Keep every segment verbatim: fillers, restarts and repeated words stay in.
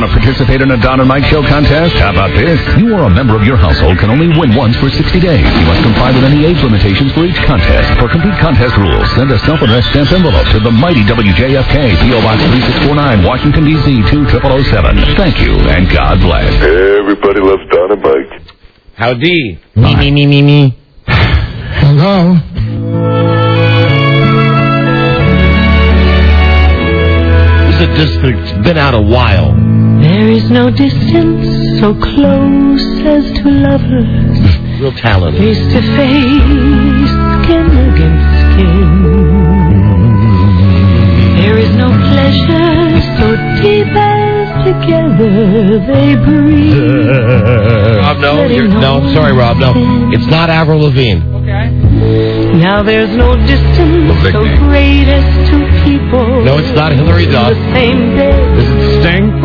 Want to participate in a Don and Mike Show contest? How about this? You or a member of your household can only win once for sixty days. You must comply with any age limitations for each contest. For complete contest rules, send a self-addressed stamped envelope to the mighty W J F K, P O Box three six four nine, Washington, D C two zero zero zero seven. Thank you, and God bless. Everybody loves Don and Mike. Howdy. Me, me, me, me, me. Hello? This is a district's been out a while. There is no distance so close as to lovers. Real talent. Face to face, skin against skin. There is no pleasure so deep as together they breathe. Rob, no, you're, no, I'm sorry, Rob, no. It's not Avril Lavigne. Okay. Now there's no distance so great as two people. No, it's not Hillary Duff. The same bed. Is it Sting?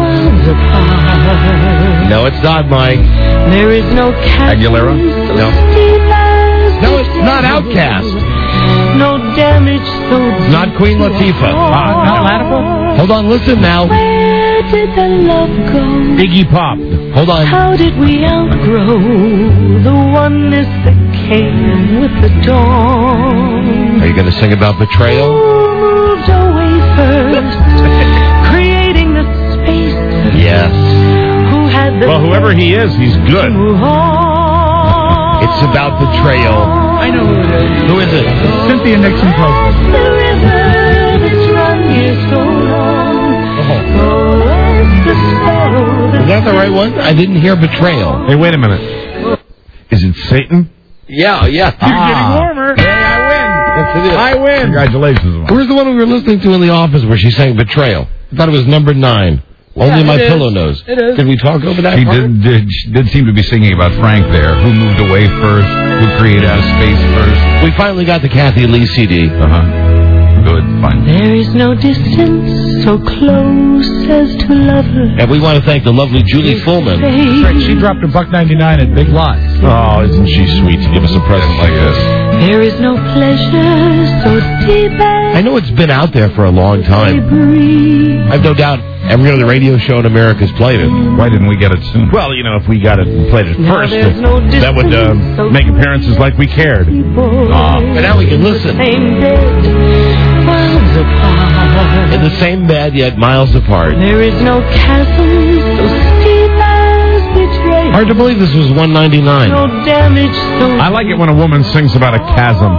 No, it's not Mike. There is no Aguilera? No. No, it's not Outkast. No damage so It's not Queen Latifah. Ah, not Latifa? Hold on, listen now. Where did the love go? Iggy Pop. Hold on. How did we outgrow the oneness that came with the dawn? Are you going to sing about betrayal? Who moved away first, creating the space? Yes. Who had the Well, whoever he is, he's good. move on? It's about betrayal. I know who it is. Who is it? Cynthia Nixon Presley. The river that's run here so long. Oh, as the sparrow Is that the right one? I didn't hear betrayal. Hey, wait a minute. Is it Satan? Yeah, yeah. You're getting warmer. Hey, I win. Yes, it is. I win. Congratulations. Where's the one we were listening to in the office where she sang betrayal? I thought it was number nine. Only my pillow knows. It is. Did we talk over that She part? did, did, she did seem to be singing about Frank there. Who moved away first? Who created the space first? We finally got the Kathy Lee C D. Uh-huh. Good, fine. There is no distance so close as to lovers. And we want to thank the lovely Julie Fullman. That's right. She dropped a buck ninety-nine at Big Lots. Oh, isn't she sweet to give us a present like this? There is no pleasure so deep as I know it's been out there for a long they time. breathe. I've no doubt every other radio show in America's played it. Why didn't we get it soon? Well, you know, if we got it and played it Now first, there's no that would uh, distance so make appearances like we cared. people. Ah, but now we can listen. Same bed, miles apart. In the same bed, yet miles apart. There is no chasm so steep as betrayal. Hard to believe this was one ninety-nine. No damage so I like it when a woman sings about a chasm.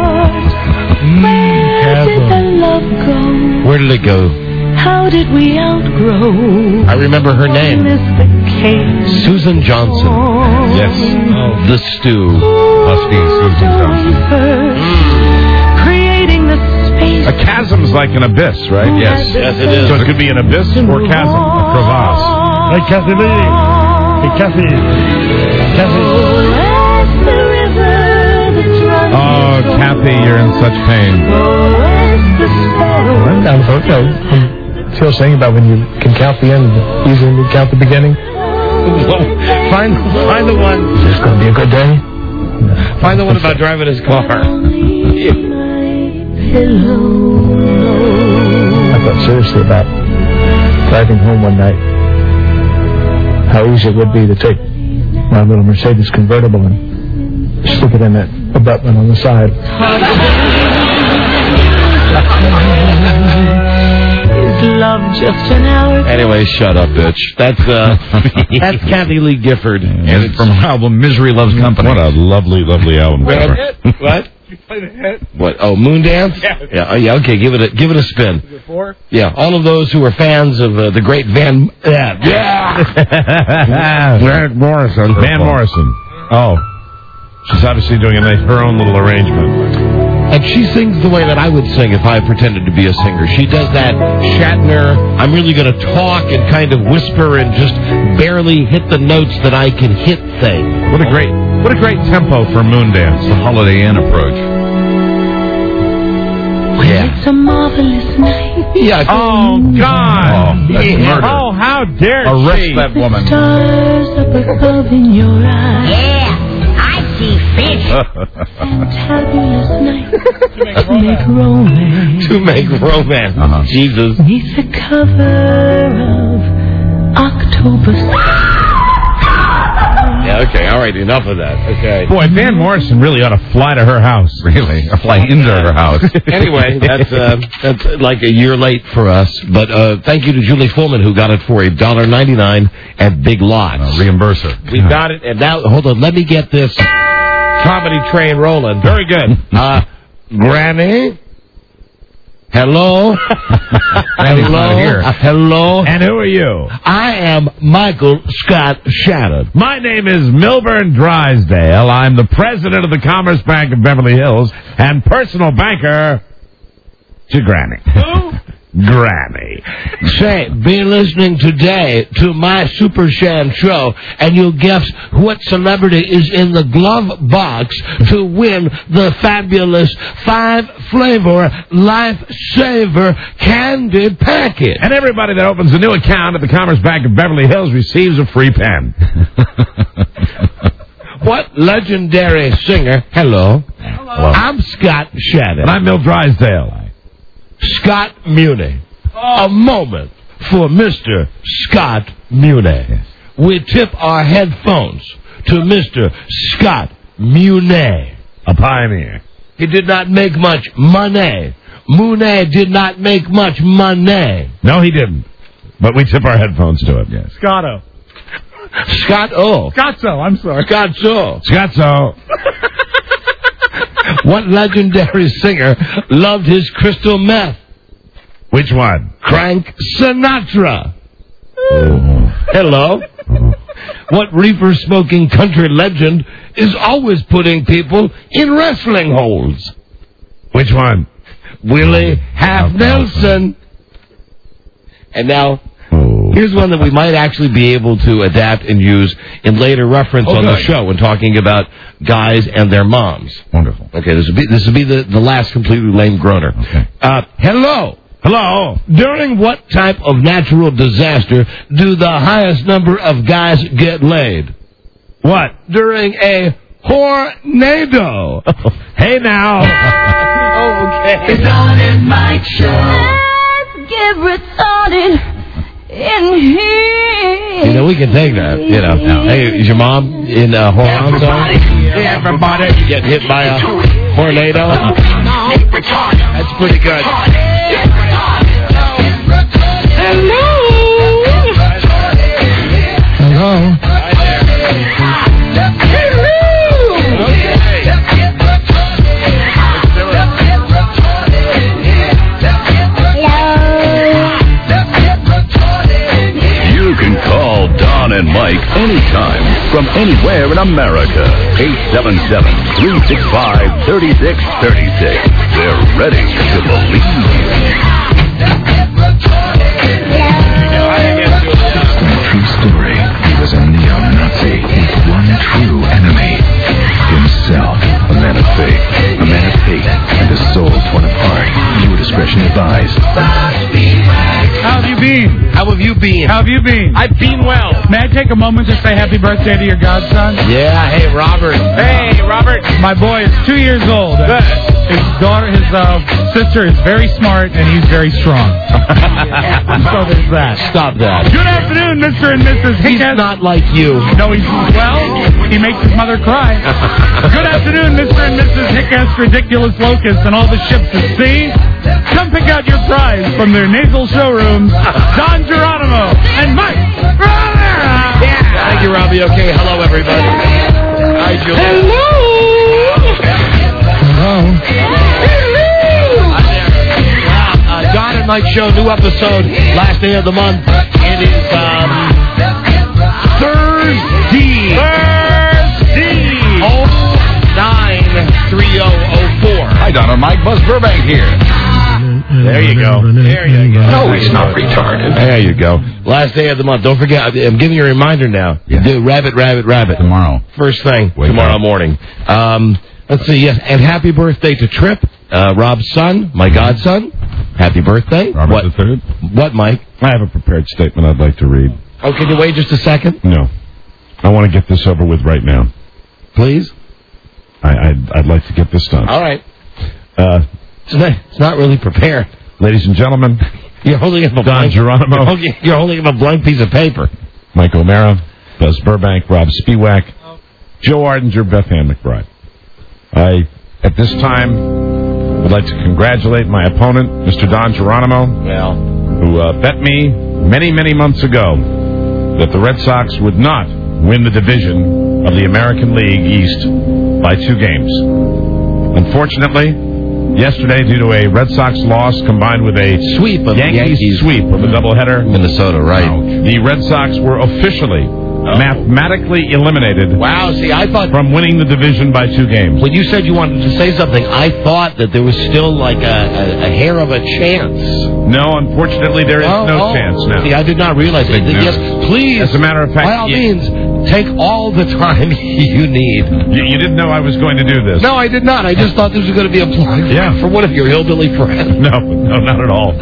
Where did the love go? Where did it go? How did we outgrow? I remember her name. This became Susan Johnson. Yes. The Stew. Husky Susan Johnson. Creating the space. A chasm's like an abyss, right? Yes, yes, it is. So it could be an abyss or chasm, a crevasse. Hey, Kathy Lee. Hey, Kathy. Kathy. Oh, Kathy, you're in such pain. I'm okay. I'm still saying about when you can count the end easier than you count the beginning. Find, find the one. Is this going to be a good day? Find the one about driving his car. I thought seriously about driving home one night. How easy it would be to take my little Mercedes convertible and stick it in that abutment on the side. Is love just an hour? Anyway, shut up, bitch. That's uh, that's Kathy Lee Gifford. And it's from her album Misery Loves Company. What a lovely, lovely album. What? What? What? Oh, Moondance? Yeah. Yeah. Oh, yeah. Okay. Give it a give it a spin. Four? Yeah. All of those who are fans of uh, the great Van. Yeah. Yeah. Van Morrison. Van Morrison. Oh. She's obviously doing a nice, her own little arrangement. And she sings the way that I would sing if I pretended to be a singer. She does that Shatner, I'm really going to talk and kind of whisper and just barely hit the notes that I can hit thing. What a great, what a great tempo for Moondance. The Holiday Inn approach. Yeah. It's a marvelous night. Yeah. Oh, God. Oh, that's murder. Oh, how dare Arrest she. that woman. Stars up above in your eyes. Yeah, I see fish. Fabulous night to make romance. To make romance. Uh-huh. Jesus. Neath the cover of October. Yeah, okay, all right, enough of that. Okay. Boy, Van Morrison really ought to fly to her house. Really? Or fly into her house. Anyway, that's uh, that's like a year late for us. But uh, thank you to Julie Fullman, who got it for a dollar ninety-nine at Big Lots. Uh, reimburse her. We got it, and now, hold on, let me get this comedy train rolling. Very good. Uh, Granny? Hello? Hello? Here. Uh, hello? And who are you? I am Michael Scott Shannon. My name is Milburn Drysdale. I'm the president of the Commerce Bank of Beverly Hills and personal banker to Granny. Who? Granny. Say, be listening today to my Super Shan show, and you'll guess what celebrity is in the glove box to win the fabulous five-flavor Lifesaver candy packet. And everybody that opens a new account at the Commerce Bank of Beverly Hills receives a free pen. What legendary singer? Hello. Hello. I'm Scott Shannon. And I'm Mill Drysdale. Scott Muni. A moment for Mister Scott Muni. Yes. We tip our headphones to Mister Scott Muni. A pioneer. He did not make much money. Muni did not make much money. No, he didn't. But we tip our headphones to it. Yes. Scotto. Scott O. Scotzo, I'm sorry. Scott O. Scotzo. What legendary singer loved his crystal meth? Which one? Frank Sinatra. Hello. What reefer-smoking country legend is always putting people in wrestling holds? Which one? Willie Half Nelson. And now, here's one that we might actually be able to adapt and use in later reference Oh, on the good. show when talking about guys and their moms. Wonderful. Okay, this will be this will be the, the last completely lame groaner. Okay. Uh, hello. Hello. During what type of natural disaster do the highest number of guys get laid? What? During a tornado. Hey now. Oh, okay. It's on in Mike Show. Let's get retarded in here. You know, we can take that, you know. Yeah. Hey, is your mom in a horror zone? Everybody. Get hit by a tornado? That's pretty good. Hello. You can call Don and Mike anytime from anywhere in America. eight seven seven, three six five, three six three six. They're ready to believe you. True story. He was a neo-Nazi with one true enemy. Himself. A man of faith. A man of hate. And his soul torn apart. Viewer discretion advised. How have you been? How have you been? How have you been? I've been well. May I take a moment to say happy birthday to your godson? Yeah, hey, Robert. Hey, Robert. My boy is two years old. Good. His daughter, his uh, sister is very smart, and he's very strong. So there's that. Stop that. Good afternoon, Mister and Missus He's Hickes. not like you. No, he's, well, he makes his mother cry. Good afternoon, Mister and Missus Hickes, Ridiculous Locust, and all the ships at sea. Come pick out your prize from their nasal showrooms, Don Geronimo and Mike Rivera. Yeah. Thank you, Robbie. Okay, hello, everybody. Hi, Julia. Hello. Uh, Don and Mike Show, new episode, last day of the month. It is um, Thursday. Thursday. oh nine three oh oh four. Hi, Don and Mike. Buzz Burbank here. There you go. There you go. No, he's not retarded. There you go. Last day of the month. Don't forget, I'm giving you a reminder now. Yeah. Do rabbit, rabbit, rabbit. Tomorrow. First thing, Wake tomorrow up. morning. Um, let's see, yes, and happy birthday to Trip, uh, Rob's son, my godson. Happy birthday. Robert what, the Third. What, Mike? I have a prepared statement I'd like to read. Oh, can you wait just a second, No. I want to get this over with right now. please? I, I'd, I'd like to get this done. All right. Uh, It's not, it's not really prepared. ladies and gentlemen, You're holding up a Don blank. Geronimo. You're holding, you're holding up a blank piece of paper. Mike O'Mara, Buzz Burbank, Rob Spiewak, Joe Ardinger, Beth Ann McBride. I, at this time, would like to congratulate my opponent, Mister Don Geronimo, Well, who uh, bet me many, many months ago that the Red Sox would not win the division of the American League East by two games. Unfortunately, yesterday, due to a Red Sox loss combined with a sweep of Yankees, the Yankees. sweep of a doubleheader, Minnesota, right? the Red Sox were officially Oh. mathematically eliminated Wow, see, I thought from winning the division by two games. when you said you wanted to say something, I thought that there was still like a, a, a hair of a chance. No, unfortunately, there is Oh, no oh. chance now. See, I did not realize it. news. Yes, please. As a matter of fact, by all you- means, take all the time you need. You, you didn't know I was going to do this. No, I did not. I just thought this was going to be a plug Yeah. for one of your hillbilly friends. No, no, not at all.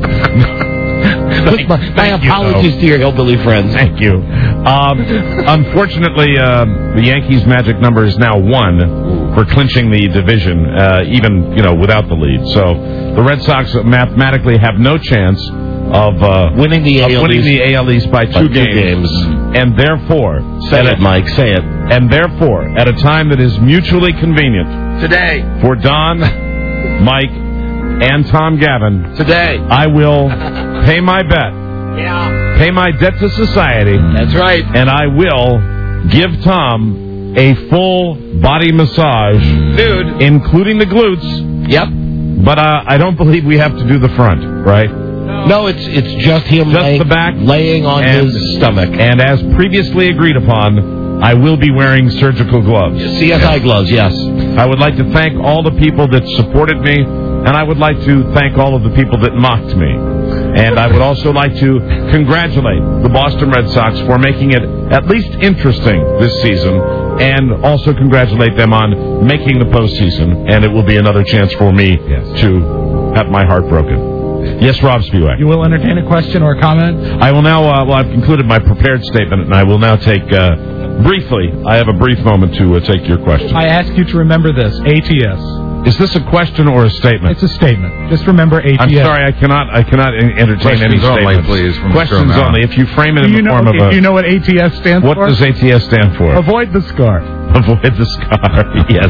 With my, my Thank you, apologies though. to your hillbilly friends. Thank you. Um, unfortunately, um, the Yankees' magic number is now one for clinching the division, uh, even you know without the lead. So the Red Sox mathematically have no chance of uh, Winning the of A L winning East the A L East by by two two games, games. and therefore, Say at it, a- Mike. Say it. and therefore, at a time that is mutually convenient Today. for Don, Mike, and Tom Gavin, Today. I will pay my bet, Yeah. pay my debt to society, That's right. and I will give Tom a full body massage, Dude. including the glutes. Yep. But uh, I don't believe we have to do the front, right? No, it's it's just him Just laying, the back laying on and- his stomach. And as previously agreed upon, I will be wearing surgical gloves. C S I gloves, yes. I would like to thank all the people that supported me, and I would like to thank all of the people that mocked me. And I would also like to congratulate the Boston Red Sox for making it at least interesting this season, and also congratulate them on making the postseason, and it will be another chance for me to have my heart broken. Yes, Rob Spiewak. You will entertain a question or a comment? I will now, uh, well, I've concluded my prepared statement, and I will now take, uh, briefly, I have a brief moment to uh, take your question. I ask you to remember this, A T S. Is this a question or a statement? It's a statement. Just remember A T S. I'm sorry, I cannot, I cannot en- entertain any Questions only, statements. please, from Questions Mister only. If you frame it Do in you the know, form of do a, you know what A T S stands what for? does A T S stand for? Avoid the scar. Avoid the scar. Yes.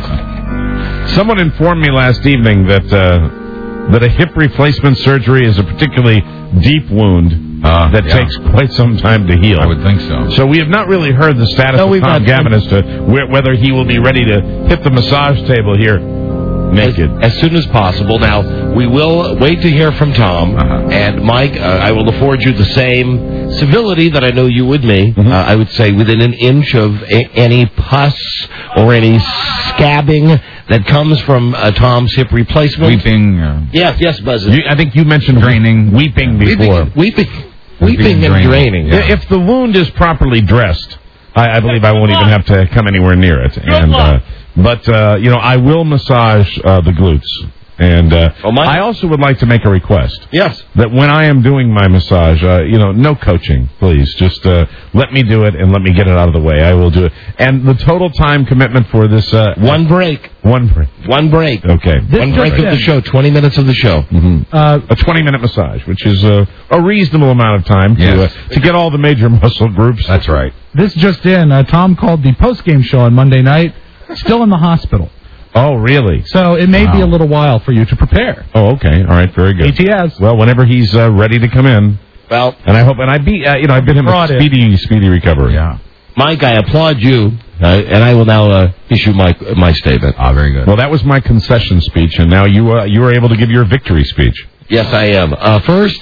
Someone informed me last evening that uh, that a hip replacement surgery is a particularly deep wound Uh, that yeah. takes quite some time to heal. I would think so. So we have not really heard the status No, of we've Tom not- Gavin as to where, whether he will be ready to hit the massage table here naked. As, as soon as possible. Now, we will wait to hear from Tom. Uh-huh. And, Mike, uh, I will afford you the same civility that I know you would me. Mm-hmm. Uh, I would say within an inch of a- any pus or any scabbing that comes from uh, Tom's hip replacement. Weeping, uh, Yes, yes, Buzz. You, I think you mentioned Draining. weeping before. Weeping, weeping, weeping and draining. draining. Yeah. If the wound is properly dressed, I, I believe I won't even have to come anywhere near it. And uh, but uh, you know, I will massage uh, the glutes. And uh, Oh, my- I also would like to make a request Yes. that when I am doing my massage, uh, you know, no coaching, please. Just uh, let me do it and let me get it out of the way. I will do it. And the total time commitment for this uh, One break. one break. One break. Okay. One break of the show. Twenty minutes of the show. Mm-hmm. Uh, A twenty-minute massage, which is uh, a reasonable amount of time to Yes. uh, to get all the major muscle groups. That's right. this just in, uh, Tom called the post-game show on Monday night, still in the hospital. Oh, really? So it may be Wow. a little while for you to prepare. Oh, okay. All right. Very A good. T S. Well, whenever he's uh, ready to come in, Well, and I hope, and I be, uh, you know, I bid him a Brought in. speedy, speedy recovery. Yeah. Mike, I applaud you, uh, and I will now uh, issue my my statement. Ah, very good. Well, that was my concession speech, and now you uh, you are able to give your victory speech. Yes, I am. Uh, first,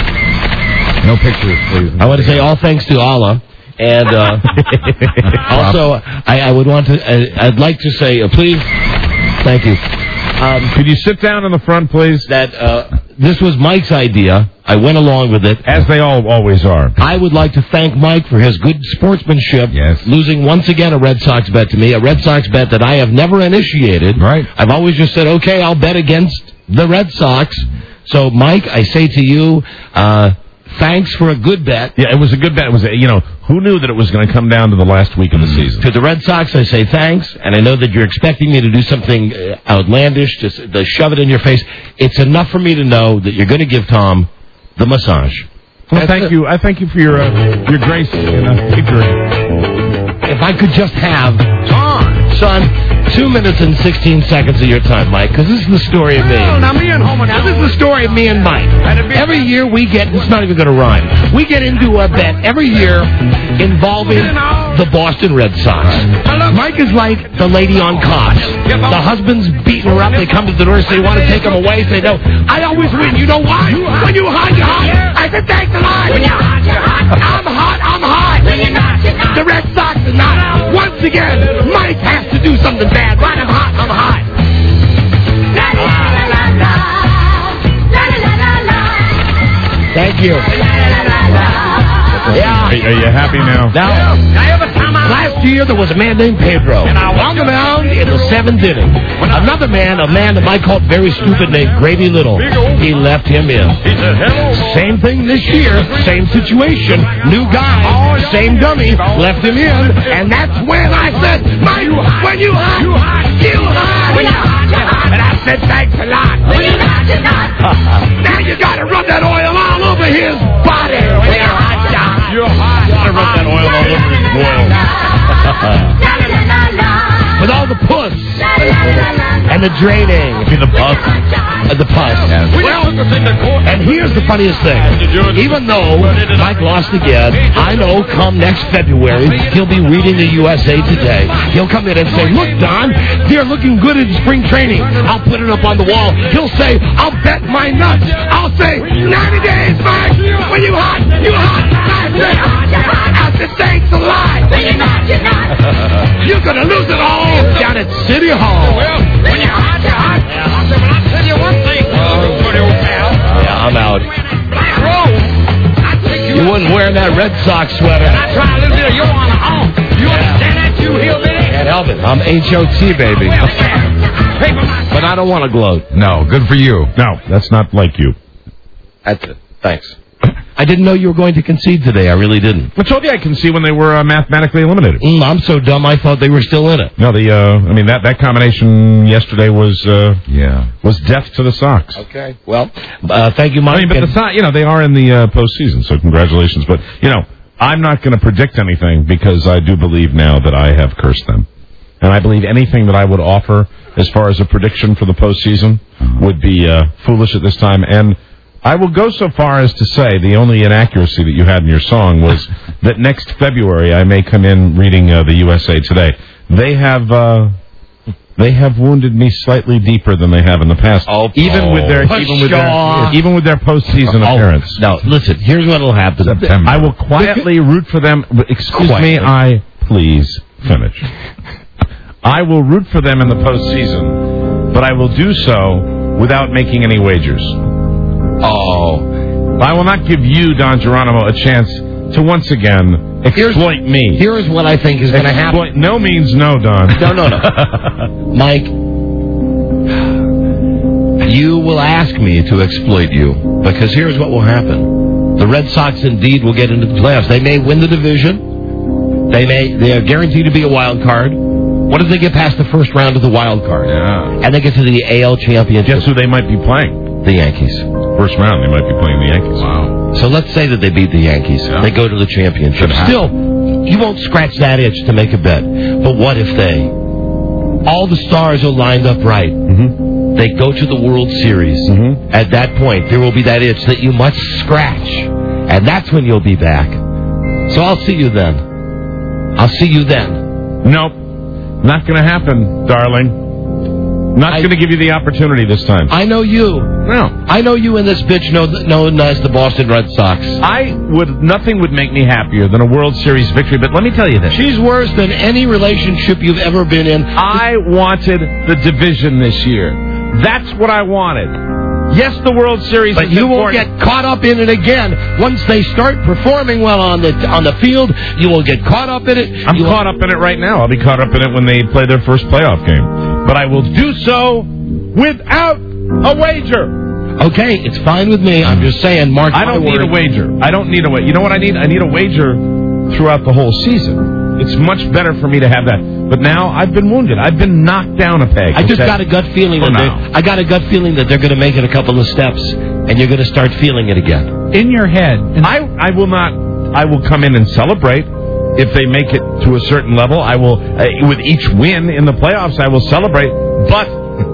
No pictures, please. I want to say all thanks to Allah, and uh, also I, I would want to. I, I'd like to say, uh, please, thank you. Um, Could you sit down in the front, please? that uh, this was Mike's idea. I went along with it. As they all always are. I would like to thank Mike for his good sportsmanship. Yes. Losing once again a Red Sox bet to me, a Red Sox bet that I have never initiated. Right. I've always just said, okay, I'll bet against the Red Sox. So, Mike, I say to you, uh, thanks for a good bet. Yeah, it was a good bet. It was, a, you know, who knew that it was going to come down to the last week of the season? To the Red Sox, I say thanks, and I know that you're expecting me to do something uh, outlandish, just to shove it in your face. It's enough for me to know that you're going to give Tom the massage. Well, thank you. I thank you for your uh, your grace in uh, figuring. If I could just have time, son, two minutes and sixteen seconds of your time, Mike, because this is the story of me. Oh, now me and Homer. Now this is the story of me and Mike. Every year we get, it's not even going to rhyme. We get into a bet every year involving the Boston Red Sox. Mike is like the lady on Cops. The husband's beating her up. They come to the door and say, want to take him away? Say, no, I always win. You know why? When you hot, you're hot. I said, thanks a lot. When you're hot, you're hot. I'm hot, I'm hot. When you're not, you're not. The Red Sox are not. Once again, Mike has to do something bad. Right, I'm hot, I'm hot. Thank you. Yeah. Are, are you happy now? Now, last year there was a man named Pedro. Walked around in the seventh inning. Another man, a man that Mike called very stupid, named Grady Little. He left him in. Same thing this year. Same situation. New guy. Same dummy. Left him in. And that's when I said, Mike, when you hot, you hot. You hot. When you hot, you hot. And I said, thanks a lot. When you hot, you hot. Now you got to rub that oil all over his body. When you hot, you hot. You're hot. You got to rub that oil all over his boil. With all the puss and the draining. Be the puss. Uh, the puss. Yes. Well, and here's the funniest thing. Even though Mike lost again, I know come next February, he'll be reading the U S A Today. He'll come in and say, look, Don, they're looking good in spring training. I'll put it up on the wall. He'll say, I'll bet my nuts. I'll say, ninety days, Mike. When you hot, you hot. I said, thanks a lot. You're going to lose it all down at City Hall. Well, when you're hot, you're hot. I said, well, I'll tell you one thing, good old pal. Yeah, I'm out. You wasn't wearing that Red Sox sweater. I try a little bit of your on the home. You understand that, you hillbilly? Can't help it. I'm H O T, baby. But I don't want to gloat. No, good for you. No, that's not like you. That's it. Thanks. I didn't know you were going to concede today. I really didn't. I told you I can see when they were uh, mathematically eliminated. Mm, I'm so dumb. I thought they were still in it. No, the uh, I mean that, that combination yesterday was uh, Yeah. was death to the Sox. Okay. Well, uh, thank you, Mike. I mean, but and- the Sox, you know, they are in the uh, postseason, so congratulations. But you know, I'm not going to predict anything because I do believe now that I have cursed them, and I believe anything that I would offer as far as a prediction for the postseason would be uh, foolish at this time. And I will go so far as to say the only inaccuracy that you had in your song was that next February I may come in reading uh, the U S A Today. They have uh, they have wounded me slightly deeper than they have in the past. Oh, even with their Pshaw. even with their even with their postseason Oh, appearance. No, listen. Here's what will happen. September. I will quietly root for them. Excuse Quietly. me, I please finish. I will root for them in the postseason, but I will do so without making any wagers. Oh. I will not give you, Don Geronimo, a chance to once again exploit Here's, me. Here's what I think is going to happen. Exploit no means no, Don. No, no, no. Mike, you will ask me to exploit you because here's what will happen. The Red Sox indeed will get into the playoffs. They may win the division. They may. They are guaranteed to be a wild card. What if they get past the first round of the wild card? Yeah. And they get to the A L championship? Guess who they might be playing? The Yankees. First round, they might be playing the Yankees. Wow. So let's say that they beat the Yankees. Yeah. They go to the championship. Still, you won't scratch that itch to make a bet. But what if they, all the stars are lined up right. Mm-hmm. They go to the World Series. Mm-hmm. At that point, there will be that itch that you must scratch. And that's when you'll be back. So I'll see you then. I'll see you then. Nope. Not going to happen, darling. Not I- going to give you the opportunity this time. I know you. No. I know you and this bitch know, known as the Boston Red Sox. I would, nothing would make me happier than a World Series victory, but let me tell you this. She's worse than any relationship you've ever been in. I wanted the division this year. That's what I wanted. Yes, the World Series But is you won't important. get caught up in it again. Once they start performing well on the on the field, you will get caught up in it. I'm You caught up in it right now. I'll be caught up in it when they play their first playoff game. But I will do so without a wager. Okay, it's fine with me. I'm just saying, Mark. I don't my need a word. wager. I don't need a wager. You know what I need? I need a wager throughout the whole season. It's much better for me to have that. But now I've been wounded. I've been knocked down a peg. I just okay? got a gut feeling For that now. they, I got a gut feeling that they're going to make it a couple of steps and you're going to start feeling it again. In your head. And I, I will not, I will come in and celebrate. If they make it to a certain level, I will, uh, with each win in the playoffs, I will celebrate. But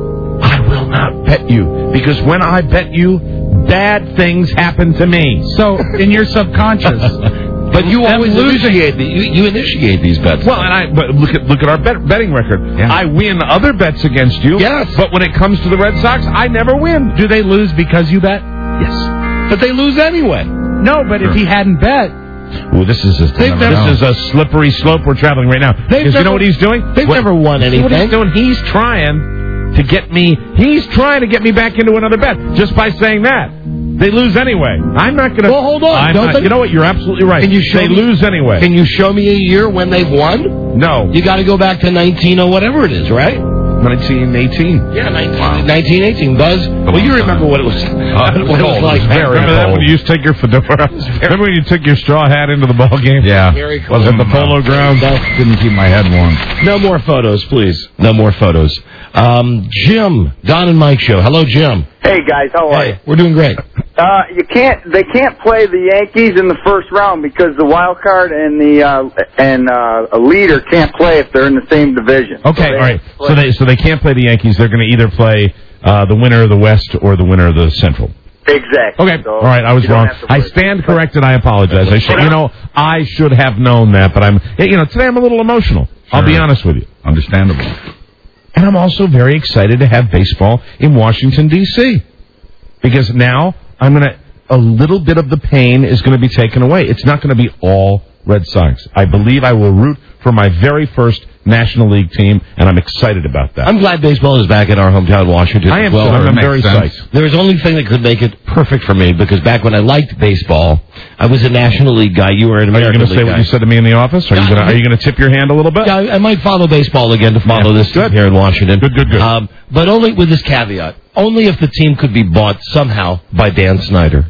I will not bet you. Because when I bet you, bad things happen to me. So, in your subconscious. But you always initiate the, you, you initiate these bets. Well, and I but look at look at our bet, betting record. Yeah. I win other bets against you. Yes. But when it comes to the Red Sox, I never win. Do they lose because you bet? Yes. But they lose anyway. No, but if he hadn't bet. Ooh, this is a, They've never- this is a slippery slope we're traveling right now. They've Because you never- know what he's doing? They've What- never won See what he's anything. doing? He's trying to get me. He's trying to get me back into another bet just by saying that. They lose anyway. I'm not going to. Well, hold on. I'm Don't not, they- you know what? You're absolutely right. Can you show they me- lose anyway. Can you show me a year when they've won? No. You got to go back to nineteen or whatever it is, right? nineteen eighteen. Yeah, nineteen, nineteen eighteen. Buzz, well, you remember what it was, what it was cold. like. It was very Remember that when you used to take your fedora? Remember when you took your straw hat into the ball game? Yeah. Very cold. Was it the polo ground? Didn't keep my head warm. No more photos, please. No more photos. Um, Jim, Don and Mike show. Hello, Jim. Hey guys, how are Hey, we're doing great. you? Uh, you can't. They can't play the Yankees in the first round because the wild card and the uh, and uh, a leader can't play if they're in the same division. Okay, So they all right. play- So they so they can't play the Yankees. They're going to either play uh, the winner of the West or the winner of the Central. Exactly. Okay. So All right. I was you don't wrong. have to I worry. stand corrected. I apologize. I should. You know, I should have known that. But I'm. You know, today I'm a little emotional. I'll be Sure. honest with you. Understandable. And I'm also very excited to have baseball in Washington D C because now I'm going to. A little bit of the pain is going to be taken away. It's not going to be all Red Sox. I believe I will root for my very first National League team, and I'm excited about that. I'm glad baseball is back in our hometown, Washington. I am as well. too. I'm That makes very sense. psyched. There was only thing that could make it perfect for me because back when I liked baseball, I was a National League guy. You were an Are you American going to say League what guy. you said to me in the office? Are you going to Are you going to tip your hand a little bit? Yeah, I, I might follow baseball again to follow Yeah. this Good. here in Washington. Good, good, good. Um, but only with this caveat. Only if the team could be bought somehow by Dan Snyder.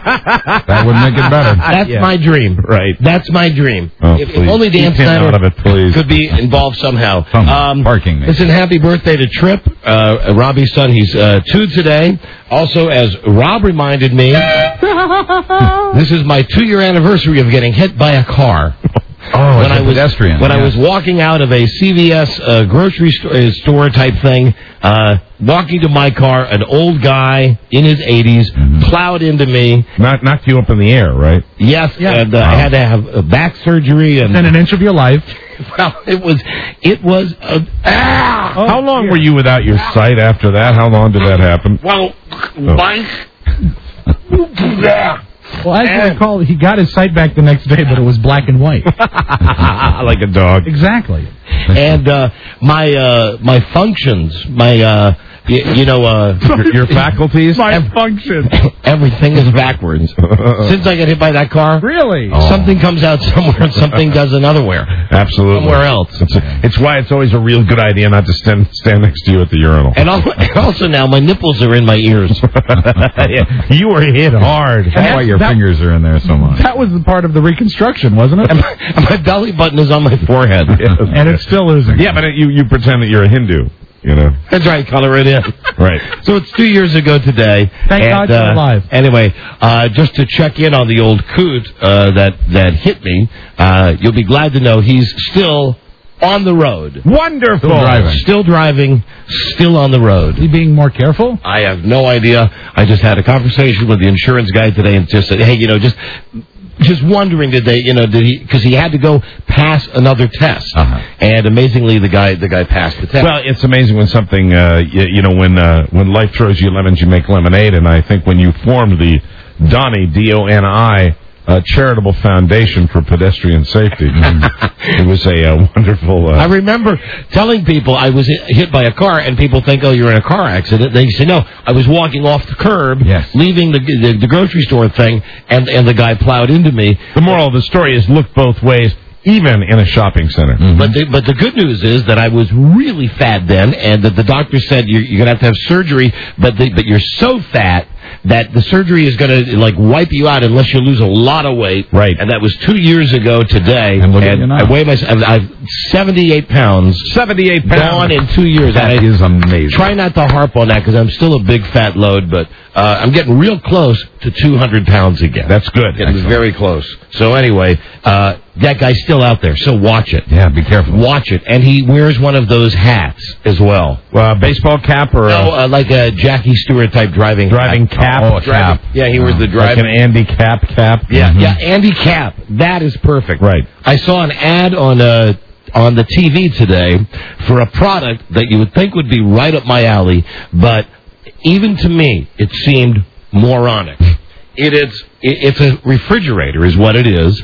That would make it better. That's Yeah. my dream. Right. That's my dream. Oh, if, if please. only Dan Keep him Snyder out of it, please. could be involved somehow. Some parking maybe. Listen, happy birthday to Tripp, uh, Robbie's son. He's uh, two today. Also, as Rob reminded me, this is my two-year anniversary of getting hit by a car. Oh, when as a I was pedestrian. when I yes. was walking out of a C V S uh, grocery sto- uh, store type thing, uh, walking to my car, an old guy in his eighties Mm-hmm. plowed into me. Knock, knocked you up in the air, right? Yes, Yeah. and uh, I had to have uh, back surgery, and Within an inch of your life. well, it was it was uh, ah. How long were you without your sight after that? How long did that happen? Well, Oh. Mike. Well, as I recall, he got his sight back the next day, but it was black and white. Like a dog. Exactly. And uh, my uh, my functions, my uh, y- you know, uh, Your, your faculties? My function. everything is backwards. Since I got hit by that car, Really? something comes out somewhere and something does another. Absolutely. Somewhere else. It's, it's why it's always a real good idea not to stand, stand next to you at the urinal. And al- and also now my nipples are in my ears. Yeah, you were hit hard. That's why your that- fingers are in there so much. That was the part of the reconstruction, wasn't it? And my, and my belly button is on my forehead. And it's still losing. Yeah, but it, you, you pretend that you're a Hindu, you know. That's right, color it in. Right. So it's two years ago today. Thank and, God you're uh, alive. Anyway, uh, just to check in on the old coot uh, that that hit me, uh, you'll be glad to know he's still on the road. Wonderful. Still driving. Still driving, still on the road. Is he being more careful? I have no idea. I just had a conversation with the insurance guy today and just said, hey, you know, just just wondering, did they, you know, did he, because he had to go pass another test. Uh-huh. And amazingly, the guy the guy passed the test. Well, it's amazing when something, uh, you, you know, when uh, when life throws you lemons, you make lemonade. And I think when you formed the Donnie, D O N I, uh, Charitable Foundation for Pedestrian Safety, it was a uh, wonderful... Uh, I remember telling people I was hit by a car, and people think, oh, you're in a car accident. They say, no, I was walking off the curb, Yes. leaving the, the the grocery store thing, and, and the guy plowed into me. the moral of the story is look both ways, even in a shopping center. But the, but the good news is that I was really fat then, and that the doctor said you're, you're going to have to have surgery, but the, but you're so fat that the surgery is going to like wipe you out unless you lose a lot of weight. Right. And that was two years ago today. And look at you now. I weigh myself. I've seventy-eight pounds. seventy-eight pounds. Gone in two years. That and I is amazing. Try not to harp on that because I'm still a big fat load, but uh, I'm getting real close to two hundred pounds again. That's good. Getting very close. So anyway, uh, that guy's still out there. So watch it. Yeah, be careful. Watch it. And he wears one of those hats as well. Uh, baseball cap or No, uh, like a Jackie Stewart type driving driving hat. cap. Oh, a cap. Yeah, he wears the Like driving. an Andy Cap cap. Yeah, Mhm. yeah, Andy Cap. That is perfect. Right. I saw an ad on uh, on the T V today for a product that you would think would be right up my alley, but even to me, it seemed moronic. It is. It's a refrigerator, is what it is,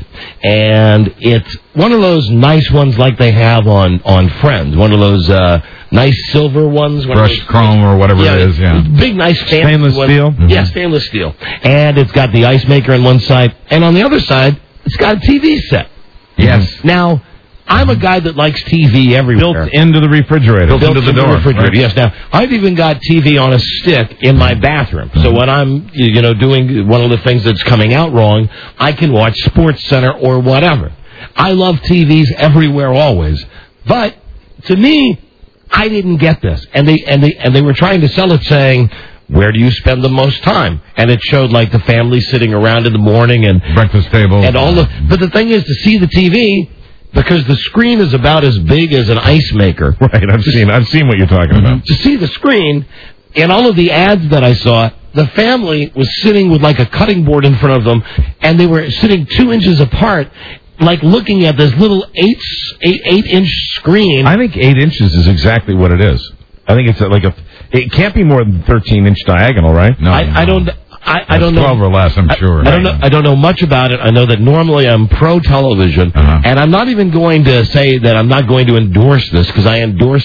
and it's one of those nice ones like they have on, on Friends. One of those uh, nice silver ones, one of Brushed those- chrome or whatever yeah, it is, yeah. big, nice fancy Stainless one. steel? Mhm. Yeah, stainless steel, and it's got the ice maker on one side, and on the other side, it's got a T V set. Yes. Now, I'm a guy that likes T V everywhere. Built into the refrigerator. Built into the door, refrigerator. right? Yes. Now, I've even got T V on a stick in my bathroom. So when I'm, you know, doing one of the things that's coming out wrong, I can watch Sports Center or whatever. I love T Vs everywhere, always. But to me, I didn't get this, and they and they and they were trying to sell it, saying, where do you spend the most time? And it showed like the family sitting around in the morning and breakfast table and all the. But the thing is, to see the T V. Because the screen is about as big as an ice maker. Right, I've seen I've seen what you're talking about. To see the screen, in all of the ads that I saw, the family was sitting with like a cutting board in front of them, and they were sitting two inches apart, like looking at this little eight, eight, eight inch screen. I think eight inches is exactly what it is. I think it's like a. It can't be more than thirteen inch diagonal, right? No, I, no. I don't. I, I don't know. twelve or less, I'm sure. I, I don't know. I don't know much about it. I know that normally I'm pro television, Uh-huh. and I'm not even going to say that I'm not going to endorse this because I endorse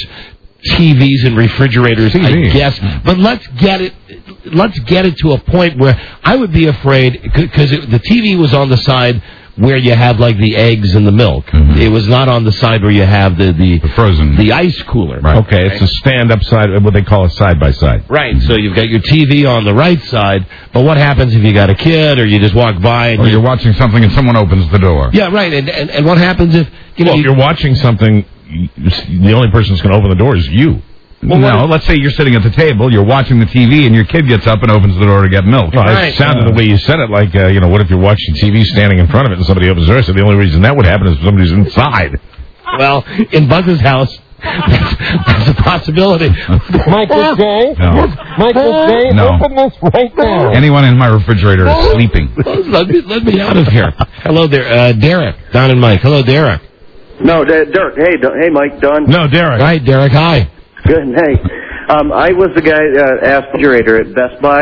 T Vs and refrigerators, T V. I guess. But let's get it. Let's get it to a point where I would be afraid because the T V was on the side where you have like the eggs and the milk. Mm-hmm. It was not on the side where you have the the, The frozen. the ice cooler. Right. Okay, it's a stand-up side, what they call a side-by-side. Right, so you've got your T V on the right side, but what happens if you got a kid or you just walk by and Or you... you're watching something and someone opens the door. Yeah, right, and, and and what happens if, you know... Well, if you- you're watching something, you- the only person that's going to open the door is you. Well, no, let's say you're sitting at the table, you're watching the T V, and your kid gets up and opens the door to get milk. Well, Right. it sounded the way you said it, like, uh, you know, what if you're watching T V standing in front of it and somebody opens the door? So the only reason that would happen is if somebody's inside. Well, in Buzz's house, that's, that's a possibility. Michael J. No. Michael J. No. Open this right now. Anyone in my refrigerator is sleeping. let, me, let me out of here. Hello there, uh, Derek, Don and Mike. Hello, Derek. No, D- Dirk. Hey, D- hey, Mike, Don. No, Derek. Hi, Derek, hi. Good. Hey, um, I was the guy uh, asked refrigerator at Best Buy,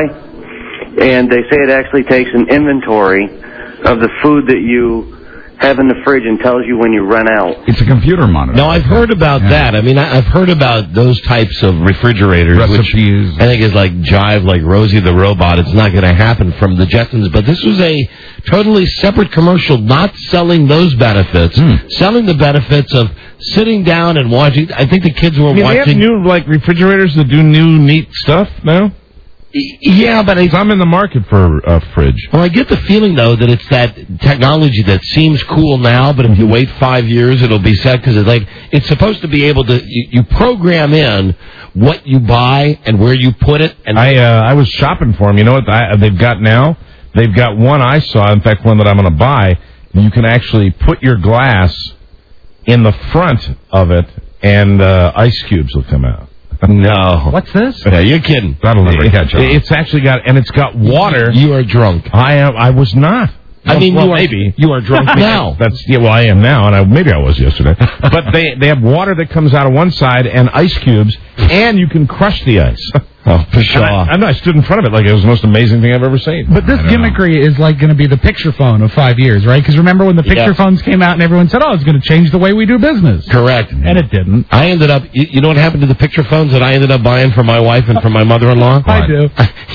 and they say it actually takes an inventory of the food that you have in the fridge and tells you when you run out. It's a computer monitor. No, I've heard about Yeah. that. I mean, I, I've heard about those types of refrigerators, Recipes. which I think is like Jive, like Rosie the Robot. It's not going to happen from the Jetsons, but this was a totally separate commercial, not selling those benefits, Hmm. selling the benefits of sitting down and watching. I think the kids were I mean, they have watching. new, like, refrigerators that do new, neat stuff now? Yeah, but I, I'm in the market for a fridge. well, I get the feeling though that it's that technology that seems cool now, but if you wait five years, it'll be set because it's like it's supposed to be able to. You, you program in what you buy and where you put it, and I uh, I was shopping for them. You know what I, they've got now? They've got one I saw, in fact, one that I'm going to buy. You can actually put your glass in the front of it, and uh, ice cubes will come out. no. What's this? Yeah, you're kidding. That'll never catch on. It's actually got, and it's got water. You are drunk. I am. I was not. I mean, well, you are, maybe you are drunk now. That's yeah. Well, I am now, and I, maybe I was yesterday. But they they have water that comes out of one side and ice cubes, and you can crush the ice. Oh, for And I, I know I stood in front of it like it was the most amazing thing I've ever seen. But this gimmickry is like going to be the picture phone of five years, right? Because remember when the picture Yeah. phones came out and everyone said, oh, it's going to change the way we do business. Correct. And it didn't. I ended up. You, you know what happened to the picture phones that I ended up buying for my wife and for my mother-in-law? I do.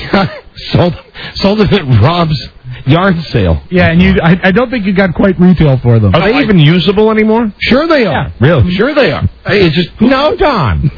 sold sold it at Rob's yard sale. Yeah, and you, I, I don't think you got quite retail for them. Are they even usable anymore? Sure they are. Really? Sure they are. It's just no, Don.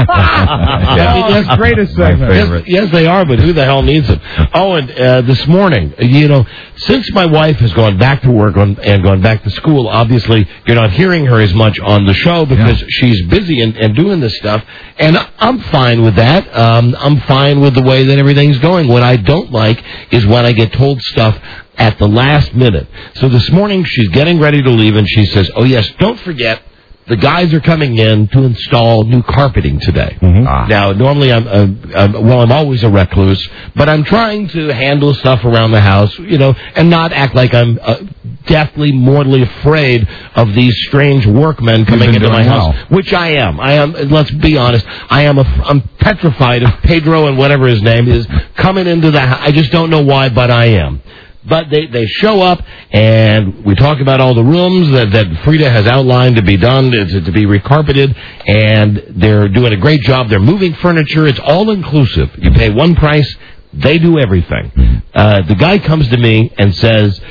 Yes, greatest segment. Yes, yes, they are, but who the hell needs them? Oh, and uh, this morning, you know, since my wife has gone back to work on, and gone back to school, obviously you're not hearing her as much on the show because yeah. she's busy and, and doing this stuff, and I'm fine with that. Um, I'm fine with the way that everything's going. What I don't like is when I get told stuff at the last minute. So this morning she's getting ready to leave, and she says, oh, yes, don't forget, the guys are coming in to install new carpeting today. Mm-hmm. Ah. Now, normally I'm, uh, I'm, well, I'm always a recluse, but I'm trying to handle stuff around the house, you know, and not act like I'm uh, deathly, mortally afraid of these strange workmen coming into my house, well. which I am. I am. Let's be honest. I am. A, I'm petrified of Pedro and whatever his name is coming into the house. I just don't know why, but I am. But they, they show up, and we talk about all the rooms that, that Frida has outlined to be done, to, to be recarpeted, and they're doing a great job. They're moving furniture. It's all inclusive. You pay one price. They do everything. Uh, the guy comes to me and says,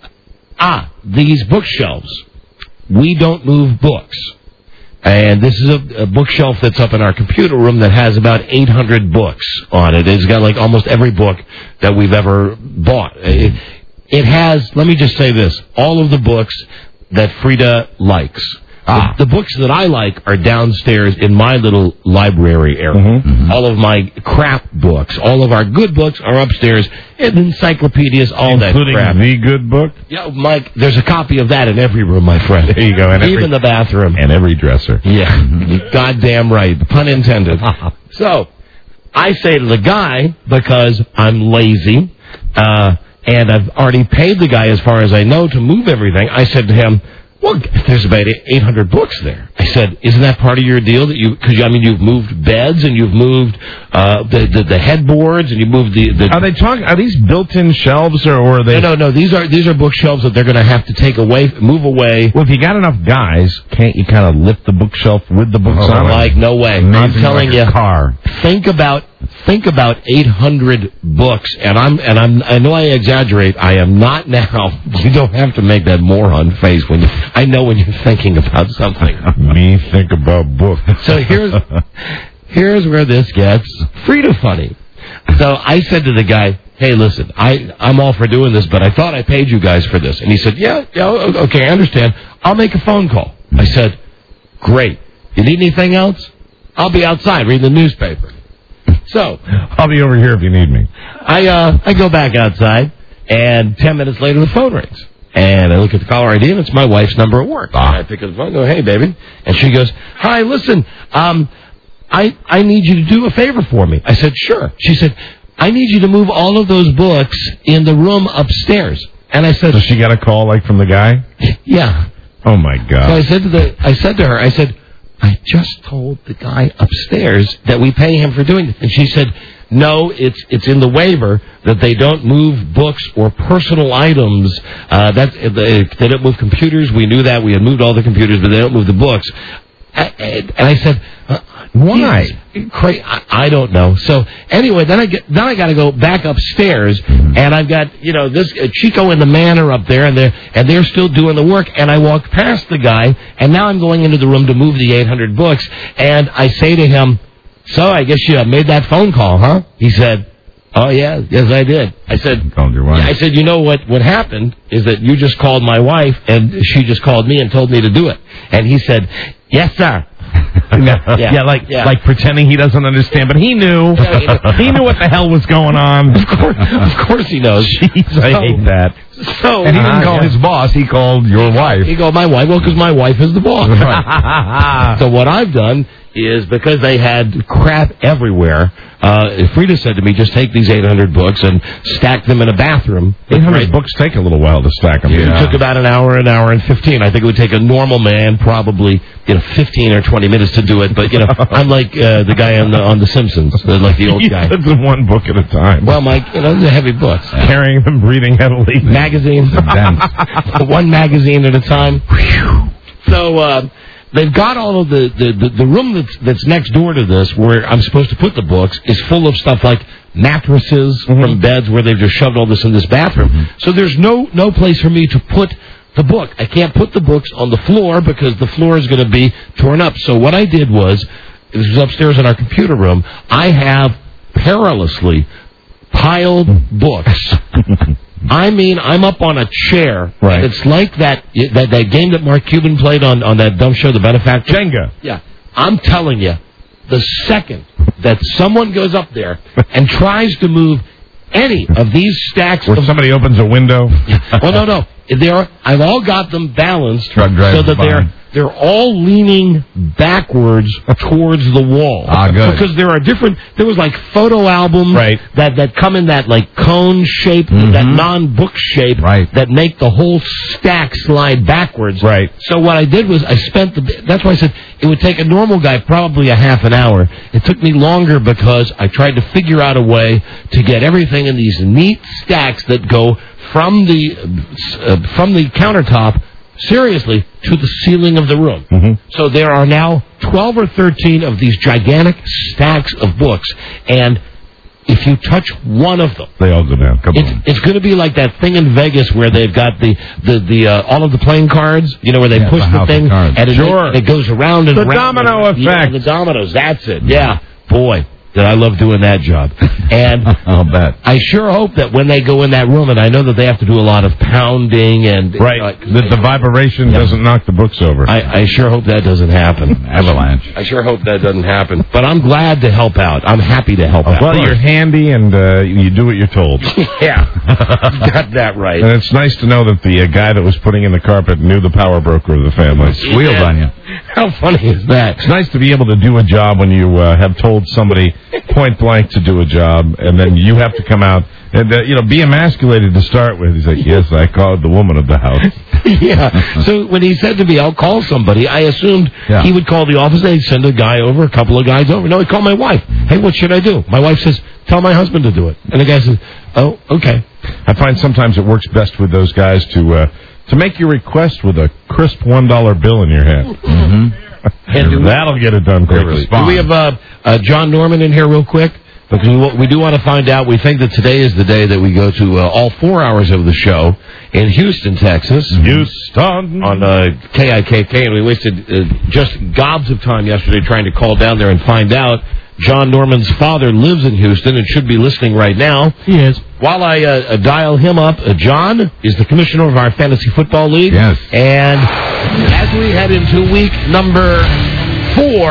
ah, these bookshelves, we don't move books. And this is a, a bookshelf that's up in our computer room that has about eight hundred books on it. It's got like almost every book that we've ever bought. It, it has, let me just say this, all of the books that Frida likes. Ah. The, the books that I like are downstairs in my little library area. Mm-hmm. Mm-hmm. All of my crap books, all of our good books are upstairs, and encyclopedias, all Including that crap. Including the good book? Yeah, Mike, there's a copy of that in every room, my friend. There you go. And Even every, the bathroom. And every dresser. Yeah, goddamn right. Pun intended. So, I say to the guy, because I'm lazy, uh, and I've already paid the guy, as far as I know, to move everything, I said to him, well, there's about eight hundred books there. I said, isn't that part of your deal? That you, because I mean, you've moved beds and you've moved uh, the, the the headboards and you moved the. the are they talking? Are these built-in shelves or, or are they? No, no, no. These are these are bookshelves that they're going to have to take away, move away. Well, if you got enough guys, can't you kind of lift the bookshelf with the books oh, on it? Like no way. Amazing, I'm telling like you. A car. Think about think about eight hundred books, and I'm and I'm I know I exaggerate. I am not now. You don't have to make that moron face when you. I know when you're thinking about something. Me think about books. So here's here's where this gets Frida funny. So I said to the guy, "Hey, listen, I I'm all for doing this, but I thought I paid you guys for this." And he said, "Yeah, yeah, okay, I understand. I'll make a phone call." I said, "Great. You need anything else? I'll be outside reading the newspaper." So I'll be over here if you need me. I uh I go back outside, and ten minutes later the phone rings. And I look at the caller I D, and it's my wife's number at work. Ah. And I pick up the phone and go, "Hey, baby." And she goes, "Hi, listen, um, I, I need you to do a favor for me." I said, "Sure." She said, "I need you to move all of those books in the room upstairs." And I said... So she got a call, like, from the guy? Yeah. Oh, my God. So I said to the, I said to her, I said, "I just told the guy upstairs that we pay him for doing it." And she said... No, it's it's in the waiver that they don't move books or personal items. Uh, that's they, they don't move computers. We knew that. We had moved all the computers, but they don't move the books. I, and I said, uh, why? Cra- I, I don't know. So anyway, then I get then I got to go back upstairs, and I've got you know this uh, Chico and the man are up there, and they're and they're still doing the work. And I walk past the guy, and now I'm going into the room to move the eight hundred books, and I say to him, "So I guess you made that phone call, huh?" He said, "Oh, yeah, yes, I did." I said, called your wife. I said, "You know what, what happened is that you just called my wife, and she just called me and told me to do it." And he said, "Yes, sir." yeah, yeah, like yeah. like pretending he doesn't understand, but he knew. Yeah, he, knew. He knew what the hell was going on. Of course, of course he knows. Jeez, I so, hate that. So, and he didn't uh, call yeah. his boss, he called your wife. He called my wife, well, because my wife is the boss. Right. So what I've done is, because they had crap everywhere, uh, Frida said to me, just take these eight hundred books and stack them in a bathroom. eight hundred right. books take a little while to stack them. Yeah. It took about an hour, an hour and fifteen. I think it would take a normal man probably, you know, fifteen or twenty minutes to do it. But, you know, I'm like uh, the guy on the, on The Simpsons, like the old guy. It's one book at a time. Well, Mike, you know, they're heavy books. Carrying them, breathing heavily. Magazines. One magazine at a time. So, uh... they've got all of the, the, the, the room that's, that's next door to this, where I'm supposed to put the books, is full of stuff like mattresses mm-hmm. from beds where they've just shoved all this in this bathroom. Mm-hmm. So there's no, no place for me to put the book. I can't put the books on the floor because the floor is going to be torn up. So what I did was, this was upstairs in our computer room, I have perilously piled books. I mean, I'm up on a chair. Right. It's like that, that that game that Mark Cuban played on, on that dumb show, The Benefactor. Jenga. Yeah. I'm telling you, the second that someone goes up there and tries to move any of these stacks... Where of, somebody opens a window. well, no, no. They're, I've all got them balanced Truck so that by. they're they're all leaning backwards towards the wall. Ah, good. Because there are different... There was like photo albums right. that, that come in that like cone shape, Mm-hmm. that non-book shape, right. that make the whole stack slide backwards. Right. So what I did was I spent the... That's why I said it would take a normal guy probably a half an hour. It took me longer because I tried to figure out a way to get everything in these neat stacks that go from the uh, from the countertop, seriously, to the ceiling of the room. Mm-hmm. So there are now twelve or thirteen of these gigantic stacks of books, and if you touch one of them, they all go down. Come it's, on. it's going to be like that thing in Vegas where they've got the the, the uh, all of the playing cards, you know, where they Yeah, push the the house thing of cards. and it, Sure. it goes around and The around. domino and, yeah, effect. the dominoes, that's it. Yeah, boy. Did I love doing that job. And I'll bet. I sure hope that when they go in that room, and I know that they have to do a lot of pounding and... Right. Uh, that the vibration yeah. doesn't knock the books over. I, I sure hope that doesn't happen. Avalanche. I sure hope that doesn't happen. But I'm glad to help out. I'm happy to help out. well, you're handy and uh, you do what you're told. Yeah. Got that right. And it's nice to know that the uh, guy that was putting in the carpet knew the power broker of the family. Squealed Yeah. on you. How funny is that? It's nice to be able to do a job when you uh, have told somebody point blank to do a job, and then you have to come out and, uh, you know, be emasculated to start with. He's like, yes, I called the woman of the house. Yeah. So when he said to me, I'll call somebody, I assumed Yeah. he would call the office. They'd send a guy over, a couple of guys over. No, he'd call my wife. Hey, what should I do? My wife says, tell my husband to do it. And the guy says, oh, okay. I find sometimes it works best with those guys to uh, to make your request with a crisp one dollar bill in your hand. Mm-hmm. And that'll get it done quickly. do we have uh, uh, John Norman in here real quick? Because we, we do want to find out. We think that today is the day that we go to uh, all four hours of the show in Houston, Texas. Houston. On uh, K I K K, and we wasted uh, just gobs of time yesterday trying to call down there and find out. John Norman's father lives in Houston and should be listening right now. He is. While I uh, uh, dial him up, uh, John is the commissioner of our Fantasy Football League. Yes. And as we head into week number four,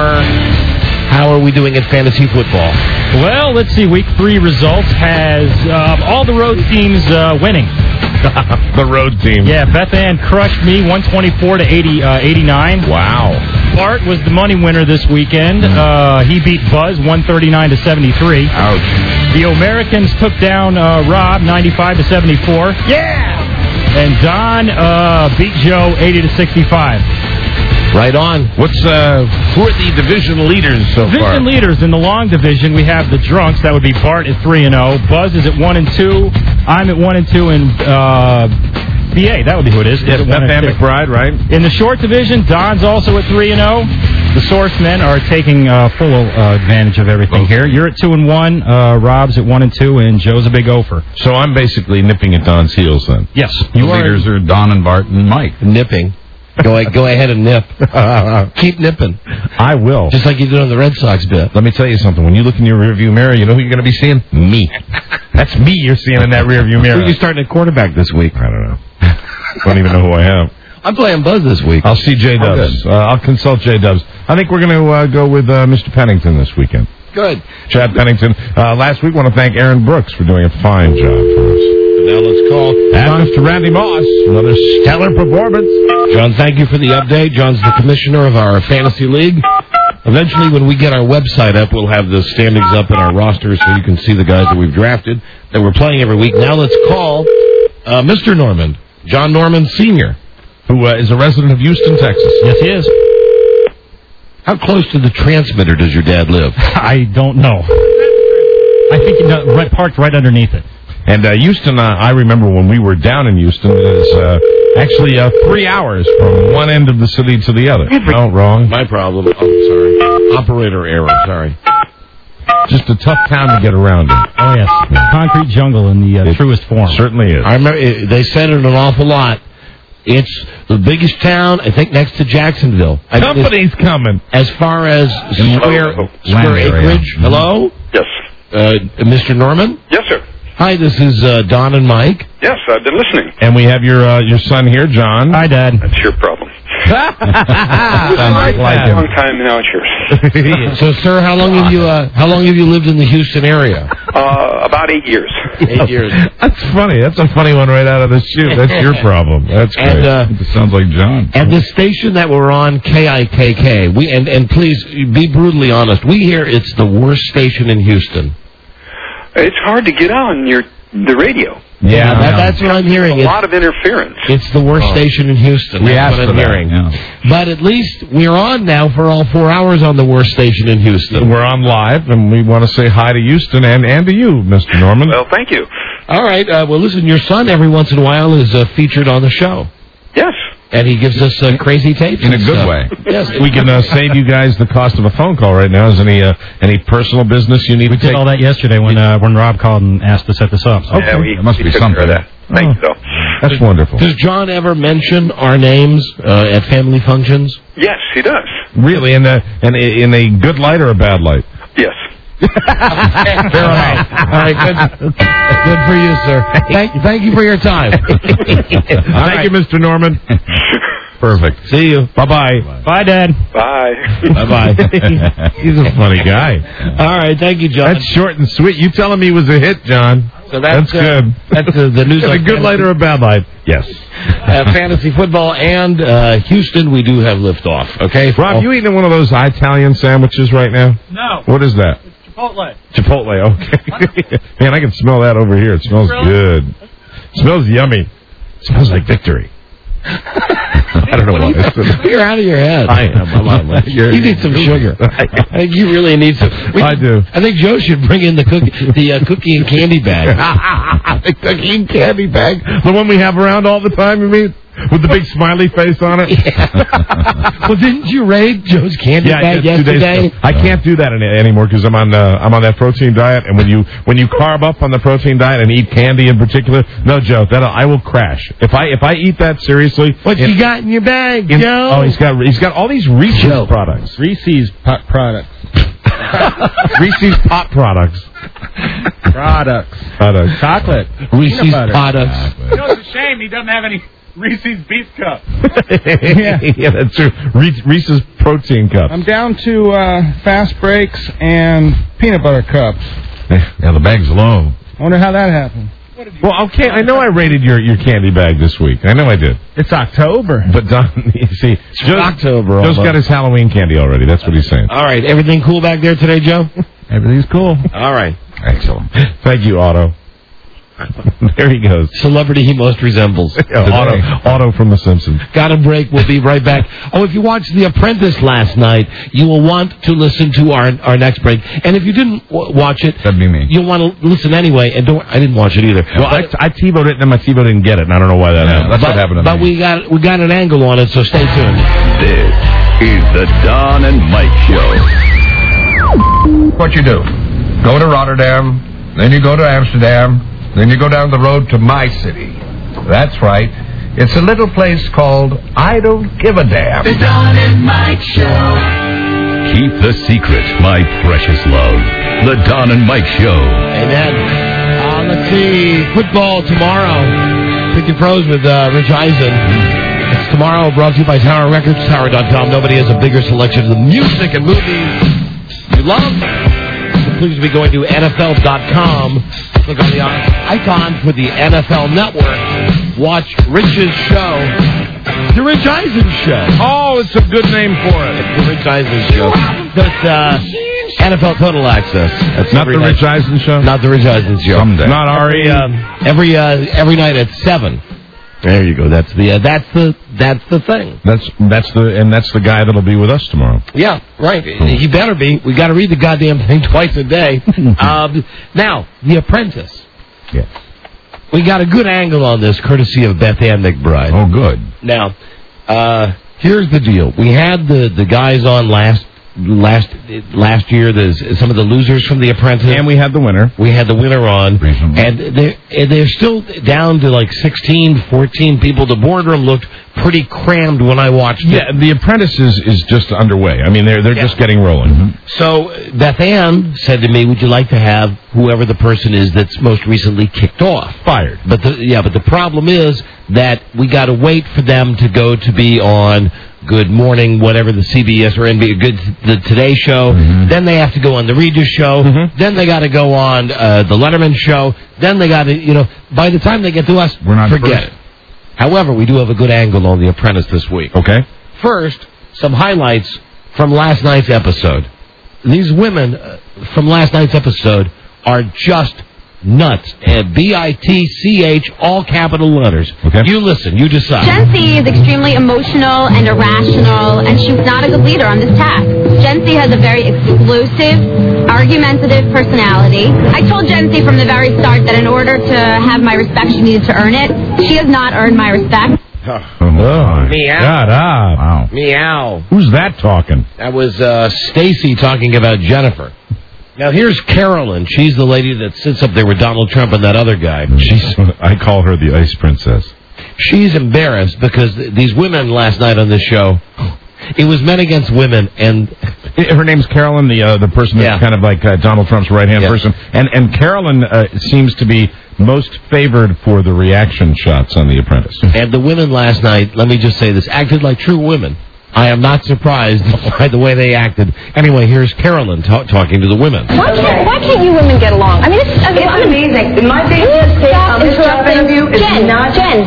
how are we doing at fantasy football? Well, let's see. Week three results has uh, all the road teams uh, winning. The road team. Yeah, Beth Ann crushed me one twenty-four to eighty, uh, eighty-nine. Wow. Bart was the money winner this weekend. Uh, he beat Buzz one thirty-nine to seventy-three. Ouch. The Americans took down uh, Rob ninety-five to seventy-four. Yeah! And Don uh, beat Joe eighty to sixty-five. Right on. What's uh? Who are the division leaders so Division far? leaders in the long division, we have the Drunks. That would be Bart at three and zero. Buzz is at one and two. I'm at one and two, and uh, B A. That would be who it is. Yes, Is at one Beth Ann and two. McBride, right? In the short division, Don's also at three and zero. The Sourcemen are taking uh, full uh, advantage of everything here. You're at two and one. Uh, Rob's at one and two, and Joe's a big gopher. So I'm basically nipping at Don's heels then. Yes, The you leaders are Don and Bart and Mike. Nipping. Go go ahead and nip. Keep nipping. I will. Just like you did on the Red Sox bit. Let me tell you something. When you look in your rearview mirror, you know who you're going to be seeing? Me. That's me you're seeing in that rearview mirror. Who are you starting at quarterback this week? I don't know. Don't even know who I am. I'm playing Buzz this week. I'll see J Dubs. Uh, I'll consult J Dubs. I think we're going to uh, go with uh, Mister Pennington this weekend. Good. Chad Pennington. Uh, last week, I want to thank Aaron Brooks for doing a fine job for us. Now let's call And Mister Randy Moss, another stellar performance. John. Thank you for the update. John's the commissioner of our fantasy league. Eventually, when we get our website up, we'll have the standings up in our roster so you can see the guys that we've drafted that we're playing every week. Now let's call uh, Mister Norman, John Norman Senior, who uh, is a resident of Houston, Texas. Yes, he is. How close to the transmitter does your dad live? I don't know. I think you know, right, parked right underneath it. And uh, Houston, uh, I remember when we were down in Houston, it is uh, actually uh, three hours from one end of the city to the other. No, wrong. My problem. Oh, sorry. Operator error. Sorry. Just a tough town to get around in. Oh, yes. Concrete jungle in the uh, truest form. Certainly is. I remember it, they said it an awful lot. It's the biggest town, I think, next to Jacksonville. I mean, Company's coming. As far as square, square acreage. Mm-hmm. Hello? Yes. Uh, Mister Norman? Yes, sir. Hi, this is uh, Don and Mike. Yes, I've been listening. And we have your uh, your son here, John. Hi, Dad. That's your problem. Sounds like him. Long time now, it's yours. So, sir, how long have you uh, how long have you lived in the Houston area? Uh, about eight years. Eight years. That's funny. That's a funny one right out of the chute. That's your problem. That's great. And, uh, It sounds like John. And the station that we're on, K I K K, we and, and please be brutally honest, we hear it's the worst station in Houston. It's hard to get on your the radio. Yeah, that, that's what I'm hearing. A It's, lot of interference. it's the worst Oh. station in Houston. We That's asked what I'm for that, hearing. yeah. But at least we're on now for all four hours on the worst station in Houston. We're on live, and we want to say hi to Houston and, and to you, Mister Norman. Well, thank you. All right. Uh, well, listen, your son every once in a while is uh, featured on the show. Yes. And he gives us uh, crazy tapes. In a and good stuff. way. Yes. We can uh, save you guys the cost of a phone call right now. Is any uh, any personal business you need We to did take? all that yesterday when uh, when Rob called and asked to set this up. So. Yeah, we, There must we be took something. care of that. Thank you, though. That's wonderful. Does John ever mention our names uh, at family functions? Yes, he does. Really, in a, in a, in a good light or a bad light? Yes. Fair enough. All right, good, good for you, sir. Thank, thank you for your time. Thank right. you, Mister Norman. Perfect. See you. Bye-bye. Bye, Dad. Bye. Bye-bye. He's a funny guy. All right, thank you, John. That's short and sweet. You tell him he was a hit, John. So that's, That's uh, good. That's uh, the news. Is it a on good light or a bad light? Yes. uh, fantasy football and uh, Houston, we do have liftoff. Okay, Rob, you eating one of those Italian sandwiches right now? No. What is that? Chipotle. Chipotle, okay. Man, I can smell that over here. It smells Really? good. It smells yummy. It smells like victory. I don't know why. I said that. You're out of your head. I am. I'm out of my- You need some sugar. I think you really need some. we- I do. I think Joe should bring in the cookie, the uh, cookie and candy bag. The cookie and candy bag. The one we have around all the time, you mean? With the big smiley face on it? Well, didn't you raid Joe's candy Yeah, bag yeah, two days yesterday? ago. I can't do that any, anymore because I'm on uh, I'm on that protein diet, and when you when you carb up on the protein diet and eat candy in particular, no joke, that I will crash. If I if I eat that seriously, What in- you got in your bag, in- Joe? Oh, he's got he's got all these Reese's Joe. products, Reese's pot products. Reese's pot products, Products. products. Chocolate. Reese's Peanut butter. products. You know, it's a shame he doesn't have any Reese's Beef Cup. yeah. yeah, that's true. Reese, Reese's protein cups. I'm down to uh, fast breaks and peanut butter cups. Yeah, the bag's low. I wonder how that happened. Well, okay, I know I rated your, your candy bag this week. I know I did. It's October. But Don, you see, Joe, October. Joe's almost. got his Halloween candy already. That's what he's saying. All right, everything cool back there today, Joe? Everything's cool. All right. Excellent. Thank you, Otto. There he goes. Celebrity he most resembles. Yeah, Otto, Otto from The Simpsons. Got a break. We'll be right back. Oh, if you watched The Apprentice last night, you will want to listen to our our next break. And if you didn't w- watch it, That'd be me. you'll want to listen anyway. And don't. I didn't watch it either. Well, I, I TiVoed it, and my TiVo didn't get it, and I don't know why that Yeah, happened. that's but, what happened to but me. we got we got an angle on it, so stay tuned. This is the Don and Mike Show. What you do? Go to Rotterdam, then you go to Amsterdam, then you go down the road to my city. That's right. It's a little place called I Don't Give a Damn. The Don and Mike Show. Keep the secret, my precious love. The Don and Mike Show. Amen. Uh, let's see. Football tomorrow. Pick your pros with uh, Rich Eisen. It's tomorrow, brought to you by Tower Records, Tower dot com. Nobody has a bigger selection of the music and movies you love. Please be going to N F L dot com. Click on the icon for the N F L Network. Watch Rich's show, The Rich Eisen Show. Oh, it's a good name for it. It's The Rich Eisen Show. That's uh, N F L Total Access. That's Not every the night. Rich Eisen Show? Not the Rich Eisen Show. Someday. Not Every Ari. um, every uh, every night at seven. There you go. That's the uh, that's the that's the thing. That's that's the and that's the guy that'll be with us tomorrow. Yeah, right. He better be. We got to read the goddamn thing twice a day. um, now, The Apprentice. Yeah. We got a good angle on this, courtesy of Beth Ann McBride. Oh, good. Now, uh, here's the deal. We had the, the guys on last last last year, there's some of the losers from The Apprentice. And we had the winner. We had the winner on. Recently. And they're, and they're still down to like sixteen, fourteen people. The boardroom looked pretty crammed when I watched it. Yeah, The Apprentice is, is just underway. I mean, they're they're Yeah. just getting rolling. Mm-hmm. So Beth Ann said to me, would you like to have whoever the person is that's most recently kicked off? Fired. But the, yeah, but the problem is that we got to wait for them to go to be on Good Morning, whatever the C B S or N B C, Good the Today Show. Mm-hmm. Then they have to go on the Regis Show. Mm-hmm. Then they got to go on uh, the Letterman Show. Then they got to, you know, by the time they get to us, We're not forget first. it. However, we do have a good angle on The Apprentice this week. Okay. First, some highlights from last night's episode. These women uh, from last night's episode are just nuts. And B I T C H, all capital letters. Okay. You listen. You decide. Jency is extremely emotional and irrational, and she's not a good leader on this task. Jency has a very explosive, argumentative personality. I told Jency from the very start that in order to have my respect, she needed to earn it. She has not earned my respect. Oh, my Meow. God. Ah. Wow. Meow. Who's that talking? That was uh, Stacy talking about Jennifer. Now, here's Carolyn. She's the lady that sits up there with Donald Trump and that other guy. She's. I call her the Ice Princess. She's embarrassed because th- these women last night on this show, it was men against women, and Her name's Carolyn, the uh, the person that's Yeah. kind of like uh, Donald Trump's right-hand Yeah. person. And and Carolyn uh, seems to be most favored for the reaction shots on The Apprentice. and the women last night, let me just say this, acted like true women. I am not surprised by the way they acted. Anyway, here's Carolyn ta- talking to the women. Why can't, why can't you women get along? I mean, it's, I mean, It's amazing. My biggest Please mistake stop on this job interrupting. interview is Jen, not... Jen,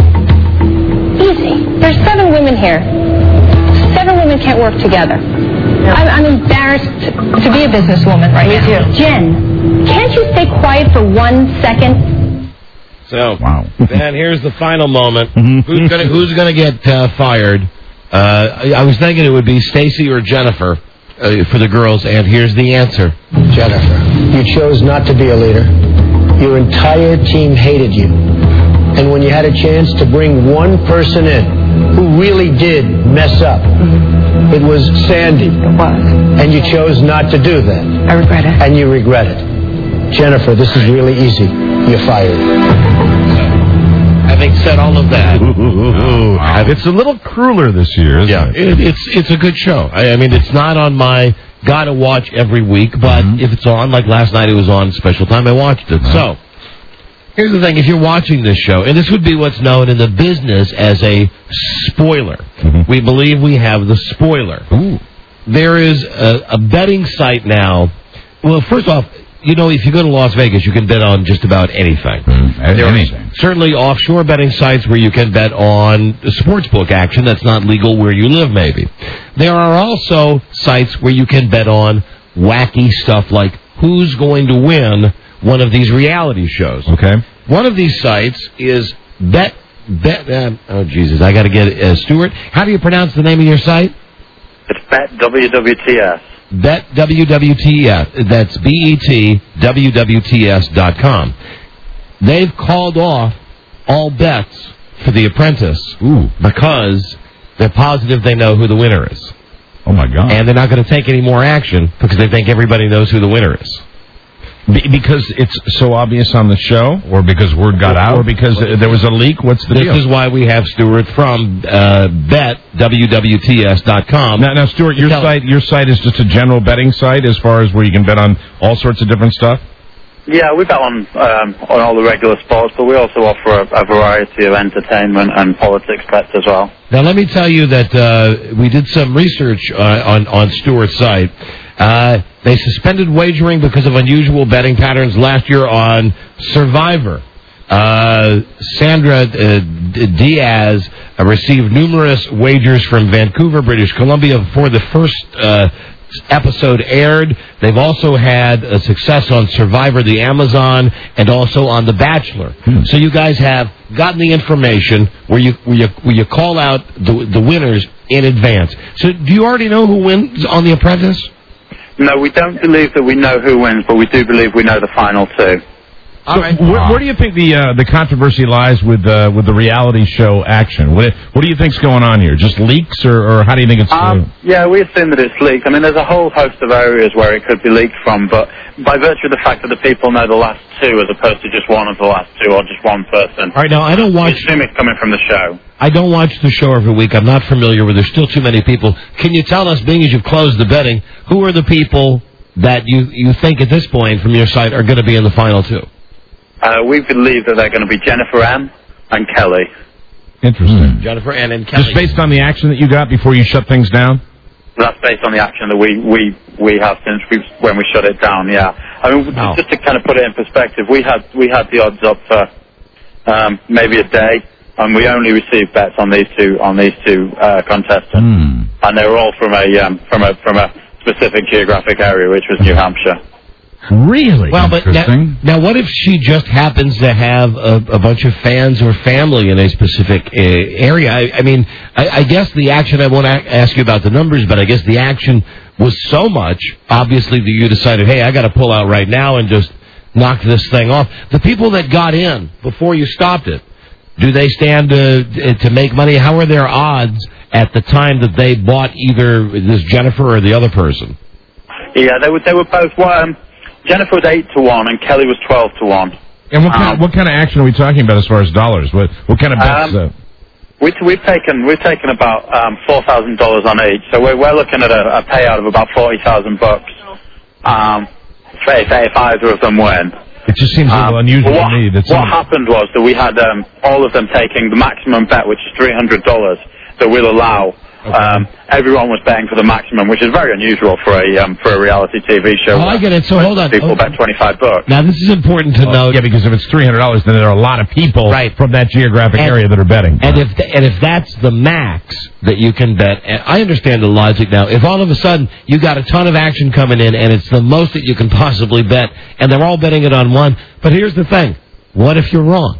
easy. There's seven women here. Seven women can't work together. I'm, I'm embarrassed to, to be a businesswoman right Me now. too. Jen, can't you stay quiet for one second? So, Wow. and here's the final moment. Mm-hmm. Who's gonna Who's gonna get uh, fired? Uh, I, I was thinking it would be Stacy or Jennifer uh, for the girls, and here's the answer. Jennifer, you chose not to be a leader. Your entire team hated you. And when you had a chance to bring one person in who really did mess up, it was Sandy. It was. And you chose not to do that. I regret it. And you regret it. Jennifer, this is really easy. You're fired. Having said all of that, It's a little crueler this year, isn't yeah, it? it, it's it's a good show. I, I mean, it's not on my gotta watch every week, but if it's on, like last night, it was on special time. I watched it. So. Here's the thing, if you're watching this show, and this would be what's known in the business as a spoiler. Mm-hmm. We believe we have the spoiler. Ooh. There is a, a betting site now. Well, first off, you know, if you go to Las Vegas, you can bet on just about anything. Mm, There are anything. certainly offshore betting sites where you can bet on sportsbook action that's not legal where you live, maybe. There are also sites where you can bet on wacky stuff like who's going to win one of these reality shows. Okay. One of these sites is Bet... Bet uh, oh, Jesus, I got to get it. Uh, Stuart, how do you pronounce the name of your site? It's Bet W W T S. Bet W W T S. That's B E T W W T S dot com. They've called off all bets for The Apprentice Ooh. because they're positive they know who the winner is. Oh, my God. And they're not going to take any more action because they think everybody knows who the winner is. Be- because it's so obvious on the show? Or because word got out? Or because uh, there was a leak? What's the This deal? is why we have Stuart from uh, Bet W W T S dot com. Now, now, Stuart, your Tell- site your site is just a general betting site as far as where you can bet on all sorts of different stuff? Yeah, we bet on um, on all the regular sports, but we also offer a, a variety of entertainment and politics bets as well. Now, let me tell you that uh, we did some research uh, on, on Stewart's site. Uh, they suspended wagering because of unusual betting patterns last year on Survivor. Uh, Sandra uh, D- Diaz uh, received numerous wagers from Vancouver, British Columbia before the first uh, episode aired. They've also had a success on Survivor, the Amazon, and also on The Bachelor. Hmm. So you guys have gotten the information where you where you, where you call out the, the winners in advance. So do you already know who wins on The Apprentice? No, we don't believe that we know who wins, but we do believe we know the final two. So where, where do you think the uh, the controversy lies with uh, with the reality show action? What, what do you think's going on here? Just leaks, or, or how do you think it's? Uh... Um, yeah, we assume that it's leaked. I mean, there's a whole host of areas where it could be leaked from, but by virtue of the fact that the people know the last two as opposed to just one of the last two or just one person. All right, now I don't watch. We assume it's coming from the show. I don't watch the show every week. I'm not familiar with. There's still too many people. Can you tell us, being as you've closed the betting, who are the people that you you think at this point from your site are going to be in the final two? Uh, we believe that they're going to be Jennifer M. and Kelly. Interesting. Mm. Jennifer M. and Kelly. Just based on the action that you got before you shut things down? That's based on the action that we, we, we have since we when we shut it down, yeah. I mean, Wow. just to kind of put it in perspective, we had we had the odds up for um, maybe a day, and we only received bets on these two on these two uh, contestants, Mm. and they were all from a um, from a from a specific geographic area, which was New Hampshire. Really? Well, but now, now, what if she just happens to have a, a bunch of fans or family in a specific uh, area? I, I mean, I, I guess the action, I won't a- ask you about the numbers, but I guess the action was so much, obviously, that you decided, hey, I got to pull out right now and just knock this thing off. The people that got in before you stopped it, do they stand to, to make money? How are their odds at the time that they bought either this Jennifer or the other person? Yeah, they were they were both. Um, Jennifer was eight to one, and Kelly was twelve to one. And what kind, Um, of, what kind of action are we talking about as far as dollars? What what kind of bets? Um, uh, We, we've taken we've taken about um, four thousand dollars on each, so we're we're looking at a, a payout of about forty thousand bucks. Um, if, if either of them win. It just seems a little Um, unusual what, to me. That's what happened was that we had um, all of them taking the maximum bet, which is three hundred dollars, that we'll allow. Um, everyone was betting for the maximum, which is very unusual for a um, for a reality T V show. Oh, I get it. So hold on. People Okay. bet twenty-five bucks. Now, this is important to note. Yeah, because if it's three hundred dollars, then there are a lot of people Right. from that geographic And- area that are betting. And if th- and if that's the max that you can bet, and I understand the logic now. If all of a sudden you got a ton of action coming in, and it's the most that you can possibly bet, and they're all betting it on one, but here's the thing: what if you're wrong?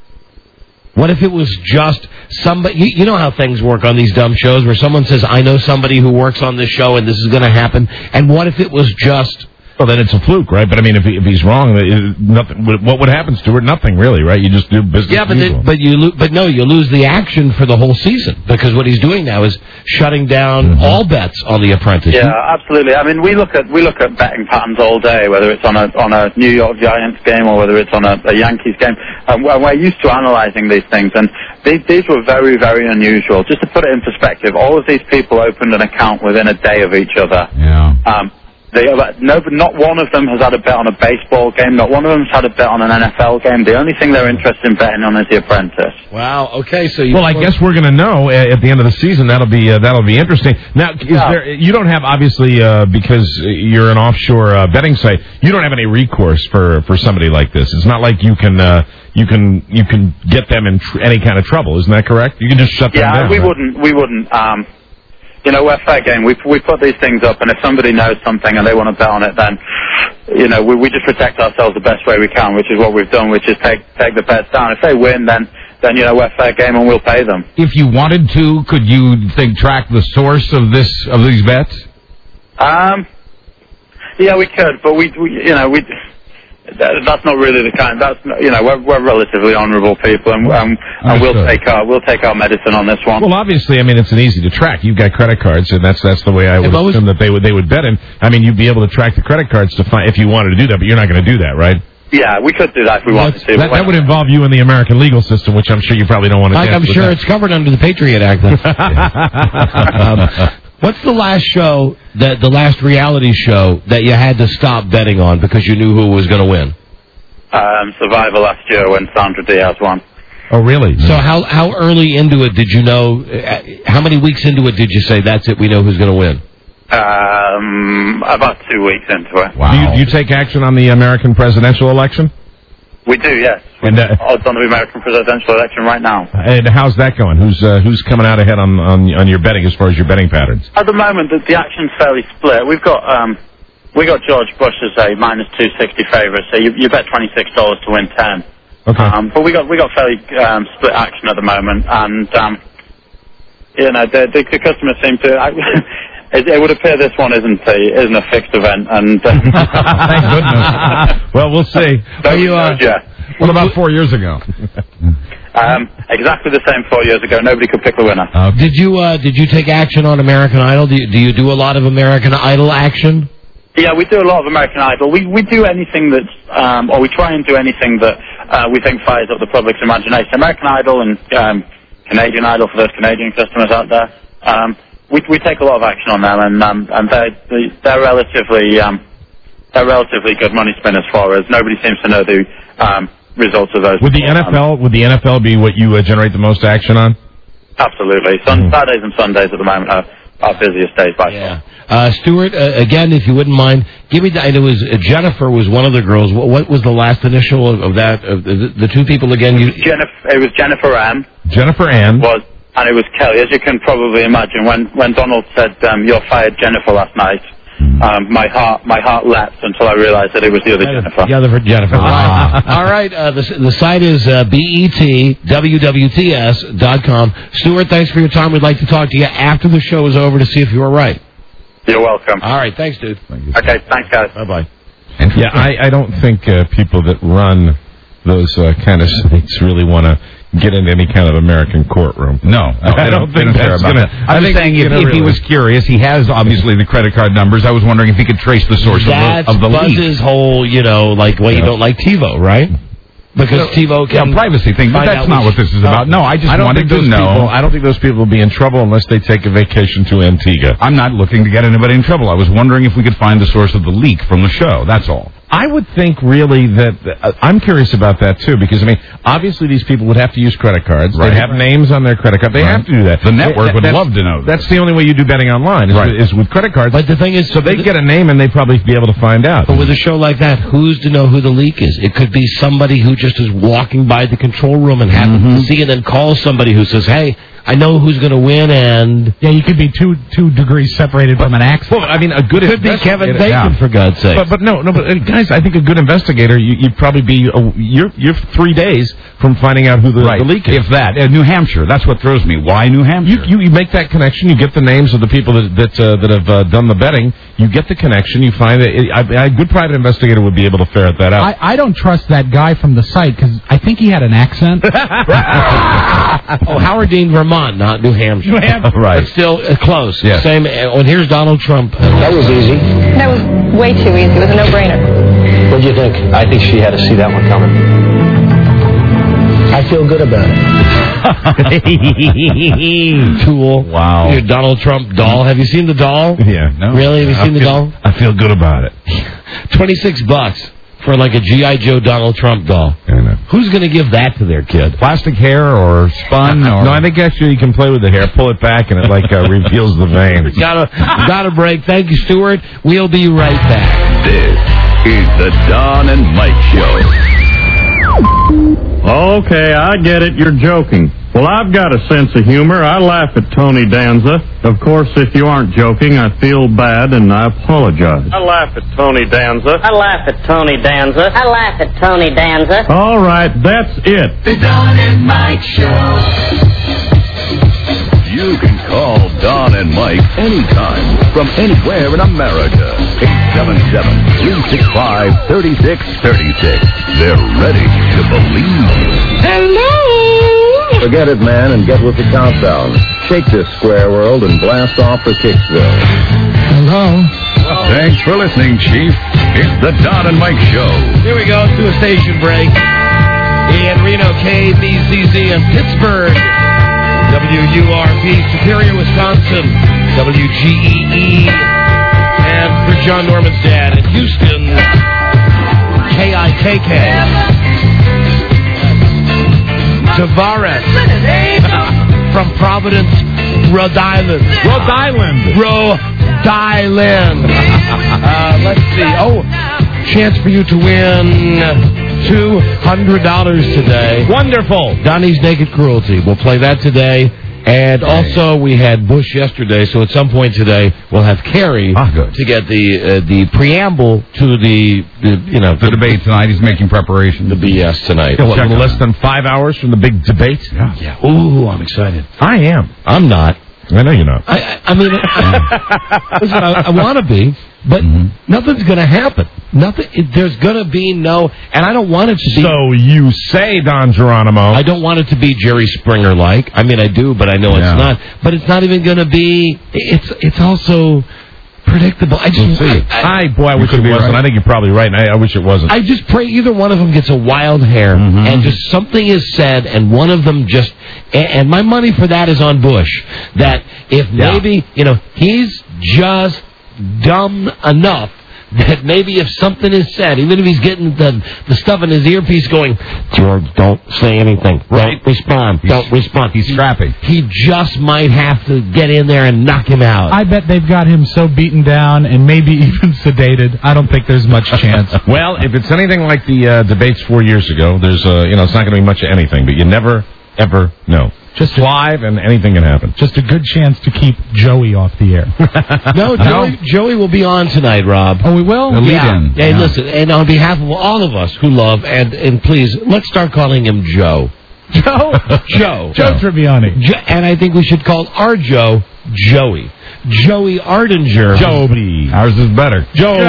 What if it was just somebody? You, you know how things work on these dumb shows, where someone says, "I know somebody who works on this show, and this is going to happen." And what if it was just? Well, then it's a fluke, right? But I mean, if, he, if he's wrong, it, nothing. What would happen, Stuart? Nothing, really, right? You just do business. Yeah, but as it, usual. but you lo- but no, you lose the action for the whole season, because what he's doing now is shutting down Mm-hmm. all bets on The Apprentice. Yeah, absolutely. I mean, we look at we look at betting patterns all day, whether it's on a on a New York Giants game or whether it's on a, a Yankees game. Um, we're, we're used to analysing these things, and these these were very very unusual. Just to put it in perspective, all of these people opened an account within a day of each other. Yeah. Um, They, no, not one of them has had a bet on a baseball game. Not one of them has had a bet on an N F L game. The only thing they're interested in betting on is The Apprentice. Wow. Okay. So you well, I guess we're going to know uh, at the end of the season. That'll be uh, that'll be interesting. Now, is Yeah. there? You don't have obviously uh, because you're an offshore uh, betting site. You don't have any recourse for, for somebody like this. It's not like you can uh, you can you can get them in tr- any kind of trouble. Isn't that correct? You can just shut them Yeah, down. we right? wouldn't. We wouldn't. Um, you know, we're fair game. We we put these things up, and if somebody knows something and they want to bet on it, then you know we we just protect ourselves the best way we can, which is what we've done, which is take take the bets down. If they win, then then you know we're fair game and we'll pay them. If you wanted to, could you think track the source of this of these bets? Um, yeah, we could, but we, we you know we. That, that's not really the kind. That's not, you know we're we're relatively honourable people, and um, and we'll Understood. take our we'll take our medicine on this one. Well, obviously, I mean, it's an easy to track. You've got credit cards, and that's that's the way I would I've always- assume that they would they would bet in. I mean, you'd be able to track the credit cards to find if you wanted to do that, but you're not going to do that, right? Yeah, we could do that if we wanted to. That, but that would involve you in the American legal system, which I'm sure you probably don't want to. Mike, I'm sure it's covered under the Patriot Act. Then. um, what's the last show that the last reality show that you had to stop betting on because you knew who was going to win? Um, Survivor last year when Sandra Diaz won. Oh, really? So how how early into it did you know? Uh, how many weeks into it did you say that's it? We know who's going to win. Um, about two weeks into it. Do you, do you take action on the American presidential election? We do, yes. And uh, Odds on the American presidential election right now. and how's that going? Who's uh, who's coming out ahead on, on on your betting as far as your betting patterns? At the moment, the, the action's fairly split. We've got um, we got George Bush as a minus two sixty favourite, so you, you bet twenty six dollars to win ten. Okay. Um, but we got we got fairly um, split action at the moment, and um, you know the, the, the customers seem to. I, it, it would appear this one isn't a isn't a fixed event, and uh, thank goodness. Well, we'll see. Are you? Uh, what about four years ago? Um, exactly the same four years ago. Nobody could pick the winner. Uh, did you uh, did you take action on American Idol? Do you, do you do a lot of American Idol action? Yeah, we do a lot of American Idol. We we do anything that's, um, or we try and do anything that uh, we think fires up the public's imagination. American Idol and um, Canadian Idol for those Canadian customers out there. Um, we we take a lot of action on them, and um, and they're they're relatively um, they're relatively good money spinners for us. Nobody seems to know the um, results of those. Would the N F L would the N F L be what you uh, generate the most action on? Absolutely. Sun, mm. Saturdays and Sundays at the moment are our busiest days by far. Uh, Stuart, uh, again, if you wouldn't mind, give me the. And it was uh, Jennifer was one of the girls. What, what was the last initial of, of that? Of the, the two people again? You, Jennifer. It was Jennifer Ann. Jennifer Ann was, and it was Kelly. As you can probably imagine, when when Donald said, um, "You're fired, Jennifer," last night. Um, my heart, my heart leapt until I realized that it was the other Jennifer. The other Jennifer. Ah. All right. Uh, the the site is uh, B E T W W T S dot com. Stuart, thanks for your time. We'd like to talk to you after the show is over to see if you were right. You're welcome. All right. Thanks, dude. Thank you. Okay. Thanks, guys. Bye bye. Yeah, I, I don't think uh, people that run those uh, kind of sites really want to get into any kind of American courtroom. No, no I don't, don't think that's going to. I'm just saying, if, if really. he was curious, he has obviously the credit card numbers. I was wondering if he could trace the source that's of the, of the leak. Buzz's whole, you know, like why yeah. you don't like TiVo, right? Because so, TiVo can yeah, privacy thing, but that's not what this is about. No, I just I don't wanted think to those know. People, I don't think those people will be in trouble unless they take a vacation to Antigua. I'm not looking to get anybody in trouble. I was wondering if we could find the source of the leak from the show. That's all. I would think really that uh, I'm curious about that too, because I mean, obviously these people would have to use credit cards. Right. They have right. names on their credit card. They right. have to do that. The network that, would that's, love to know. That's the only way you do betting online is, right. with, is with credit cards. But the thing is, so they get a name and they probably be able to find out. But with a show like that, who's to know who the leak is? It could be somebody who just is walking by the control room and happens mm-hmm. to see it, and then calls somebody who says, "Hey, I know who's going to win," and yeah, you could be two two degrees separated but, from an accident. Well, I mean, a good could be Kevin Bacon yeah. for God's sake. But, but no, no, but uh, guys, I think a good investigator, you, you'd probably be uh, you're you're three days from finding out who the, right. the leak is. If that, uh, New Hampshire, that's what throws me. Why New Hampshire? You you, you make that connection. You get the names of the people that that uh, that have uh, done the betting. You get the connection. You find that it, I, a good private investigator would be able to ferret that out. I, I don't trust that guy from the site because I think he had an accent. Oh, Howard Dean, Vermont, not New Hampshire. New Hampshire. Right. But still uh, close. Yes. Same. Uh, and here's Donald Trump. That was easy. That was way too easy. It was a no-brainer. What do you think? I think she had to see that one coming. I feel good about it. Tool. Wow. Your Donald Trump doll. Have you seen the doll? Yeah. No. Really? Have you I seen the feel, doll? I feel good about it. Twenty-six bucks for like a G I Joe Donald Trump doll. I know. Who's going to give that to their kid? Plastic hair or spun? Or... No, I think actually you can play with the hair, pull it back, and it like uh, reveals the veins. Got a got a break. Thank you, Stuart. We'll be right back. This is the Don and Mike Show. Okay, I get it. You're joking. Well, I've got a sense of humor. I laugh at Tony Danza. Of course, if you aren't joking, I feel bad and I apologize. I laugh at Tony Danza. I laugh at Tony Danza. I laugh at Tony Danza. All right, that's it. The Don and Mike Show. You can call Don and Mike anytime from anywhere in America. eight seven seven, three six five, three six three six. They're ready to believe you. Hello? Forget it, man, and get with the countdown. Shake this square world and blast off for Kicksville. Hello? Thanks for listening, Chief. It's the Don and Mike Show. Here we go to a station break. In Reno, K B C Z, and Pittsburgh. W U R P, Superior, Wisconsin, W G E E, and for John Norman's dad in Houston, K I K K, Tavares, from Providence, Rhode Island. Rhode Island. Rhode Island. uh, let's see. Oh, chance for you to win two hundred dollars today. Wonderful. Donnie's Naked Cruelty. We'll play that today. And also, we had Bush yesterday, so at some point today, we'll have Kerry ah, good. to get the uh, the preamble to the, the you know... The, the debate tonight. He's making preparation. The B S tonight. Yeah, what, less than five hours from the big debate? Yeah. yeah. Ooh, I'm excited. I am. I'm not. I know you're not. I, I, I mean, I, listen, I, I want to be, but nothing's going to happen. Nothing. It, there's going to be no, and I don't want it to be. So you say, Don Geronimo. I don't want it to be Jerry Springer-like. I mean, I do, but I know Yeah. it's not. But it's not even going to be. It's it's also predictable. I just We'll see. I, I, boy, I wish it be wasn't. right. I think you're probably right. and I, I wish it wasn't. I just pray either one of them gets a wild hair and just something is said and one of them just, and, and my money for that is on Bush. That if maybe, you know, he's just dumb enough that maybe if something is said, even if he's getting the, the stuff in his earpiece going, George, don't say anything. Don't respond. Don't respond. He's strapping. He just might have to get in there and knock him out. I bet they've got him so beaten down and maybe even sedated. I don't think there's much chance. Well, if it's anything like the uh, debates four years ago, there's, uh, you know, it's not going to be much of anything, but you never, ever know. Just live, and anything can happen. Just a good chance to keep Joey off the air. No, Joey, Joey will be on tonight, Rob. Oh, we will? Yeah. lead-in. Hey, Yeah. listen, and on behalf of all of us who love, and, and please, let's start calling him Joe. Joe? Joe. Joe Tribbiani. Jo- and I think we should call our Joe Joey. Joey Ardinger. Joey. Ours is better.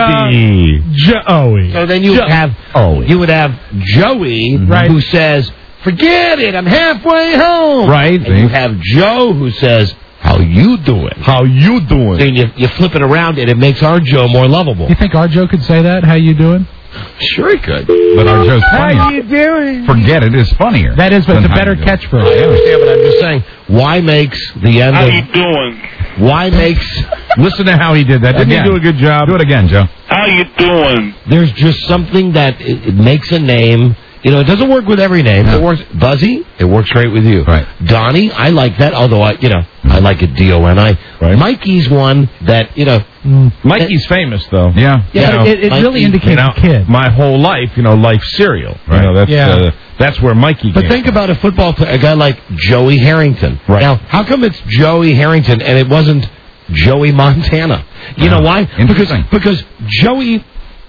Joey. Joey. So then you would have you would have Joey Right. who says, "Forget it, I'm halfway home." Right. And you have Joe who says, "How you doing?" How you doing? Then you, you flip it around and it makes our Joe more lovable. You think our Joe could say that? How you doing? Sure he could. But our Joe's funnier. you doing? Forget it is funnier. That is, but it's a than better how you doing. catchphrase. I understand, but I'm just saying, why makes the end How of... you doing? Why makes... Listen to how he did that. Didn't Again. he do a good job? Do it again, Joe. How you doing? There's just something that it, it makes a name. You know, it doesn't work with every name. It works. Buzzy, it works great with you. Right. Donnie, I like that, although I, you know, I like it D O N I. Right. Mikey's one that, you know... Mikey's famous, though. Yeah. Yeah, You but know, it, it really Mikey, indicates You know, a kid. my whole life, you know, life cereal. You Right. know, that's, Yeah. uh, that's where Mikey But came think from. about a football player, a guy like Joey Harrington. Right. Now, how come it's Joey Harrington and it wasn't Joey Montana? You know why? Because Interesting. because Joey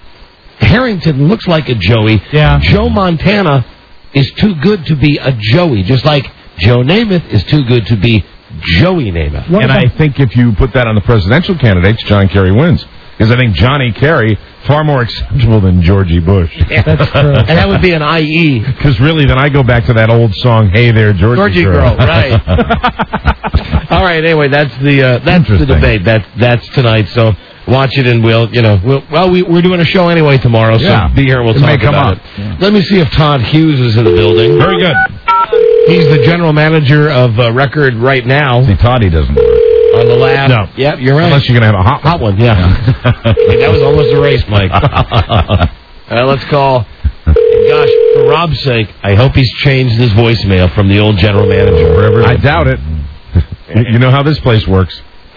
Harrington looks like a Joey. Yeah. Joe Montana is too good to be a Joey, just like Joe Namath is too good to be Joey Namath. What And about- I think if you put that on the presidential candidates, John Kerry wins. Because I think Johnny Kerry, far more acceptable than Georgie Bush. That's true. And that would be an I E. Because really, then I go back to that old song, "Hey There, Georgie, Georgie Girl, right. All right, anyway, that's the uh, that's the Interesting. debate. That that's tonight. So watch it, and we'll you know we'll, well we we're doing a show anyway tomorrow. So Yeah. be here. and We'll It talk may come about up. it. Yeah. Let me see if Todd Hughes is in the building. Very good. He's the general manager of uh, Record right now See, Toddy doesn't work. on the lab. No. Yep, you're right. Unless you're going to have a hot one. Hot one, yeah. Hey, that was almost a race, Mike. uh, let's call. And gosh, for Rob's sake, I hope he's changed his voicemail from the old general manager. Wherever I doubt it. You you know how this place works.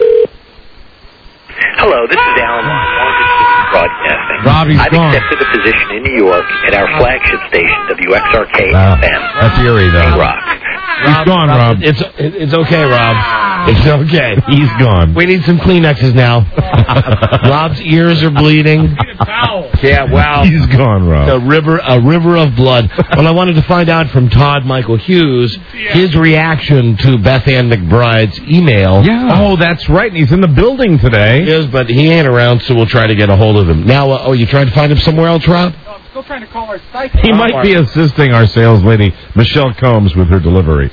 Hello, this is Alan Long, Longitude Broadcasting. Robbie's I've gone. accepted a position in New York at our flagship station, W X R K Wow. F M. That's eerie, though. Rock. He's gone, Rob. It's it's okay, Rob. It's okay. He's gone. We need some Kleenexes now. Rob's ears are bleeding. Yeah, wow. He's gone, A Rob. river, a river of blood. Well, I wanted to find out from Todd Michael Hughes his reaction to Beth Ann McBride's email. Yeah. Oh, that's right. And he's in the building today. He is, but he ain't around, so we'll try to get a hold of him. Now, uh, oh, you trying to find him somewhere else, Rob? Still trying to call our psychic. He might be assisting our sales lady, Michelle Combs, with her delivery.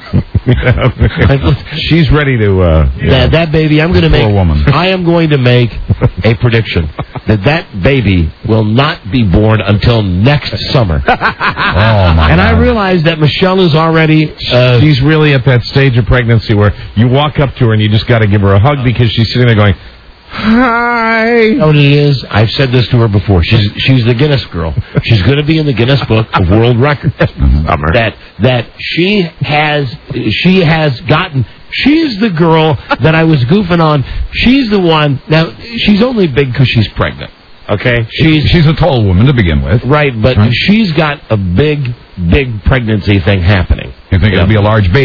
She's ready to. Uh, you know, That, that baby, I'm going to make. Poor woman. I am going to make a prediction that that baby will not be born until next summer. Oh, my And I God. realize that Michelle is already. Uh, she's really at that stage of pregnancy where you walk up to her and you just got to give her a hug because she's sitting there going, "Hi." You know what it is? I've said this to her before. She's she's the Guinness girl. She's going to be in the Guinness Book of World Records. that that she has she has gotten. She's the girl that I was goofing on. She's the one. Now she's only big because she's pregnant. Okay, she's She's a tall woman to begin with. right, but Right. she's got a big big pregnancy thing happening. You think Yeah. it'll be a large baby then?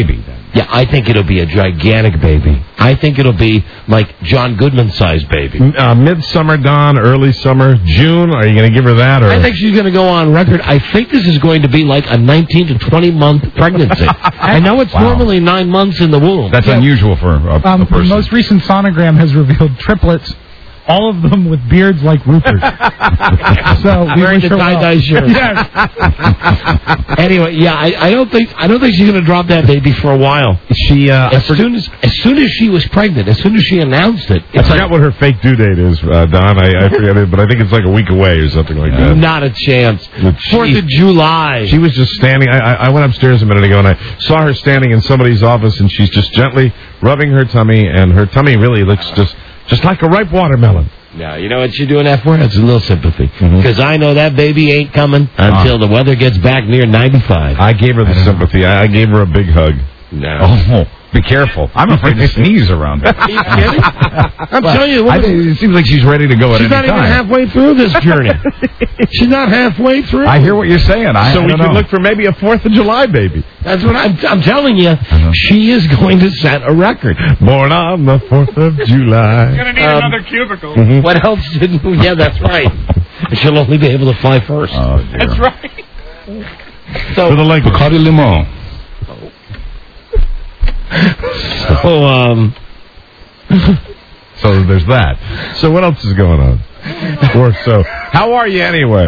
Yeah, I think it'll be a gigantic baby. I think it'll be like John Goodman-sized baby. Uh, midsummer, Dawn, early summer, June. Are you going to give her that? Or? I think she's going to go on record. I think this is going to be like a nineteen to twenty month pregnancy. I know it's wow. normally nine months in the womb. That's yeah. unusual for a, um, a person. The most recent sonogram has revealed triplets. All of them with beards like Rupert. So we wearing the tie-dye well. shirt. Yes. Anyway, yeah, I, I don't think I don't think she's going to drop that baby for a while. She uh, as soon as as soon as she was pregnant, as soon as she announced it, I forgot like, what her fake due date is, uh, Don. I, I forget it, but I think it's like a week away or something like that. Not a chance. Fourth of July. She was just standing. I, I went upstairs a minute ago and I saw her standing in somebody's office, and she's just gently rubbing her tummy, and her tummy really looks just. Just like a ripe watermelon. Yeah, you know what you're doing that for? It's a little sympathy. Because mm-hmm. I know that baby ain't coming until uh, the weather gets back near ninety-five. I gave her the sympathy. I, I gave her a big hug. No. Oh, be careful. I'm afraid to sneeze around her. Are you kidding? I'm well, telling you. I think it seems like she's ready to go at any time. She's not even halfway through this journey. She's not halfway through. I hear what you're saying. I, so I we can know. look for maybe a fourth of July baby. That's what I'm, I'm telling you. She is going to set a record. Born on the fourth of July. She's going to need um, another cubicle. Mm-hmm. What else didn't we? Yeah, that's right. She'll only be able to fly first. Oh, dear. That's right. So, for the lake. Bacardi Limon. So, um... so there's that. So what else is going on? Or so. How are you anyway?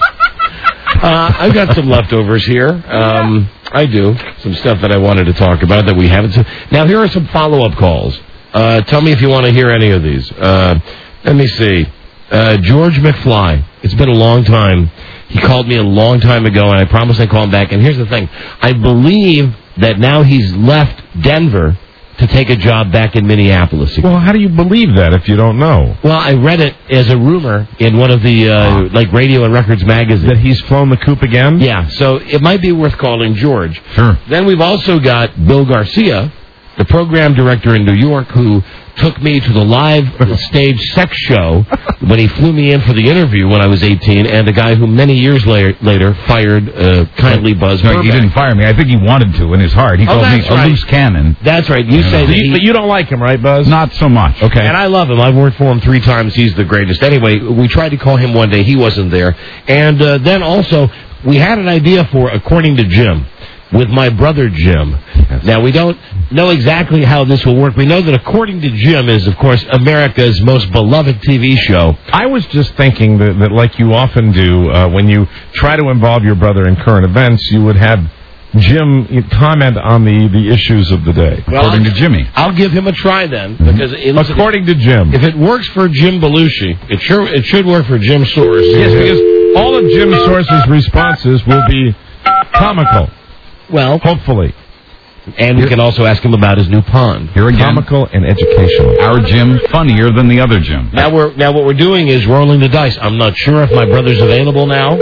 Uh, I've got some leftovers here. Um, I do. Some stuff that I wanted to talk about that we haven't seen. Now, here are some follow-up calls. Uh, tell me if you want to hear any of these. Uh, let me see. Uh, George McFly. It's been a long time. He called me a long time ago, and I promised I'd call him back. And here's the thing. I believe that now he's left Denver to take a job back in Minneapolis. Well, how do you believe that if you don't know? Well, I read it as a rumor in one of the, uh, like, Radio and Records magazines. That he's flown the coop again? Yeah, so it might be worth calling George. Sure. Then we've also got Bill Garcia, the program director in New York, who took me to the live stage sex show when he flew me in for the interview when I was eighteen, and a guy who many years later, later fired uh, kindly Buzz No, Burbank. he didn't fire me. I think he wanted to in his heart. He oh, called me right. a loose cannon. That's right. You say that he, But you don't like him, right, Buzz? Not so much. Okay. And I love him. I've worked for him three times. He's the greatest. Anyway, we tried to call him one day. He wasn't there. And uh, then also, we had an idea for According to Jim, with my brother Jim. Yes. Now, we don't know exactly how this will work. We know that According to Jim is, of course, America's most beloved T V show. I was just thinking that, that like you often do, uh, when you try to involve your brother in current events, you would have Jim comment on the, the issues of the day. Well, according to Jimmy. I'll give him a try then. Because it, according to Jim. If it works for Jim Belushi, it sure it should work for Jim Source. Yes, because all of Jim Source's responses will be comical. Well, hopefully. And we can also ask him about his new pond. Here again, comical and educational. Our Jim funnier than the other Jim. Now we're now what we're doing is rolling the dice. I'm not sure if my brother's available now.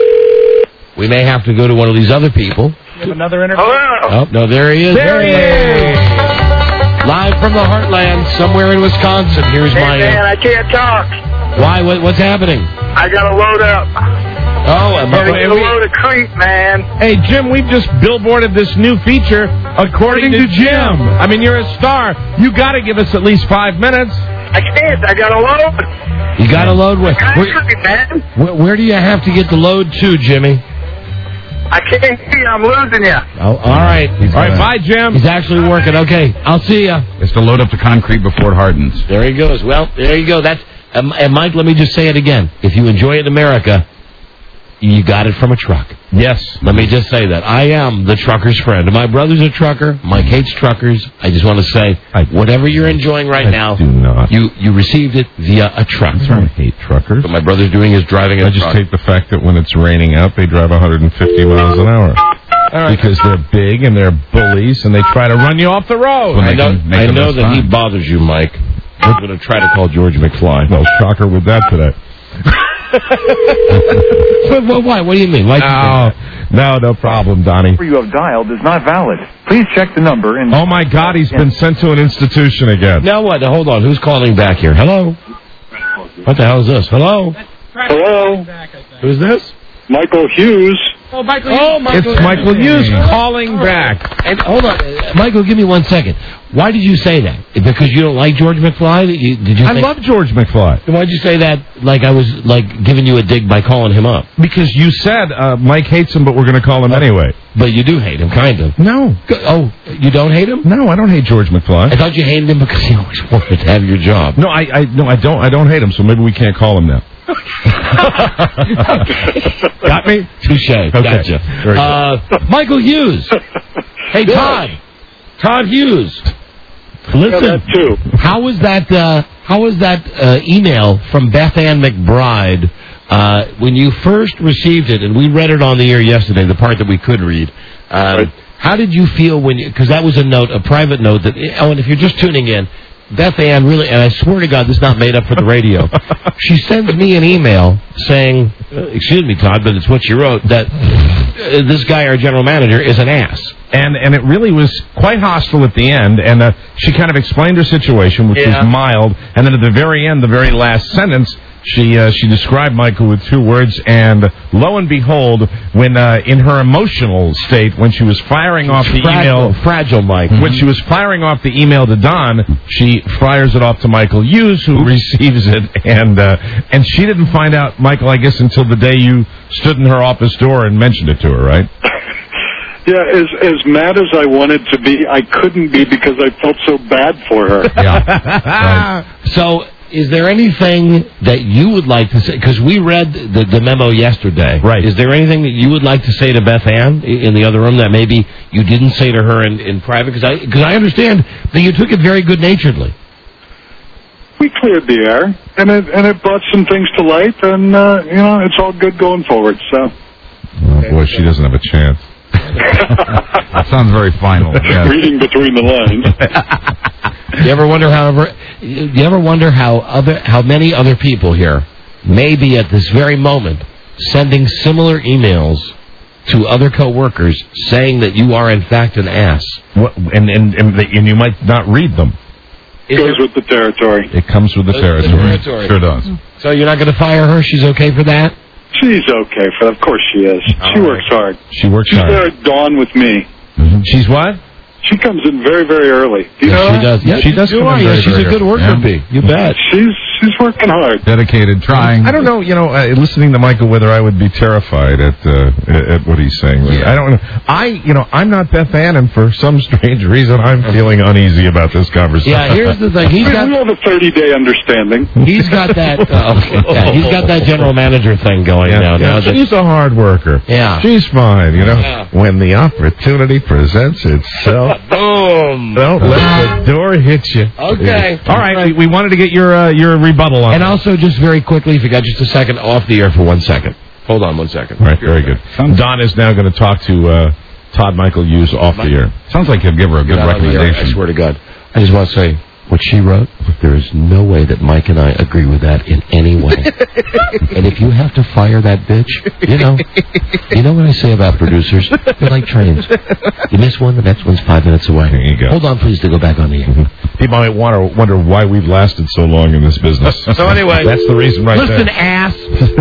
We may have to go to one of these other people. You have another interview? Oh, no, there he is. There, there he is. is. Live from the heartland, somewhere in Wisconsin. Here's hey, my... man, I can't talk. Why? What, what's happening? I got to load up. Oh, I'm going to load a creep, man. Hey, Jim, we've just billboarded this new feature, According to Jim. I mean, you're a star. You got to give us at least five minutes. I can't. I got to load. You got to load with... Where, man. Where, where do you have to get the load to, Jimmy? I can't see. I'm losing you. Oh, all right. He's all right, uh, bye, Jim. He's actually working. Okay, I'll see you. It's to load up the concrete before it hardens. There he goes. Well, there you go. That's um, and Mike, let me just say it again. If you enjoy it in America, you got it from a truck. Yes. Let me just say that. I am the trucker's friend. My brother's a trucker. Mike hates truckers. I just want to say, I, whatever you're enjoying right I now, do not. you you received it via a truck. I don't hate truckers. What my brother's doing is driving a I just truck. hate the fact that when it's raining out, they drive one hundred fifty miles an hour. All right. Because they're big and they're bullies and they try to run you off the road. Well, I know, I know that he bothers you, Mike. I'm going to try to call George McFly. No, shocker with that today. well, why? What do you mean? Why no, no, no problem, Donnie. The number you have dialed is not valid. Please check the number and... Oh, my God, he's been sent to an institution again. Now what? Now, hold on. Who's calling back here? Hello? What the hell is this? Hello? Hello? Who's this? Michael Hughes. Oh, Michael. Oh, Michael. It's Michael Hughes calling back. And hold on, uh, Michael, give me one second. Why did you say that? Because you don't like George McFly? Did you, did you I think, love George McFly. Why did you say that like I was like giving you a dig by calling him up? Because you said uh, Mike hates him, but we're going to call him anyway. But you do hate him, kind of. No. Oh, you don't hate him? No, I don't hate George McFly. I thought you hated him because he always wanted to have your job. No, I, I no, I don't. I don't hate him. So maybe we can't call him now. Got me? Touche. Okay. Gotcha. Very good. Uh, Michael Hughes. Hey, Todd. Todd Hughes. Listen. Yeah, that too. How was that? Uh, how was that uh, email from Beth Ann McBride uh, when you first received it? And we read it on the air yesterday, the part that we could read. Um, Right. How did you feel when? Because that was a note, a private note that. Oh, and if you're just tuning in. Beth Ann really, and I swear to God, this is not made up for the radio. She sends me an email saying, uh, excuse me, Todd, but it's what she wrote, that uh, this guy, our general manager, is an ass. And and it really was quite hostile at the end, and uh, she kind of explained her situation, which Yeah. was mild, and then at the very end, the very last sentence, she uh, she described Michael with two words, and lo and behold, when uh, in her emotional state, when she was firing off the Fragile, email, fragile Mike. when she was firing off the email to Don, she fires it off to Michael Hughes, who receives it, and uh, and she didn't find out, Michael, I guess, until the day you stood in her office door and mentioned it to her, right? Yeah, as as mad as I wanted to be, I couldn't be because I felt so bad for her. Yeah. Right. So, is there anything that you would like to say? Because we read the, the memo yesterday. Right. Is there anything that you would like to say to Beth Ann in the other room that maybe you didn't say to her in, in private? Because I, cause I understand that you took it very good-naturedly. We cleared the air, and it and it brought some things to light, and uh, you know it's all good going forward. So. Oh, boy, she doesn't have a chance. That sounds very final. Yes. Reading between the lines. You ever wonder, however, you ever wonder how other, how many other people here may be at this very moment sending similar emails to other coworkers saying that you are in fact an ass? What, and, and, and, and you might not read them. It goes with the territory. It comes with the Goes territory. with the territory. Sure does. So you're not going to fire her? She's okay for that? She's okay for that. Of course she is. She works hard. She works She's hard. there at dawn with me. Mm-hmm. She's what? She comes in very, very early. Do you Yes, know she that? does. Yeah, She does You come are. in Yeah, very, she's very a good early. worker Yeah. bee. You bet. She's she's working hard. Dedicated, trying. I don't know, you know, uh, listening to Michael, whether I would be terrified at uh, at what he's saying. Yeah. I don't know. I, you know, I'm not Beth Ann, and for some strange reason, I'm feeling uneasy about this conversation. Yeah, here's the thing. He's we got we have a thirty-day understanding. he's got that uh, okay, yeah, he's got that general manager thing going Yeah, now. yeah, Now that, she's a hard worker. Yeah. She's fine, you know. Yeah. When the opportunity presents itself, boom. don't let the door hit you. Okay. All right, we, we wanted to get your uh, your rebuttal on And it. also, just very quickly, if you got just a second, off the air for one second. Hold on one second. All right, very good. Don is now going to talk to uh, Todd Michael Hughes off the air. Sounds like you'll give her a good Get out of the air, I recommendation. swear to God. I just want to say, what she wrote, there is no way that Mike and I agree with that in any way. And if you have to fire that bitch, you know, you know what I say about producers? They're like trains. You miss one, the next one's five minutes away. There you go. Hold on, please, to go back on the air. People might want to wonder why we've lasted so long in this business. So anyway, that's the reason right Listen, there. ass.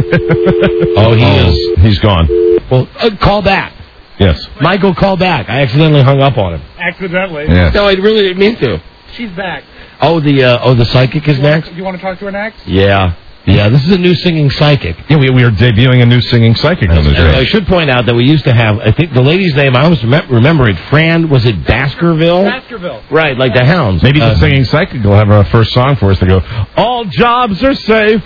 Oh, he is. He's gone. Well, uh, call back. Yes. Michael, call back. I accidentally hung up on him. Accidentally. Yes. No, I really didn't mean to. She's back. Oh, the uh, oh, the psychic is next. You want to talk to her next? Yeah, yeah. This is a new singing psychic. Yeah, we, we are debuting a new singing psychic on the And I show. should point out that we used to have, I think the lady's name, I always rem- remember it, Fran, was it Baskerville? Baskerville. Right, like the Hounds. Maybe the Uh, singing psychic will have our first song for us to go, all jobs are safe.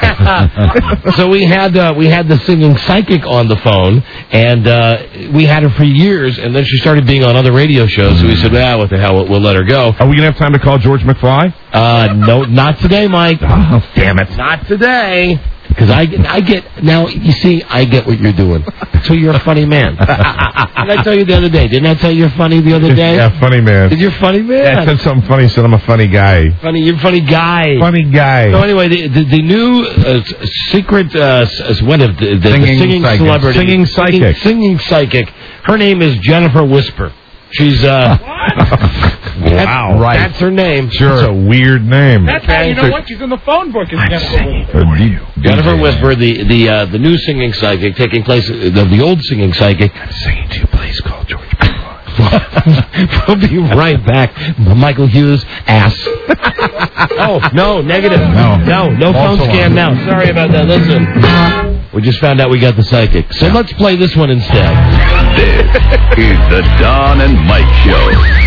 So we had uh, we had the singing psychic on the phone, and uh, we had her for years, and then she started being on other radio shows, so we said, well, what the hell, we'll, we'll let her go. Are we going to have time to call George McFly? Uh, no, not today, Mike. Oh, damn it. Not today. Because I, I get, now, you see, I get what you're doing. So you're a funny man. Did I tell you the other day? Didn't I tell you you're funny the other day? Yeah, funny man. Did you funny man? Yeah, I said something funny, said I'm a funny guy. Funny, you're a funny guy. Funny guy. So anyway, the, the, the new uh, s- secret, uh, s- what of the, the, the Singing singing psychic. celebrity. Singing psychic. Singing, singing psychic. Her name is Jennifer Whisper. She's, uh... Wow. Right. That's her name. Sure. It's a weird name. That's how you know what? She's in the phone book. Is Jennifer Whisper. Jennifer Whisper, the the uh, the new singing psychic, taking place the the old singing psychic. I'm singing to a place called George. We'll be right back. Michael Hughes, ass. Oh, no, negative. No, no, no phone scan now. Sorry about that. Listen. We just found out we got the psychic. So let's play this one instead. This is the Don and Mike Show.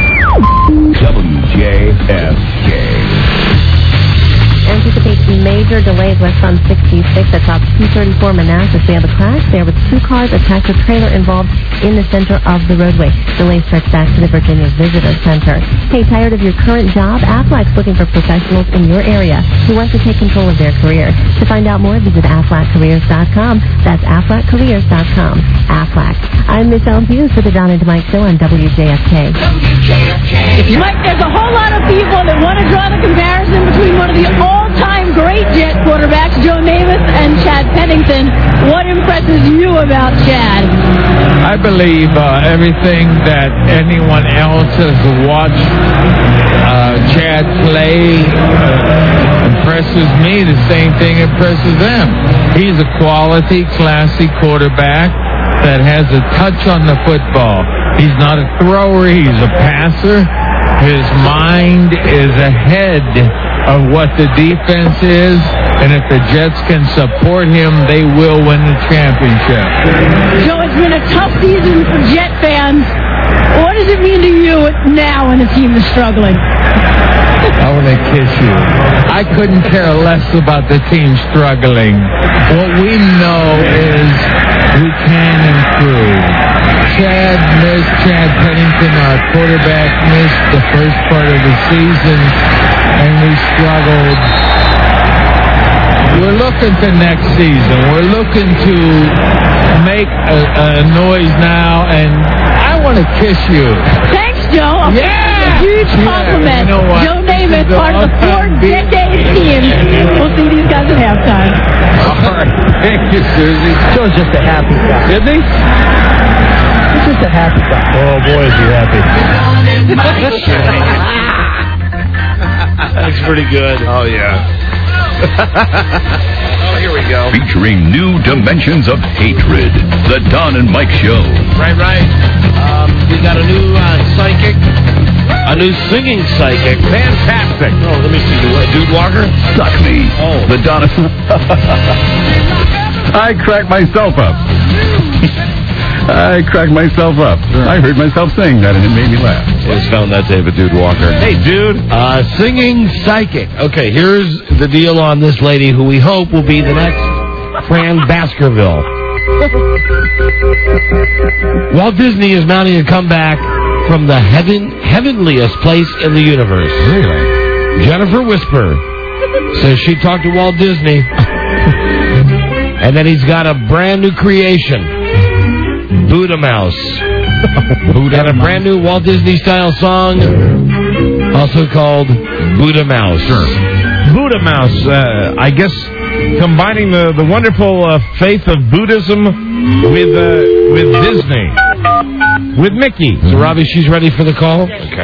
W J S K. Anticipates major delays west on sixty-six at top two thirty-four Manassas. They have a crash there with two cars attacked a trailer involved in the center of the roadway. Delays stretch back to the Virginia Visitor Center. Hey, tired of your current job? Aflac's looking for professionals in your area who want to take control of their career. To find out more, visit aflac careers dot com. That's aflac careers dot com. Aflac. I'm Michelle Hughes for the Don and Mike Show on W J S K. Mike, there's a whole lot of people that want to draw the comparison between one of the all-time great Jet quarterbacks, Joe Namath, and Chad Pennington. What impresses you about Chad? I believe uh, everything that anyone else has watched uh, Chad play uh, impresses me. The same thing impresses them. He's a quality, classy quarterback that has a touch on the football. He's not a thrower, he's a passer. His mind is ahead of what the defense is, and if the Jets can support him, they will win the championship. Joe, it's been a tough season for Jet fans. What does it mean to you now when the team is struggling? I want to kiss you. I couldn't care less about the team struggling. What we know is we can improve. Chad missed, Chad Pennington, our quarterback, missed the first part of the season, and we struggled. We're looking to next season. We're looking to make a, a noise now, and I want to kiss you. Thanks, Joe. Yeah! A huge compliment. Yeah, you know what? Joe Namath, part of the four-decade team. We'll see these guys at halftime. All right. Thank you, Susie. Joe's just a happy guy. Isn't he? He's just a happy guy. Oh, boy, is he happy. That's pretty good. Oh, yeah. Oh, here we go. Featuring new dimensions of hatred. The Don and Mike Show. Right, right. Um, we got a new uh, psychic. A new singing psychic. Fantastic. Oh, let me see. What, Dude Walker? Suck me. Oh. The Don. I cracked myself up. I cracked myself up. Sure. I heard myself sing that, and it made me laugh. I just found that David Dude Walker. Hey, dude. Uh, singing psychic. Okay, here's the deal on this lady who we hope will be the next Fran Baskerville. Walt Disney is mounting a comeback from the heaven heavenliest place in the universe. Really? Jennifer Whisper says she talked to Walt Disney, and that he's got a brand new creation. Buddha Mouse. Buddha and a brand new Walt Disney style song, also called Buddha Mouse. Sure. Buddha Mouse, uh, I guess combining the, the wonderful uh, faith of Buddhism with uh, with Disney. With Mickey. So, Robbie, she's ready for the call? Okay.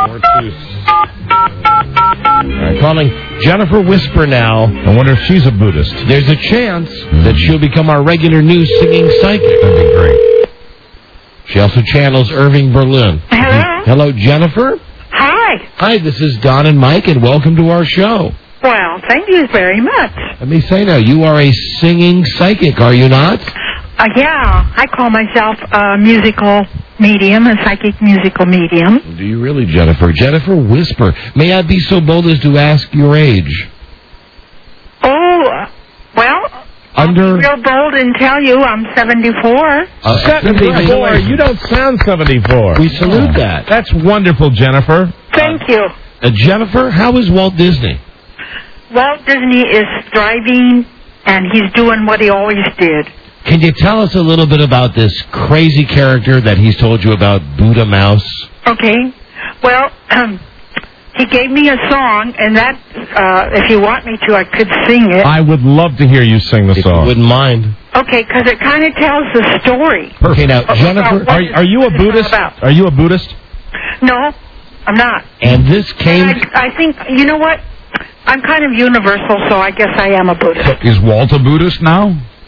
All right, calling Jennifer Whisper now. I wonder if she's a Buddhist. There's a chance that she'll become our regular new singing psychic. That'd be great. She also channels Irving Berlin. Hello? Hello, Jennifer? Hi. Hi, this is Don and Mike, and welcome to our show. Well, thank you very much. Let me say now, you are a singing psychic, are you not? Uh, yeah, I call myself a musical medium, a psychic musical medium. Do you really, Jennifer? Jennifer Whisper. May I be so bold as to ask your age? Oh, well, Under... I'll be real bold and tell you I'm seventy-four. Uh, seventy-four? You don't sound seventy-four. We salute oh. that. That's wonderful, Jennifer. Thank you. Uh, Jennifer, how is Walt Disney? Walt Disney is thriving, and he's doing what he always did. Can you tell us a little bit about this crazy character that he's told you about, Buddha Mouse? Okay. Well, um, he gave me a song, and that, uh, if you want me to, I could sing it. I would love to hear you sing the if song. You wouldn't mind. Okay, because it kind of tells the story. Okay, now, Jennifer, Are, are you a Buddhist? Are you a Buddhist? No, I'm not. And this came... I, I think, you know what? I'm kind of universal, so I guess I am a Buddhist. Is Walt a Buddhist now?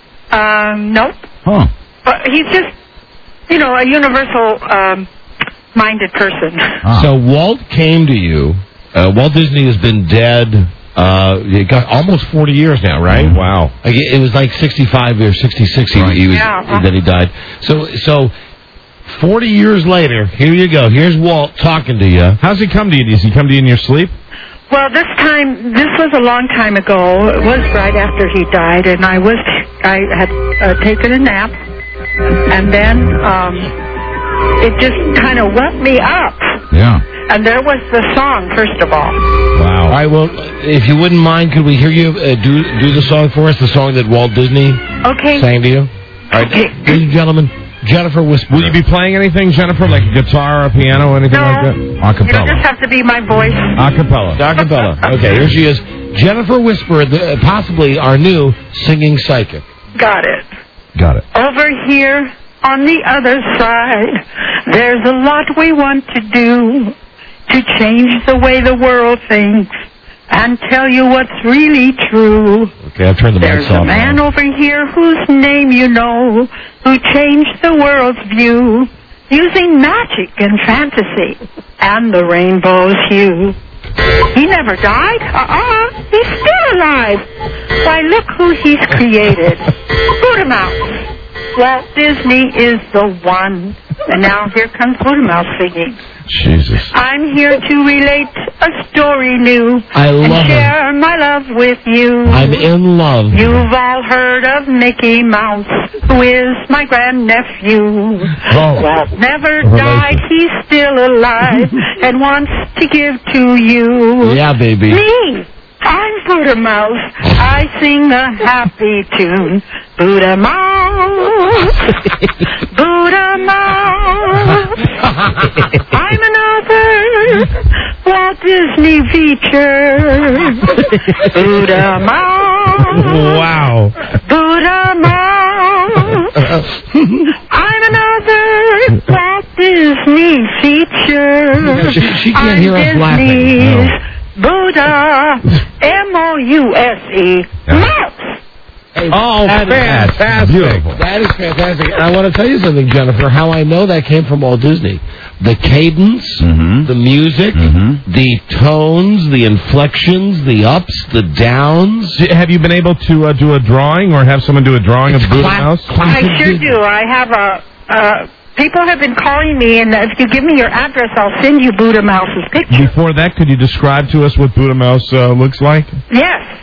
Um, nope. Huh. But he's just, you know, a universal um, minded person. Ah. So Walt came to you. Uh, Walt Disney has been dead... Uh, it got almost forty years now, right? Mm-hmm. Wow. Like, it was like sixty-five or sixty-six he, he was, Yeah. that he died. So, so forty years later, here you go. Here's Walt talking to you. How's he come to you? Does he come to you in your sleep? Well, this time, this was a long time ago. It was right after he died, and I was, I had uh, taken a nap, and then um, it just kind of woke me up. Yeah. And there was the song, first of all. Wow. All right, well, if you wouldn't mind, could we hear you uh, do do the song for us, the song that Walt Disney Okay. sang to you? All right, Okay. ladies and gentlemen, Jennifer Whisper. Will you be playing anything, Jennifer, like a guitar or piano or anything No. like that? It'll Acapella. just have to be my voice. Acapella. Acapella. Okay, here she is. Jennifer Whisper, the, possibly our new singing psychic. Got it. Got it. Over here on the other side, there's a lot we want to do to change the way the world thinks and tell you what's really true. Okay, I've turned the There's mics a off. man over here whose name you know, who changed the world's view using magic and fantasy and the rainbow's hue. He never died. Uh-uh. He's still alive. Why, look who he's created. Buddha Mouse. Walt Disney is the one. And now here comes Buddha Mouse singing. Jesus. I'm here to relate a story new I love and her. share my love with you. I'm in love. You've all heard of Mickey Mouse, who is my grandnephew. Oh. Walt never Relation. died, he's still alive and wants to give to you. Yeah, baby. Me, I'm Buddha Mouse. I sing a happy tune. Buddha Mouse, Buddha Mouse. I'm another Walt Disney feature. Buddha Mouse. Wow. Buddha Mouse. I'm another Walt Disney feature. She, she can't I'm hear us laughing. Disney's No. Buddha, M O U S E, Mouse. Oh, That is fantastic. beautiful. That is fantastic. And I want to tell you something, Jennifer, how I know that came from Walt Disney. The cadence, Mm-hmm. the music, Mm-hmm. the tones, the inflections, the ups, the downs. Have you been able to uh, do a drawing or have someone do a drawing It's of Buddha cla- Mouse? classic I sure Disney. do. I have a, uh, people have been calling me, and if you give me your address, I'll send you Buddha Mouse's picture. Before that, could you describe to us what Buddha Mouse uh, looks like? Yes.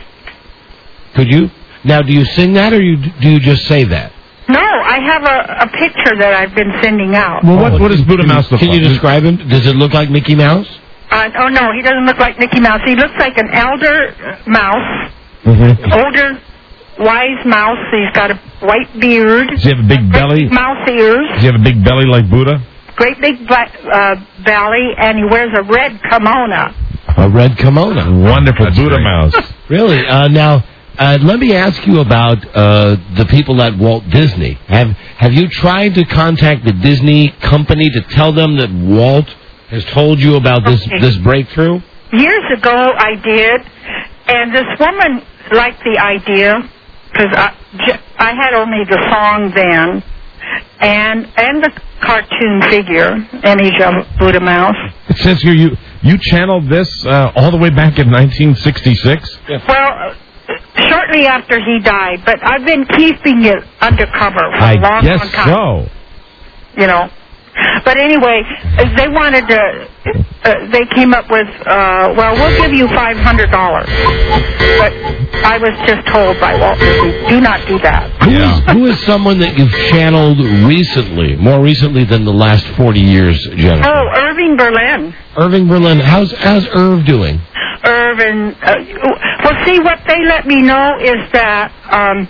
Could you? Now, do you sing that, or you, do you just say that? No, I have a, a picture that I've been sending out. Well, what, what does Buddha Mouse look Can like? you describe him? Does it look like Mickey Mouse? Uh, oh, no, he doesn't look like Mickey Mouse. He looks like an elder mouse, Mm-hmm. older, wise mouse. He's got a white beard, Does he have a big belly? mouse ears, Does he have a big belly like Buddha? great big black, uh, belly, and he wears a red kimono. A red kimono. Wonderful That's Buddha great. Mouse. Really? Uh, now, uh, let me ask you about uh, the people at Walt Disney. Have Have you tried to contact the Disney company to tell them that Walt has told you about this Okay. this breakthrough? Years ago, I did, and this woman liked the idea because I, j- I had only the song then, and and the cartoon figure image of Buddha Mouse. It says here you you channeled this uh, all the way back in nineteen sixty-six. Well, uh, shortly after he died, but I've been keeping it undercover for I a long, guess long time. so. You know. But anyway, uh, they wanted to, uh, they came up with, uh, well, we'll give you five hundred dollars. But I was just told by Walt Disney, do not do that. Who, is, who is someone that you've channeled recently, more recently than the last forty years, Jennifer? Oh, Irving Berlin. Irving Berlin. How's how's Irv doing? Irving, uh, well, see, what they let me know is that um,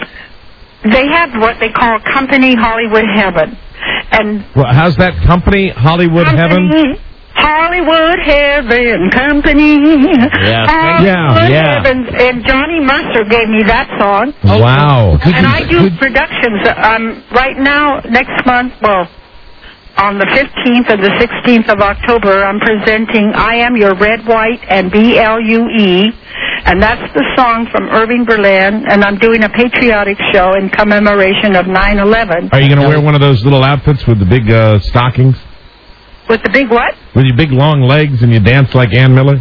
they have what they call Company Hollywood Heaven. And Well, how's that company, Hollywood Heaven? Company Hollywood Heaven Company. Yeah, Hollywood yeah. Heaven. And Johnny Mercer gave me that song. Wow. And I do productions. Um, right now, next month, well, on the fifteenth and the sixteenth of October, I'm presenting I Am Your Red, White, and B L U E. And that's the song from Irving Berlin. And I'm doing a patriotic show in commemoration of nine eleven. Are you going to wear one of those little outfits with the big uh, stockings? With the big what? With your big long legs and you dance like Ann Miller?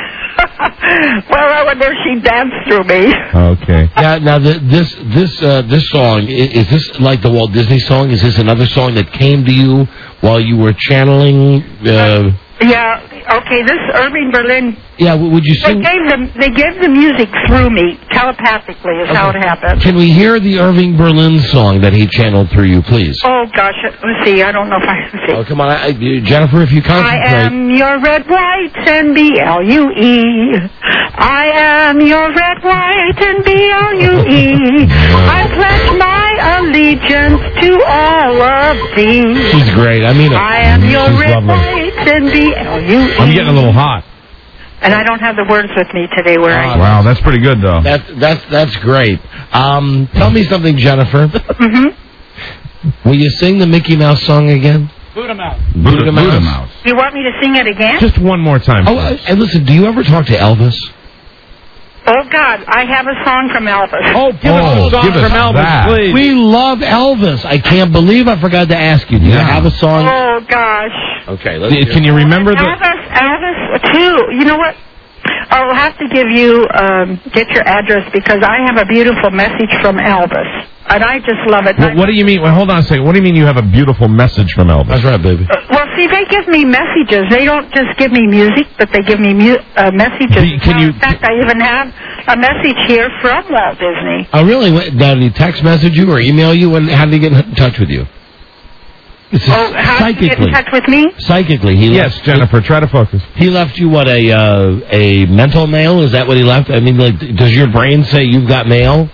Well, I wonder if she danced through me. Okay. Now, now the, this this uh, this song, is, is this like the Walt Disney song? Is this another song that came to you while you were channeling? Uh, Yeah, okay, this Irving Berlin, yeah, w- would you they sing? gave, them, they gave the music through me, telepathically is how it happened. Can we hear the Irving Berlin song that he channeled through you, please? Oh, gosh, let's see, I don't know if I can see. Oh, come on, I, I- Jennifer, if you concentrate. I am your red, white, and B L U E. I am your red, white, and B L U E. I pledge my allegiance to all of thee. She's great. I mean, it. I am your She's red, lovely. white, and B L U E. I'm getting a little hot. And I don't have the words with me today where I... Wow, that's pretty good, though. That's that's that's great. Um, tell me something, Jennifer. Mm-hmm. Will you sing the Mickey Mouse song again? Buddha Mouse. Buddha, Buddha Mouse. Mouse. You want me to sing it again? Just one more time. Oh, uh, and listen, do you ever talk to Elvis? Oh, God, I have a song from Elvis. Oh, give us a song from Elvis, please. We love Elvis. I can't believe I forgot to ask you. Do you have a song? Oh, gosh. Okay, let's Can hear Can you remember the... Elvis, Elvis, too. You know what? I'll have to give you, um, get your address because I have a beautiful message from Elvis. And I just love it. What, what do you mean? Well, hold on a second. What do you mean you have a beautiful message from Elvis? That's right, baby. Uh, well, see, they give me messages. They don't just give me music, but they give me mu- uh, messages. Can- can Well, you- in fact, I even have a message here from Walt Disney. Oh, really? What, now, did he text message you or email you? And how did he get in touch with you? This is Oh, how did you get in touch with me? Psychically, he Yes, left, Jennifer, try to focus. He left you what a uh, a mental mail? Is that what he left? I mean, like, does your brain say you've got mail?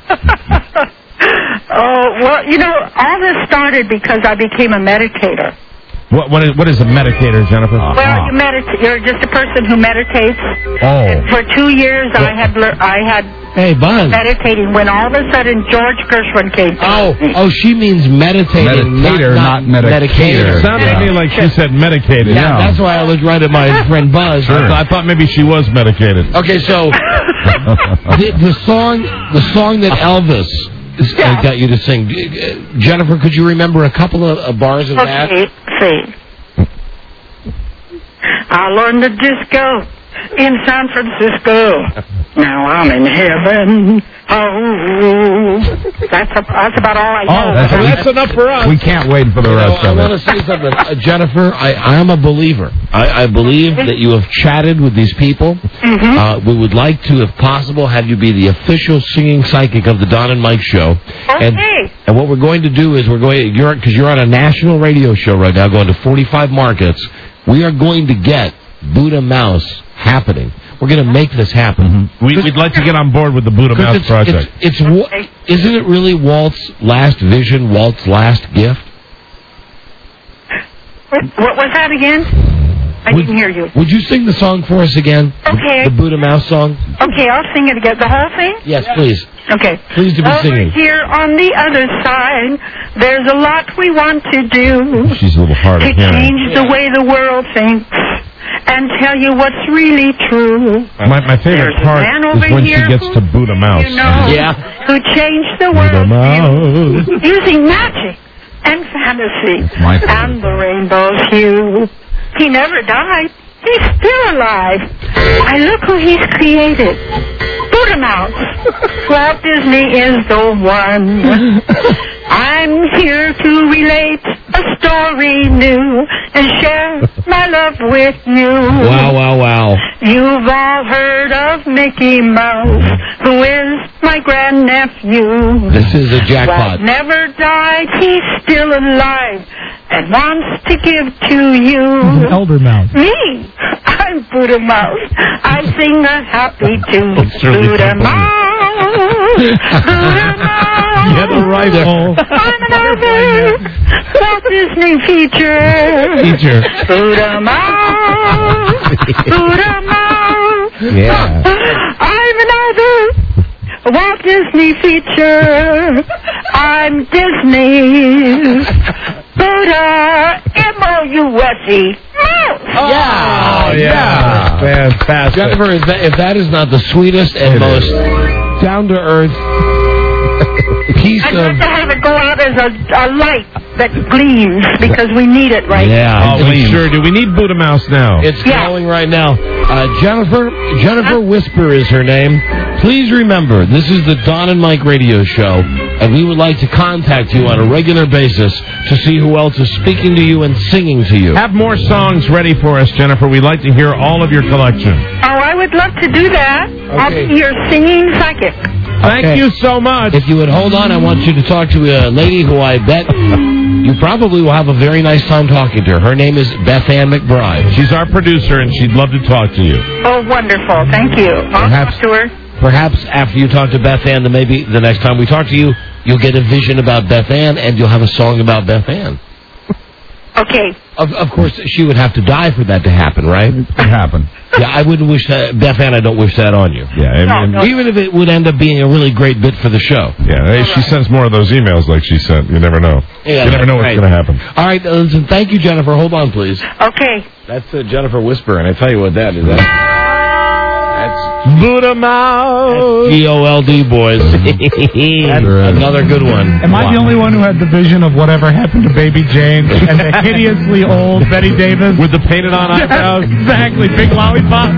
Oh, well, you know, all this started because I became a meditator. What What is, what is a meditator, Jennifer? Well, you medit- you're just a person who meditates. Oh. For two years, I had lear- I had Hey, Buzz. meditating when all of a sudden George Gershwin came to Oh, me. oh, she means meditating, Meditator, not, not medicator. It sounded to me like she said medicated. Yeah, that's why I looked right at my friend Buzz. I, th- I thought maybe she was medicated. Okay, so the, the song, the song that Elvis is, uh, got you to sing, uh, Jennifer, could you remember a couple of uh, bars of that? Okay, see. I learned the disco in San Francisco. Now I'm in heaven. Oh, that's, a, that's about all I know. Oh, that's, that's enough for us. We can't wait for the You know, rest I of want to it. say something. Uh, Jennifer, I, I am a believer. I, I believe that you have chatted with these people. Mm-hmm. Uh, we would like to, if possible, have you be the official singing psychic of the Don and Mike show. And, Okay. and what we're going to do is we're going, you're because you're on a national radio show right now, going to forty-five markets. We are going to get Buddha Mouse happening. We're going to make this happen. We, we'd like to get on board with the Buddha Because Mouse it's, project. It's, it's, wa- isn't it really Walt's last vision, Walt's last gift? What was that again? I Would- didn't hear you. Would you sing the song for us again? Okay. The Buddha Mouse song? Okay, I'll sing it again. The whole thing? Yes, please. Okay. Please to be Over singing. here on the other side, there's a lot we want to do She's a little hard to of hearing. change the way the world thinks and tell you what's really true. My, my favorite There's a part man is over when here she gets to Buddha Mouse. You know, Yeah. who changed the Buddha world Mouse. using magic and fantasy my favorite. and the rainbow's hue. He never died. He's still alive. I look who he's created. Buddha Mouse. Walt Disney is the one. I'm here to relate a story new and share my love with you. Wow, wow, wow. You've all heard of Mickey Mouse, who is my grandnephew. This is a jackpot. Walt never died, he's still alive and wants to give to you. Elder Mouse. Me, I'm Buddha Mouse. I sing a happy tune. It's certainly Buddha funny. Mouse, Buddha Mouse. Get a rifle. I'm another Walt Disney feature. Feature. Hoot-a-mouse, hoot-a-mouse. Yeah. I'm another Walt Disney feature. I'm Disney's Buddha, M O U S E. Yeah, yeah. Fantastic. Jennifer, if that, if that is not the sweetest and It most is. down-to-earth piece I'd of... like to have it go out as a, a light that gleams because we need it right Yeah, Oh, we sure do. We need Buddha Mouse now. It's Yeah. calling right now. Uh, Jennifer, Jennifer Whisper is her name. Please remember, this is the Don and Mike radio show, and we would like to contact you on a regular basis to see who else is speaking to you and singing to you. Have more songs ready for us, Jennifer. We'd like to hear all of your collection. Oh, I would love to do that. I'll Okay. be your singing psychic. Thank Okay. you so much. If you would hold on, I want you to talk to a lady who I bet you probably will have a very nice time talking to her. Her name is Beth Ann McBride. She's our producer, and she'd love to talk to you. Oh, wonderful. Thank you. I'll Perhaps- talk to her. Perhaps after you talk to Beth Ann, then maybe the next time we talk to you, you'll get a vision about Beth Ann, and you'll have a song about Beth Ann. Okay. Of, of course, she would have to die for that to happen, right? It could happen. Yeah, I wouldn't wish that, Beth Ann, I don't wish that on you. Yeah, and, and- No, no. Even if it would end up being a really great bit for the show. yeah. Hey, she sends more of those emails like she sent. You never know. Yeah, you never know what's right. going to happen. All right, uh, listen, thank you, Jennifer. Hold on, please. Okay. That's uh, Jennifer Whisper, and I tell you what that is. That, that's Buddha Mouse. G O L D, boys. That's another good one. Am I the only one who had the vision of whatever happened to Baby Jane and the hideously old Betty Davis? With the painted on eyebrows? Exactly, big lollipop.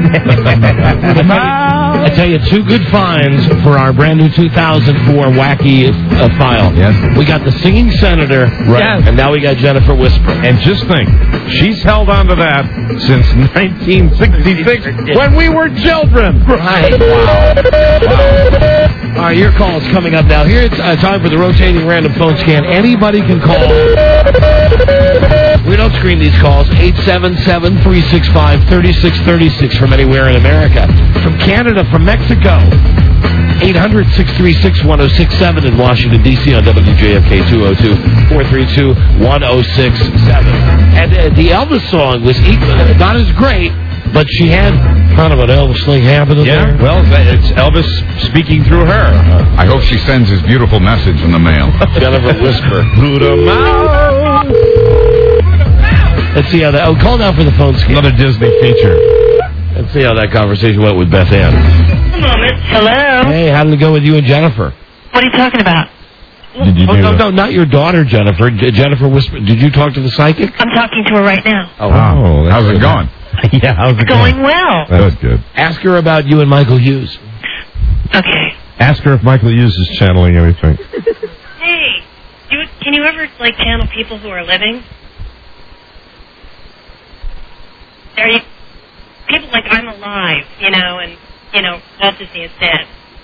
I tell you, two good finds for our brand new two thousand four wacky uh, file. Yes. We got the singing senator, right? Yes. And now we got Jennifer Whisper. And just think, she's held on to that since nineteen sixty-six when we were children. Right. Wow. Wow. All right, your call is coming up now. Here it's uh, time for the rotating random phone scan. Anybody can call. We don't screen these calls. eight seven seven, three six five, three six three six from anywhere in America. From Canada, from Mexico. eight hundred, six three six, one oh six seven in Washington, D C on W J F K two oh two, four three two, one oh six seven. And uh, the Elvis song was equal, not as great, but she had kind of an Elvis thing happening Yeah, there. well, it's Elvis speaking through her. I hope she sends his beautiful message in the mail. Jennifer Whisper. Buddha Mouse. Let's see how that... Oh, call now for the phone scan. Another Disney feature. Let's see how that conversation went with Beth Ann. A moment. Hello? Hey, how did it go with you and Jennifer? What are you talking about? Did you Oh, do no, that? no, not your daughter, Jennifer. J- Jennifer Whisper. Did you talk to the psychic? I'm talking to her right now. Oh, Oh, that's How's it good. going? Yeah, how's it Going well. That's good. ask her about you and Michael Hughes. Okay. Ask her if Michael Hughes is channeling anything. Hey, you, can you ever, like, channel people who are living? Are you, people like I'm alive, you know, and, you know, Walt Disney is dead.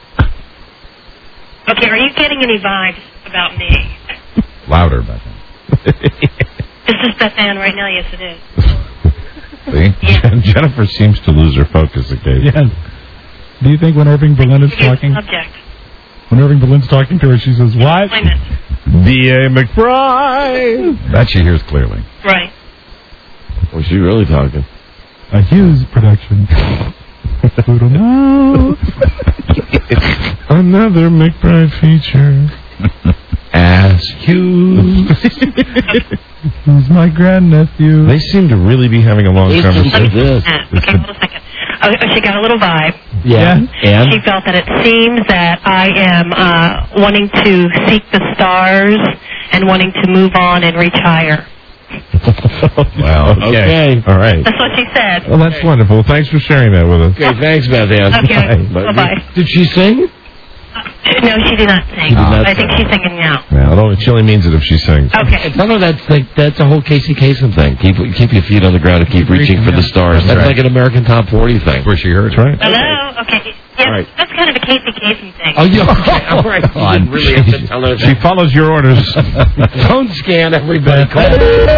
Okay, are you getting any vibes about me? Louder, Beth. Is this Beth Ann right now? Yes, it is. See? Jennifer seems to lose her focus occasionally. Yes. Do you think when Irving Berlin is talking, Subject. when Irving Berlin's talking to her, she says, what? Employment. D A McBride. That she hears clearly. Right. Was she really talking? A Hughes production. Poodle Mouse. Another McBride feature. Ask Hughes. Who's my grandnephew? They seem to really be having a long Listen to conversation. this. Uh, okay, hold on a second. Oh, she got a little vibe. Yeah. And? She felt that it seems that I am uh, wanting to seek the stars and wanting to move on and reach higher. Well, okay. Okay. All right. That's what she said. Well, that's wonderful. Thanks for sharing that with us. Okay, thanks, Beth Ann. Okay, Bye. bye-bye. Did she sing? No, she did not sing. She did not I think she's singing now. Yeah, it only chilly means it if she sings. Okay. No, no, that's like, that's a whole Casey Kasem thing. Keep keep your feet on the ground and keep reaching for the stars. That's right. like an American Top forty thing. Where she heard. That's right. Hello? Okay. Yeah, right. that's kind of a Casey Kasem thing. Oh, yeah. Okay. All right. You didn't really have to tell her She that. follows your orders. Phone scan, everybody. Call.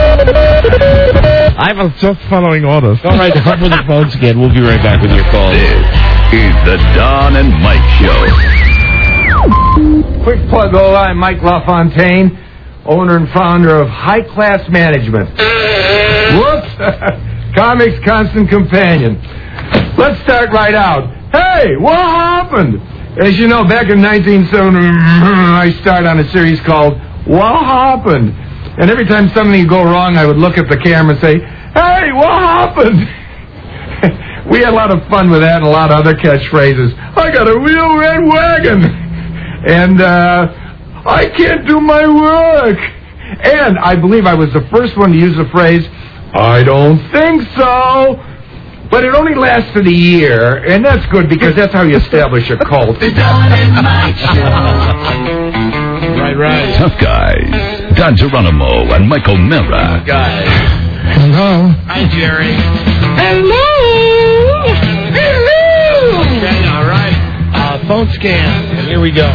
I was just following orders. All right, up with the phone scan. We'll be right back with your call. This is the Don and Mike Show. quick plug. Oh, I'm Mike LaFontaine, owner and founder of High Class Management. Whoops. Comics Constant Companion. Let's start right out. Hey, what happened? As you know, back in nineteen seventy, I started on a series called What Happened? And every time something would go wrong, I would look at the camera and say, hey, what happened? We had a lot of fun with that and a lot of other catchphrases. I got a real red wagon. And uh, I can't do my work. And I believe I was the first one to use the phrase, I don't think so. But it only lasted a year, and that's good because that's how you establish a cult. The Don and Mike Show. Right, right. Tough Guys. Don Geronimo and Michael Mara. Guys. Hello. Hi, Jerry. Hello. Hello. Okay, all right. Uh, phone scan. And here we go.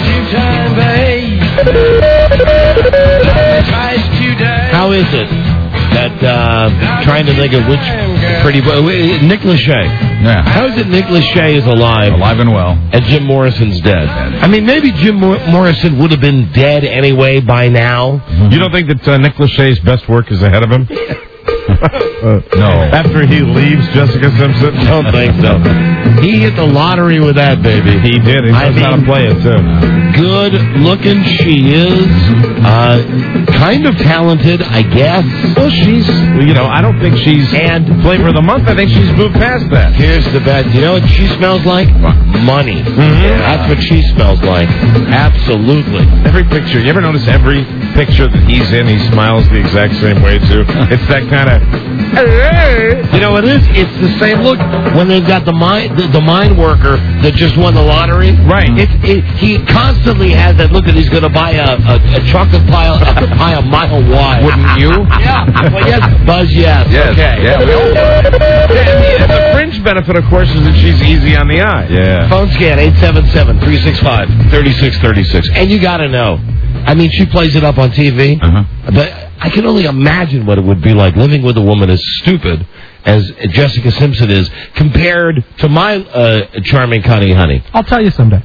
How is it that uh, trying to think of which pretty boy, Nick Lachey? Yeah. How is it Nick Lachey is alive, alive and well, and Jim Morrison's dead? I mean, maybe Jim Mor- Morrison would have been dead anyway by now. Mm-hmm. You don't think that uh, Nick Lachey's best work is ahead of him? Uh, no. After he leaves Jessica Simpson? Don't think so. He hit the lottery with that, baby. He did. He knows how to play it, too. Good looking she is. Uh, kind of talented, I guess. Well, she's, you know, I don't think she's and flavor of the month. I think she's moved past that. Here's the bet. You know what she smells like? Money. Mm-hmm. That's what she smells like. Absolutely. Every picture. You ever notice every picture that he's in, he smiles the exact same way, too? It's that kind of... You know what it is? It's the same look when they've got the mine, the, the mine worker that just won the lottery. Right. It's, it, he constantly has that look that he's going to buy a, a, a chocolate pie, a pie a mile wide. Wouldn't you? Yeah. Well, yes, Buzz, yes. Yes. Okay. Yeah, we all and, the, and the fringe benefit, of course, is that she's easy on the eye. Yeah. Phone scan eight seven seven, three six five, three six three six. And you got to know. I mean, she plays it up on T V. Uh-huh. But I can only imagine what it would be like living with a woman as stupid as Jessica Simpson is compared to my uh, charming Connie Honey. I'll tell you someday.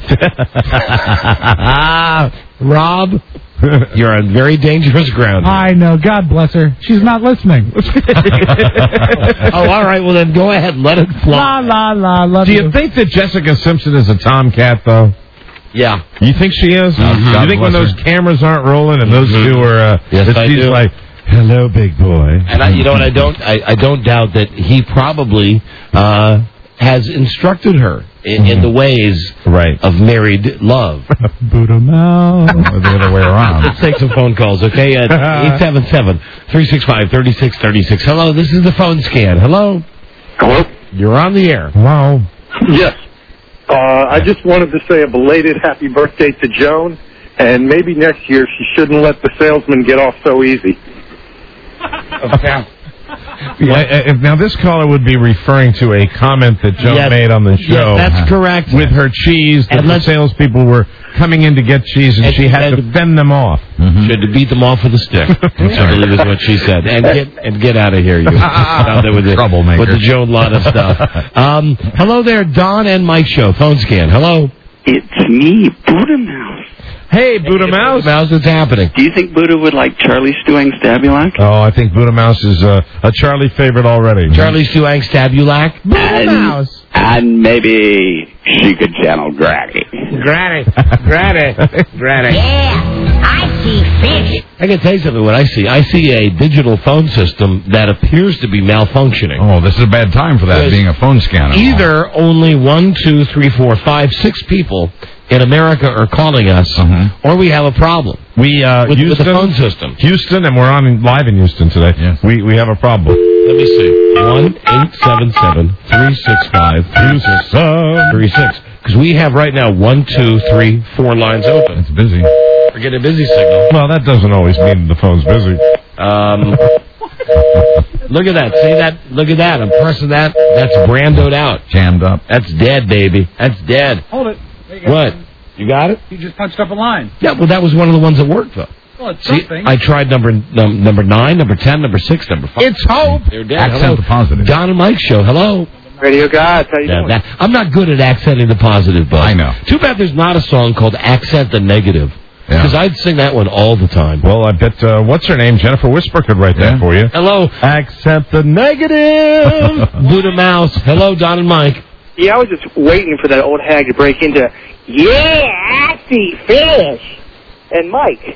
Rob, you're on very dangerous ground. I know. God bless her. She's not listening. Oh, all right. Well, then go ahead. Let it fly. La, la, la. Love Do you. you think that Jessica Simpson is a tomcat, though? Yeah. You think she is? Mm-hmm. You think when those her. cameras aren't rolling and those Mm-hmm. two are, uh, Yes, that I she's do. like, hello, big boy. And I, you know what? I don't. I, I don't doubt that he probably uh, has instructed her in, in the ways right. of married love. Buddha Mouse. Or the other way around. Let's take some phone calls, okay? At eight seven seven, three six five, three six three six. Hello, this is the phone scan. Hello? Hello? You're on the air. Wow. Yes. Uh, I just wanted to say a belated happy birthday to Joan, and maybe next year she shouldn't let the salesman get off so easy. Okay. Yeah, if, now, this caller would be referring to a comment that Joan Yes. made on the show. Yes, that's correct. With her cheese, that And the let's- salespeople were coming in to get cheese, and, And- she had to and- fend them off. Mm-hmm. She had to beat them off with a stick. I believe is what she said. And get and get out of here, you. Out there with the, Troublemaker. with the Joan Lotta stuff. Um, hello there, Don and Mike Show. Phone scan. Hello. It's me, Buddha Mouse. Hey, Buddha Mouse. Mouse, what's happening? Do you think Buddha would like Charlie Stewing Stabulak? Oh, I think Buddha Mouse is uh, a Charlie favorite already. Charlie Stewang Stabulak? And, and maybe she could channel Granny. Granny. Granny. Granny. Yeah, I see fish. I can tell you something. What I see, I see a digital phone system that appears to be malfunctioning. Oh, this is a bad time for that, Yes. being a phone scanner. Either only one, two, three, four, five, six people in America are calling us, Mhm. or we have a problem We, uh, with, with Houston, the phone system. Houston, and we're on in, live in Houston today. Yes. We we have a problem. Let me see. One eight seven seven three six five three six three six. Because we have right now one, two, three, four lines open. It's busy. We're getting a busy signal. Well, that doesn't always mean the phone's busy. Um, look at that. See that? Look at that. I'm pressing that. That's brandoed out. Jammed up. That's dead, baby. That's dead. Hold it. There you go. What? You got it? You just punched up a line. Yeah, well, that was one of the ones that worked, though. Well, it's See, something. I tried number num, number nine, number ten, number six, number five. It's hope. They're dead. Accent Hello. the positive. Don and Mike Show. Hello. Radio Gods, how you Yeah, doing? that, I'm not good at accenting the positive, Buzz. I know. Too bad there's not a song called Accent the Negative. Because I'd sing that one all the time. Well, I bet, uh, what's her name? Jennifer Whisper could write that for you. Hello. Accent the negative. Buddha Mouse. Hello, Don and Mike. Yeah, I was just waiting for that old hag to break into, yeah, I see fish. And Mike.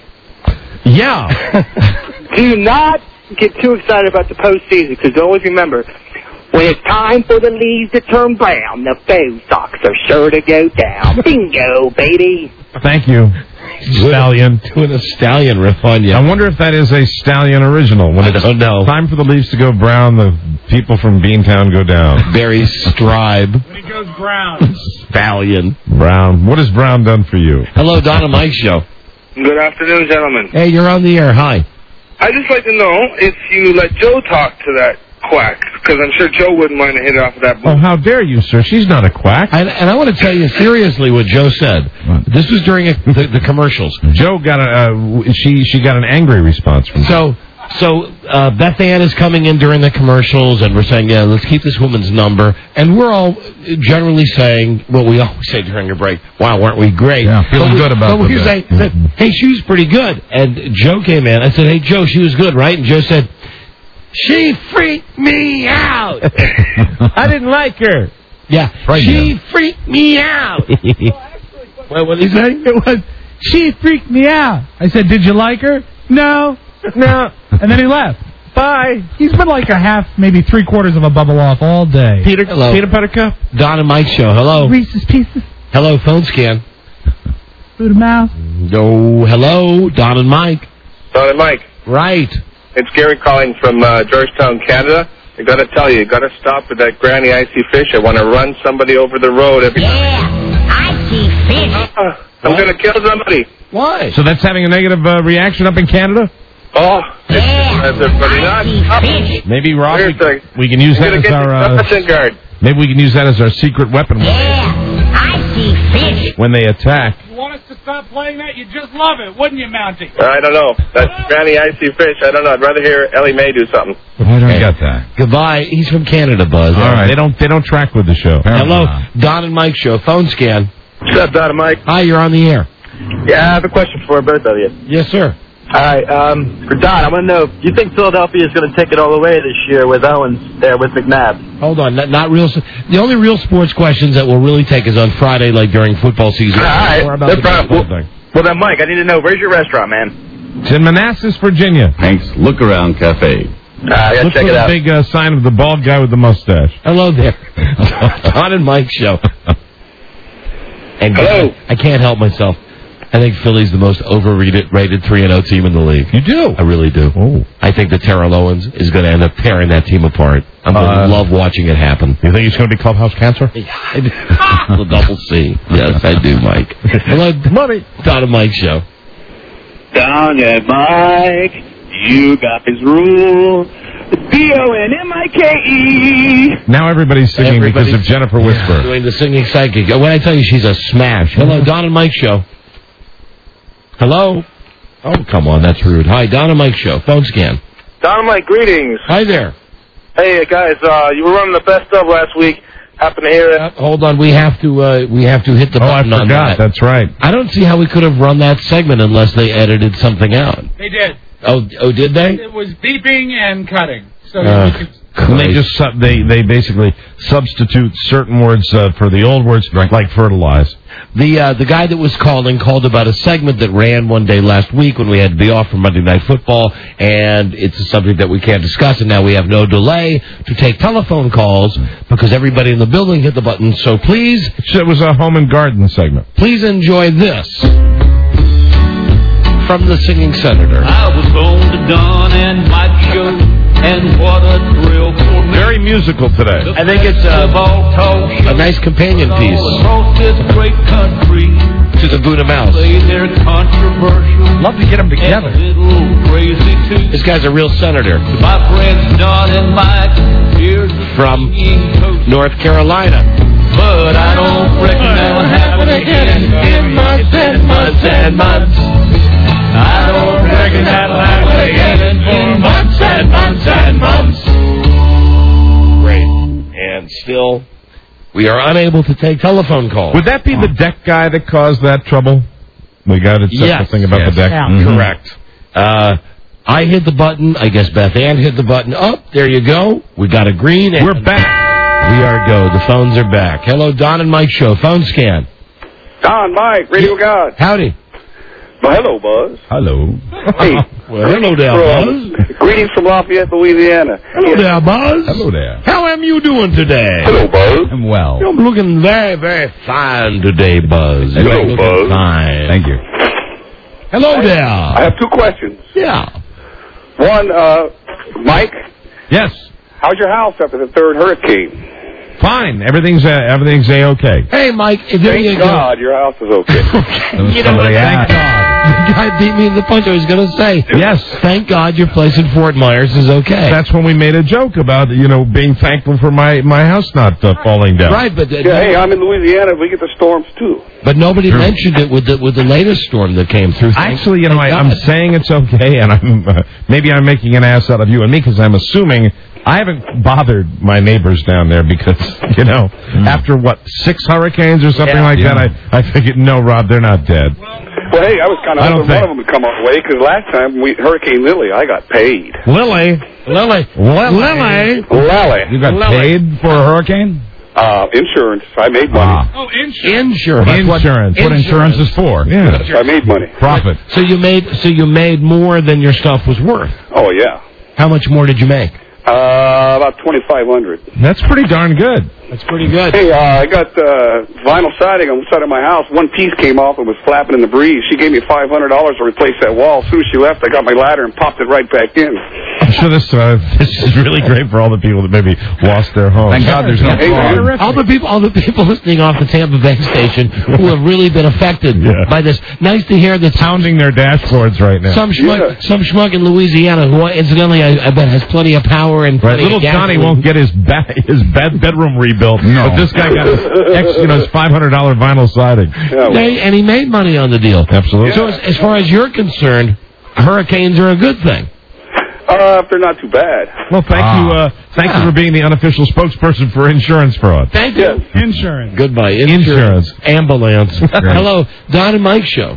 Yeah. Do not get too excited about the postseason, because always remember, when it's time for the leaves to turn brown, the faux socks are sure to go down. Bingo, baby. Thank you, Stallion. Doing a Stallion riff on you. I wonder if that is a Stallion original. When I it's don't know. time for the leaves to go brown, the people from Beantown go down. Barry Stribe. When he goes brown. Stallion. Brown. What has Brown done for you? Hello, Don and Mike Show. Good afternoon, gentlemen. Hey, you're on the air. Hi. I'd just like to know if you let Joe talk to that quack, because I'm sure Joe wouldn't mind to hit off of that. Oh, how dare you, sir? She's not a quack. I, and I want to tell you seriously what Joe said. This was during a, the, the commercials. Joe got a uh, she she got an angry response from. So so uh, Beth Ann is coming in during the commercials, and we're saying, yeah, let's keep this woman's number, and we're all generally saying what we always say during a break. Wow, weren't we great? Yeah, feeling but we, good about But we the say, said, hey, she was pretty good, and Joe came in. I said, hey, Joe, she was good, right? And Joe said, she freaked me out. I didn't like her. Yeah, Right she now. freaked me out. What what did he say? It was, she freaked me out. I said, did you like her? No. No. And then he left. Bye. He's been like a half, maybe three quarters of a bubble off all day. Peter, Hello. Peanut Butter Cup. Don and Mike Show. Hello. Reese's Pieces. Hello, phone scan. Buddha Mouse. No, hello, Don and Mike. Don and Mike, Right. it's Gary calling from uh, Georgetown, Canada. I got to tell you, you got to stop with that granny icy fish. I want to run somebody over the road every time. Yeah, I see fish. Uh, I'm going to kill somebody. Why? So that's having a negative uh, reaction up in Canada? Oh, it's, that's everybody not. Fish. Maybe, Rob, Wait a we, second. we can use You're that going to as get our your uh, crossing guard. maybe we can use that as our secret weapon Yeah, I see fish. when they attack. You want us to stop playing that? You'd just love it, wouldn't you, Mountie? I don't know. That's granny icy fish. I don't know. I'd rather hear Ellie Mae do something. I don't get that. Goodbye. He's from Canada, Buzz. All right, they don't they don't track with the show. Hello, Don and Mike Show. Phone scan. What's up, Don and Mike? Hi, you're on the air. Yeah, I have a question for both of you. Yes, sir. All right, um, for Don, I want to know, do you think Philadelphia is going to take it all the way this year with Owens there with McNabb? Hold on, not, not real. The only real sports questions that we'll really take is on Friday, like during football season. All right, Or about no the problem. baseball Well, thing. well, then, Mike, I need to know, where's your restaurant, man? It's in Manassas, Virginia. Hank's Look Around Cafe. Uh, I got to Look check for it the out. big uh, sign of the bald guy with the mustache. Hello there, Don and Mike Show. And Hello. I can't help myself. I think Philly's the most overrated rated three and oh team in the league. You do? I really do. Oh. I think that Terrell Owens is going to end up tearing that team apart. I'm going to Uh, love watching it happen. You think he's going to be clubhouse cancer? I do. The double C. Yes, I do, Mike. Hello, Money. Don and Mike Show. Don and Mike, you guys rule. D O N M I K E. Now everybody's singing Everybody's- because of Jennifer Whisper. Doing the singing psychic. When I tell you she's a smash. Hello, Don and Mike Show. Hello? Oh, come on, that's rude. Hi, Don and Mike Show. Phone scan. Don and Mike, greetings. Hi there. Hey, guys, uh, you were running the best of last week. Happen to hear it. Uh, hold on, we have to uh, we have to hit the Oh, I button on forgot. that. That's right. I don't see how we could have run that segment unless they edited something out. They did. Oh, oh, did they? It was beeping and cutting. So Uh, you could, And they just sub- they they basically substitute certain words uh, for the old words, like fertilize. The uh, the guy that was calling called about a segment that ran one day last week when we had to be off for Monday Night Football, and it's a subject that we can't discuss, and now we have no delay to take telephone calls because everybody in the building hit the button. So please, It was a home and garden segment. please enjoy this from the singing senator. I was on the Don and Mike Show, and what a thrill for me. Very musical today. I think it's uh, a nice companion piece Across this great country, to the Buddha Mouse. say they're controversial. Love to get them together. And a little crazy too. This guy's a real senator My friends Don and Mike, here's the from singing coach. North Carolina. But I don't reckon that'll happen again in months and months and months. I don't reckon that'll happen again in months and months and months. Great. And still We are unable to take telephone calls. Would that be the deck guy that caused that trouble? The guy that said Yes. the thing about Yes. the deck? Yeah. Mhm. Correct. Uh, I hit the button. I guess Beth Ann hit the button. Oh, there you go. We got a green. And We're back. We are go. The phones are back. Hello, Don and Mike Show. Phone scan. Don, Mike, Radio God. Howdy. Well, hello, Buzz. Hello. Hey. Well, hello there, from, Buzz. Greetings from Lafayette, Louisiana. Hello there, Buzz. Hello there. How am you doing today? Hello, Buzz. I'm well. You're looking very, very fine today, Buzz. Hello, You're looking Buzz. fine. Thank you. Hello I, there. I have two questions. Yeah. One, uh, Mike, Yes. how's your house after the third hurricane? Fine. Everything's uh, everything's a okay. Hey, Mike. There Thank you God your house is okay. go. You know what? Thank God. The guy beat me in the punch. I was going to say. Yes. Thank God your place in Fort Myers is okay. That's when we made a joke about, you know, being thankful for my, my house not uh, falling down. Right, but uh, yeah, hey, I'm in Louisiana. We get the storms, too. but nobody True. mentioned it with the with the latest storm that came through. Thank- Actually, you know, I, thank I'm God. saying it's okay, and I'm uh, maybe I'm making an ass out of you and me because I'm assuming I haven't bothered my neighbors down there because, you know, after what six hurricanes or something Yeah. like Yeah. that, I I figured no, Rob, they're not dead. Well, hey, I was kind of I don't hoping one think- of them would come our way because last time we Hurricane Lily, I got paid. Lily, Lily, Lily, Lily. Lily. You got Lily. paid for a hurricane? Uh, insurance. I made money. Ah. Oh, insurance. Insurance. That's what- Insurance. What insurance is for? yeah, I made money. Profit. So you made so you made more than your stuff was worth. Oh, yeah. How much more did you make? Uh, about twenty-five hundred. that's pretty darn good. That's pretty good. Hey, uh, I got uh, vinyl siding on the side of my house. One piece came off and was flapping in the breeze. She gave me five hundred dollars to replace that wall. As soon as she left, I got my ladder and popped it right back in. I'm sure this uh, this is really great for all the people that maybe lost their homes. Thank God there's no Hey, fraud. All the people, all the people listening off the Tampa Bay station who have really been affected Yeah. by this. Nice to hear that some Pounding their dashboards right now. some schmuck, Yeah. some schmuck in Louisiana who, incidentally, I, I bet has plenty of power and Right, plenty little of Johnny gasoline. won't get his ba- his bed bedroom rebuilt, No. but this guy got his, ex, you know, his five hundred dollar vinyl siding. Yeah, well, They- and he made money on the deal. Absolutely. So as, as far as you're concerned, hurricanes are a good thing. uh, if they're not too bad. Well, thank Ah. you, uh, thank Yeah. you for being the unofficial spokesperson for insurance fraud. Thank you. Insurance. Goodbye. Insurance. Ambulance. Hello, Don and Mike Show.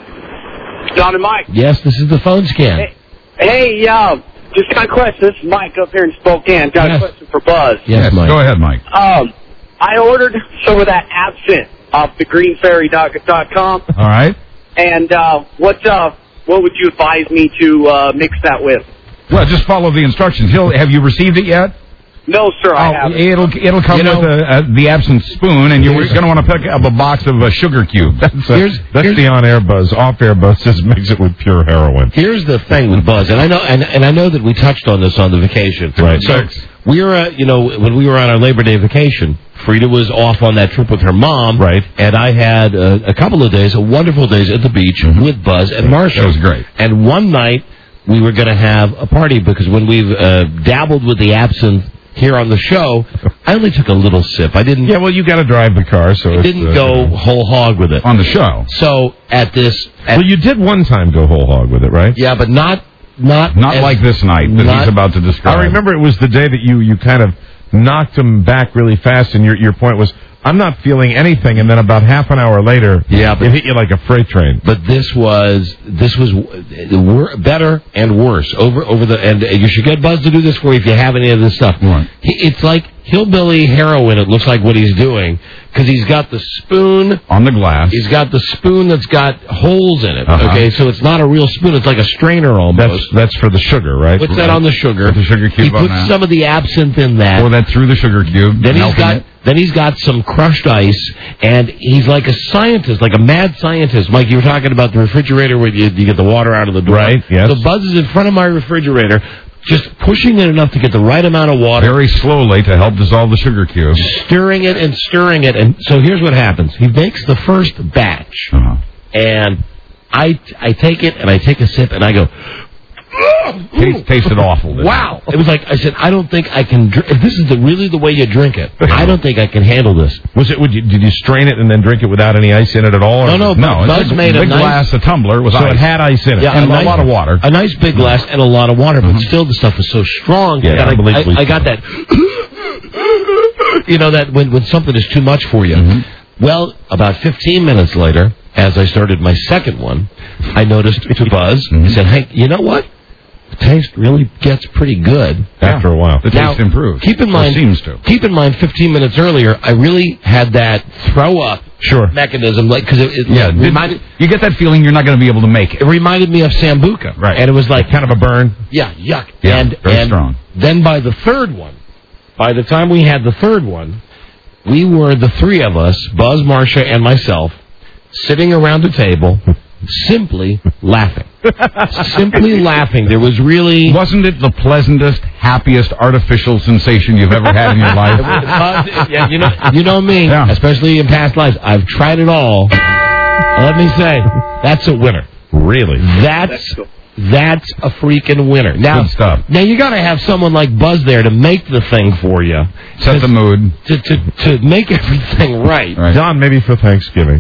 Don and Mike. Yes, this is the phone scan. Hey, hey uh, just got a question. This is Mike up here in Spokane. Got Yes. a question for Buzz. Yes, Mike. Go ahead, Mike. Um, I ordered some of that absinthe off the green ferry dot com. All right. And uh, what uh, what would you advise me to uh, mix that with? Well, just follow the instructions. He'll, have you received it yet? No, sir, I Oh, haven't. it'll it'll come You know- with a, a, the absent spoon, and you're going to want to pick up a box of uh, sugar cubes. That's, uh, Here's- that's here's- the on-air buzz. Off-air buzz just makes it with pure heroin. Here's the thing with Buzz, and I know, and, and I know that we touched on this on the vacation. Right. So we were, uh, you know, when we were on our Labor Day vacation, Frida was off on that trip with her mom. Right. And I had uh, a couple of days, a wonderful days at the beach with Buzz and Marshall. That was great. And one night we were going to have a party because when we've uh, dabbled with the absinthe here on the show, I only took a little sip. I didn't. Yeah, well, you got to drive the car, so I it's, didn't uh, go whole hog with it on the show. So at this, at, Well, you did one time go whole hog with it, right? yeah, but not not Not as- like this night that not- he's about to describe. I remember it was the day that you, you kind of knocked him back really fast, and your your point was, I'm not feeling anything, and then about half an hour later, Yeah, but- it hit you like a freight train. But this was this was w- wor- better and worse over over the and you should get Buzz to do this for you if you have any of this stuff. Right. He, it's like hillbilly heroin. It looks like what he's doing because he's got the spoon on the glass. He's got the spoon that's got holes in it. Uh-huh. Okay, so it's not a real spoon. It's like a strainer almost. That's that's for the sugar, right? Puts that on the sugar. Put the sugar cube he on puts that. some of the absinthe in that. Pour that through the sugar cube. Then he's melting got it. then he's got some crushed ice, and he's like a scientist, like a mad scientist. Mike, you were talking about the refrigerator where you, you get the water out of the door. Right, yes. So Buzz is in front of my refrigerator, just pushing it enough to get the right amount of water, very slowly to help dissolve the sugar cube. stirring it and stirring it. And so here's what happens. He makes the first batch, Uh-huh. and I, I take it, and I take a sip, and I go, Taste, tasted awful. didn't it? wow. It was like, I said, I don't think I can, dr- if this is the, really the way you drink it, I don't think I can handle this. Was it? Would you, did you strain it and then drink it without any ice in it at all? or- No, no, No, Buzz it's a made a big nice, glass, a tumbler with So ice. it had ice in it. Yeah, and a a nice- lot of water. a nice big glass and a lot of water, but still the stuff was so strong Yeah, that I, unbelievably I, I got that. you know, that when, when something is too much for you. Mm-hmm. Well, about fifteen minutes later, as I started my second one, I noticed to Buzz, mm-hmm. I said, hey, you know what? The taste really gets pretty good after a while. The now, taste improves. Keep in mind, seems to. Keep in mind, fifteen minutes earlier, I really had that throw up sure. mechanism, like because it, it yeah, like, reminded you get that feeling you're not going to be able to make it. It reminded me of Sambuca, right? And it was like kind of a burn. Yeah, yuck. Yeah, and, very and strong. Then by the third one, by the time we had the third one, we were the three of us, Buzz, Marcia, and myself, sitting around a table. Simply laughing. Simply laughing. There was really... Wasn't it the pleasantest, happiest artificial sensation you've ever had in your life? yeah, you know, you know me, yeah. Especially in past lives. I've tried it all. Let me say, that's a winner. Really? That's... That's a freaking winner. Now, good stuff. Now you got to have someone like Buzz there to make the thing for you, set the mood, to to, to make everything right. right. Don, maybe for Thanksgiving.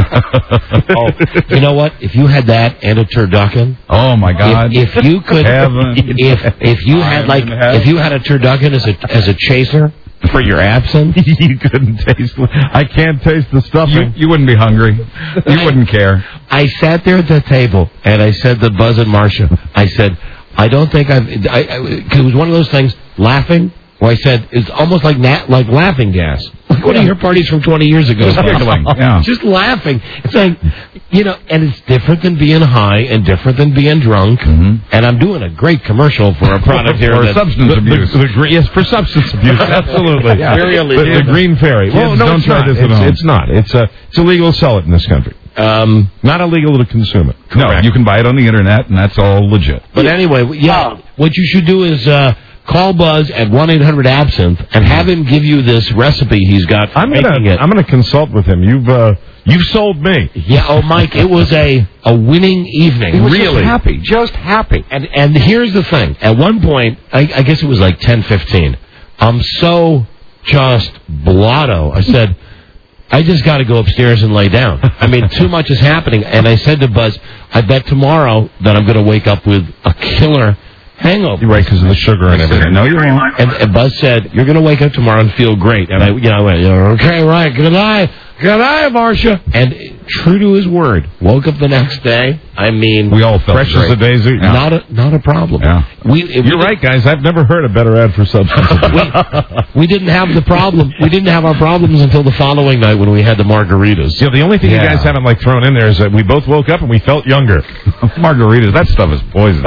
Oh, you know what? If you had that and a turducken, oh my God! If, if you could, Heaven. if if you had like if you had a turducken as a as a chaser for your absinthe, you couldn't taste. I can't taste the stuffing. You, you wouldn't be hungry. You wouldn't care. I sat there at the table and I said to Buzz and Marcia, I said, I don't think I've. I, I, cause it was one of those things. Laughing, where I said it's almost like nat, like laughing gas. Like one of your parties from twenty years ago. Just giggling. Yeah. Just laughing. It's like, you know, and it's different than being high and different than being drunk. Mm-hmm. And I'm doing a great commercial for a product here. For that, substance the, abuse. The, the, the, yes, for substance abuse. Absolutely. Yeah. The, the, the Green Fairy. Well, Kids, no, don't it's try not. this at it's, home. it's not. It's, uh, it's illegal to sell it in this country. Um, not illegal to consume it. No, Correct. you can buy it on the internet, and that's all legit. But anyway, yeah, what you should do is uh, call Buzz at one eight hundred absinthe and have him give you this recipe he's got for I'm making gonna, it. I'm going to consult with him. You've uh, you've sold me. Yeah, oh, Mike, it was a, a winning evening. He was really just happy, just happy. And and here's the thing. At one point, I, I guess it was like ten fifteen, I'm so just blotto. I said, I just got to go upstairs and lay down. I mean, too much is happening. And I said to Buzz, I bet tomorrow that I'm going to wake up with a killer hangover. You're right, because of the sugar and everything. No, you won't. And, and Buzz said, you're going to wake up tomorrow and feel great. And I, you know, I went, okay, right, good night. Good night, Marcia. And true to his word, woke up the next day. I mean, we all felt fresh great. as a daisy. Yeah. Not a not a problem. Yeah. We, it, You're we right, guys. I've never heard a better ad for substance abuse. we, we didn't have the problem. We didn't have our problems until the following night when we had the margaritas. Yeah, the only thing Yeah. you guys haven't like thrown in there is that we both woke up and we felt younger. Margaritas, that stuff is poison.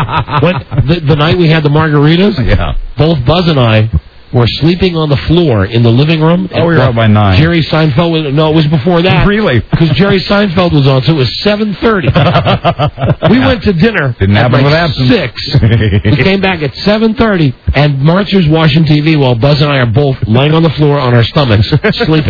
When, the, the night we had the margaritas, yeah. both Buzz and I were sleeping on the floor in the living room. Oh, we were up by nine. Jerry Seinfeld was, no, it was before that. Really? Because Jerry Seinfeld was on, so it was seven thirty. We went to dinner Didn't at happen like with absence. six. We came back at seven thirty, and Marcia's watching T V while Buzz and I are both laying on the floor on our stomachs, sleeping.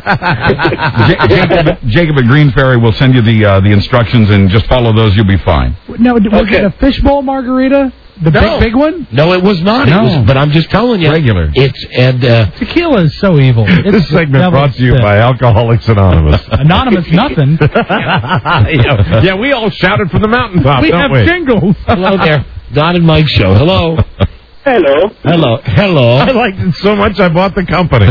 J- Jacob, Jacob at Green Ferry will send you the uh, the instructions, and just follow those. You'll be fine. Now, was Okay. it a fishbowl margarita? The No. big, big one? No, it was not. No. It was, but I'm just telling you. Regular. It's, and, uh, Tequila is so evil. It's This segment devil brought to you spit. by Alcoholics Anonymous. Anonymous nothing. yeah, yeah, we all shouted from the mountaintop, we don't have we? jingles. hello there. Don and Mike show. Hello. Hello. Hello. Hello. I liked it so much I bought the company.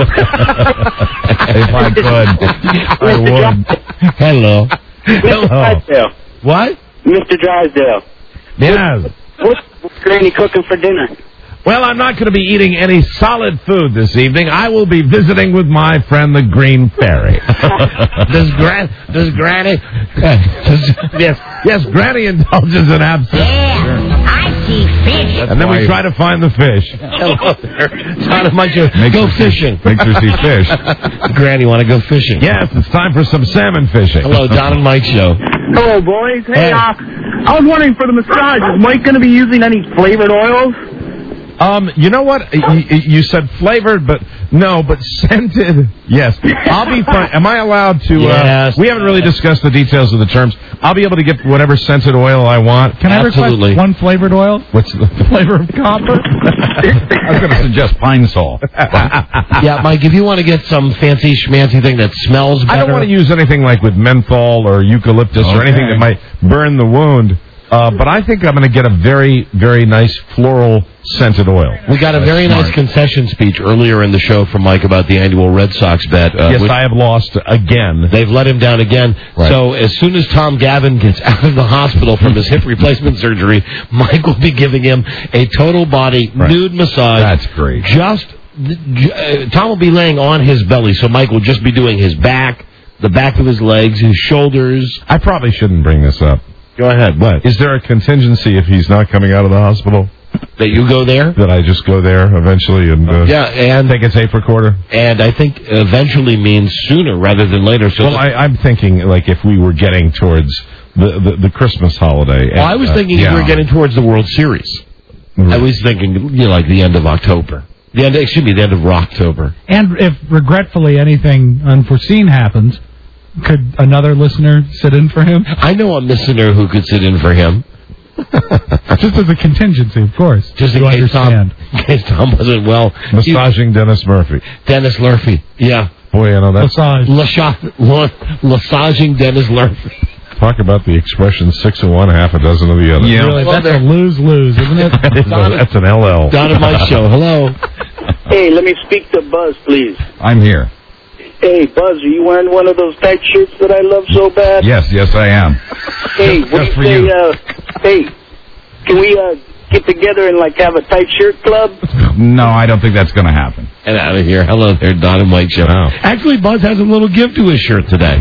If I could, I would. Hello. Mister Drysdale. What? Mister Drysdale. Yes. What's Granny cooking for dinner? Well, I'm not going to be eating any solid food this evening. I will be visiting with my friend the Green Fairy. Does Gran does Granny does, yes, yes, Granny indulges in absinthe. Yeah, I see fish. And then we try to find the fish. hello there. Don and Mike show. Makes Go her see- fishing. makes her see fish. Granny, want to go fishing? Yes, it's time for some salmon fishing. Hello, Don and Mike show. Hello, boys. Hey, Hey. uh, I was wondering for the massage, is Mike going to be using any flavored oils? Um, you know what? You, you said flavored, but no, but scented. Yes, I'll be fine. Am I allowed to? Yes. Uh, we haven't really discussed the details of the terms. I'll be able to get whatever scented oil I want. Can I Absolutely. request one flavored oil? What's the Flavor of copper? I was going to suggest Pine Sol. Yeah, Mike, if you want to get some fancy schmancy thing that smells better. I don't want to use anything like with menthol or eucalyptus or Okay. anything that might burn the wound. Uh, but I think I'm going to get a very, very nice floral scented oil. We got a That's very smart. nice concession speech earlier in the show from Mike about the annual Red Sox bet. Uh, yes, which I have lost again. They've let him down again. Right. So as soon as Tom Gavin gets out of the hospital from his hip replacement surgery, Mike will be giving him a total body Right. nude massage. That's great. Just uh, Tom will be laying on his belly, so Mike will just be doing his back, the back of his legs, his shoulders. I probably shouldn't bring this up. Go ahead. What? Is there a contingency if he's not coming out of the hospital? That you go there? That I just go there eventually and uh, Yeah, and take a tape recorder? And I think eventually means sooner rather than later. So well, I, I'm thinking like if we were getting towards the, the, the Christmas holiday. well, I was uh, thinking yeah. if we were getting towards the World Series. Mm-hmm. I was thinking, you know, like the end of October. The end, excuse me, the end of Rocktober. And if regretfully anything unforeseen happens, could another listener sit in for him? I know a listener who could sit in for him. Just as a contingency, of course. Just in You case Tom, understand. in case Tom wasn't well. Massaging Dennis Murphy. Dennis Murphy. Yeah. Boy, you know that's Massage. Lasha- la- Massaging Dennis Murphy. talk about the expression six of one, half a dozen of the other. Yeah. Really, Well, that's a lose-lose, isn't it? That's an L L. Don and Mike show. Hello. Hey, let me speak to Buzz, please. I'm here. Hey, Buzz, are you wearing one of those tight shirts that I love so bad? Yes, yes, I am. Hey, what Just do for you say, you. uh, hey, can we, uh, get together and, like, have a tight shirt club? No, I don't think that's going to happen. Get out of here. Hello there, Don and Mike show. Wow. Actually, Buzz has a little gift to his shirt today.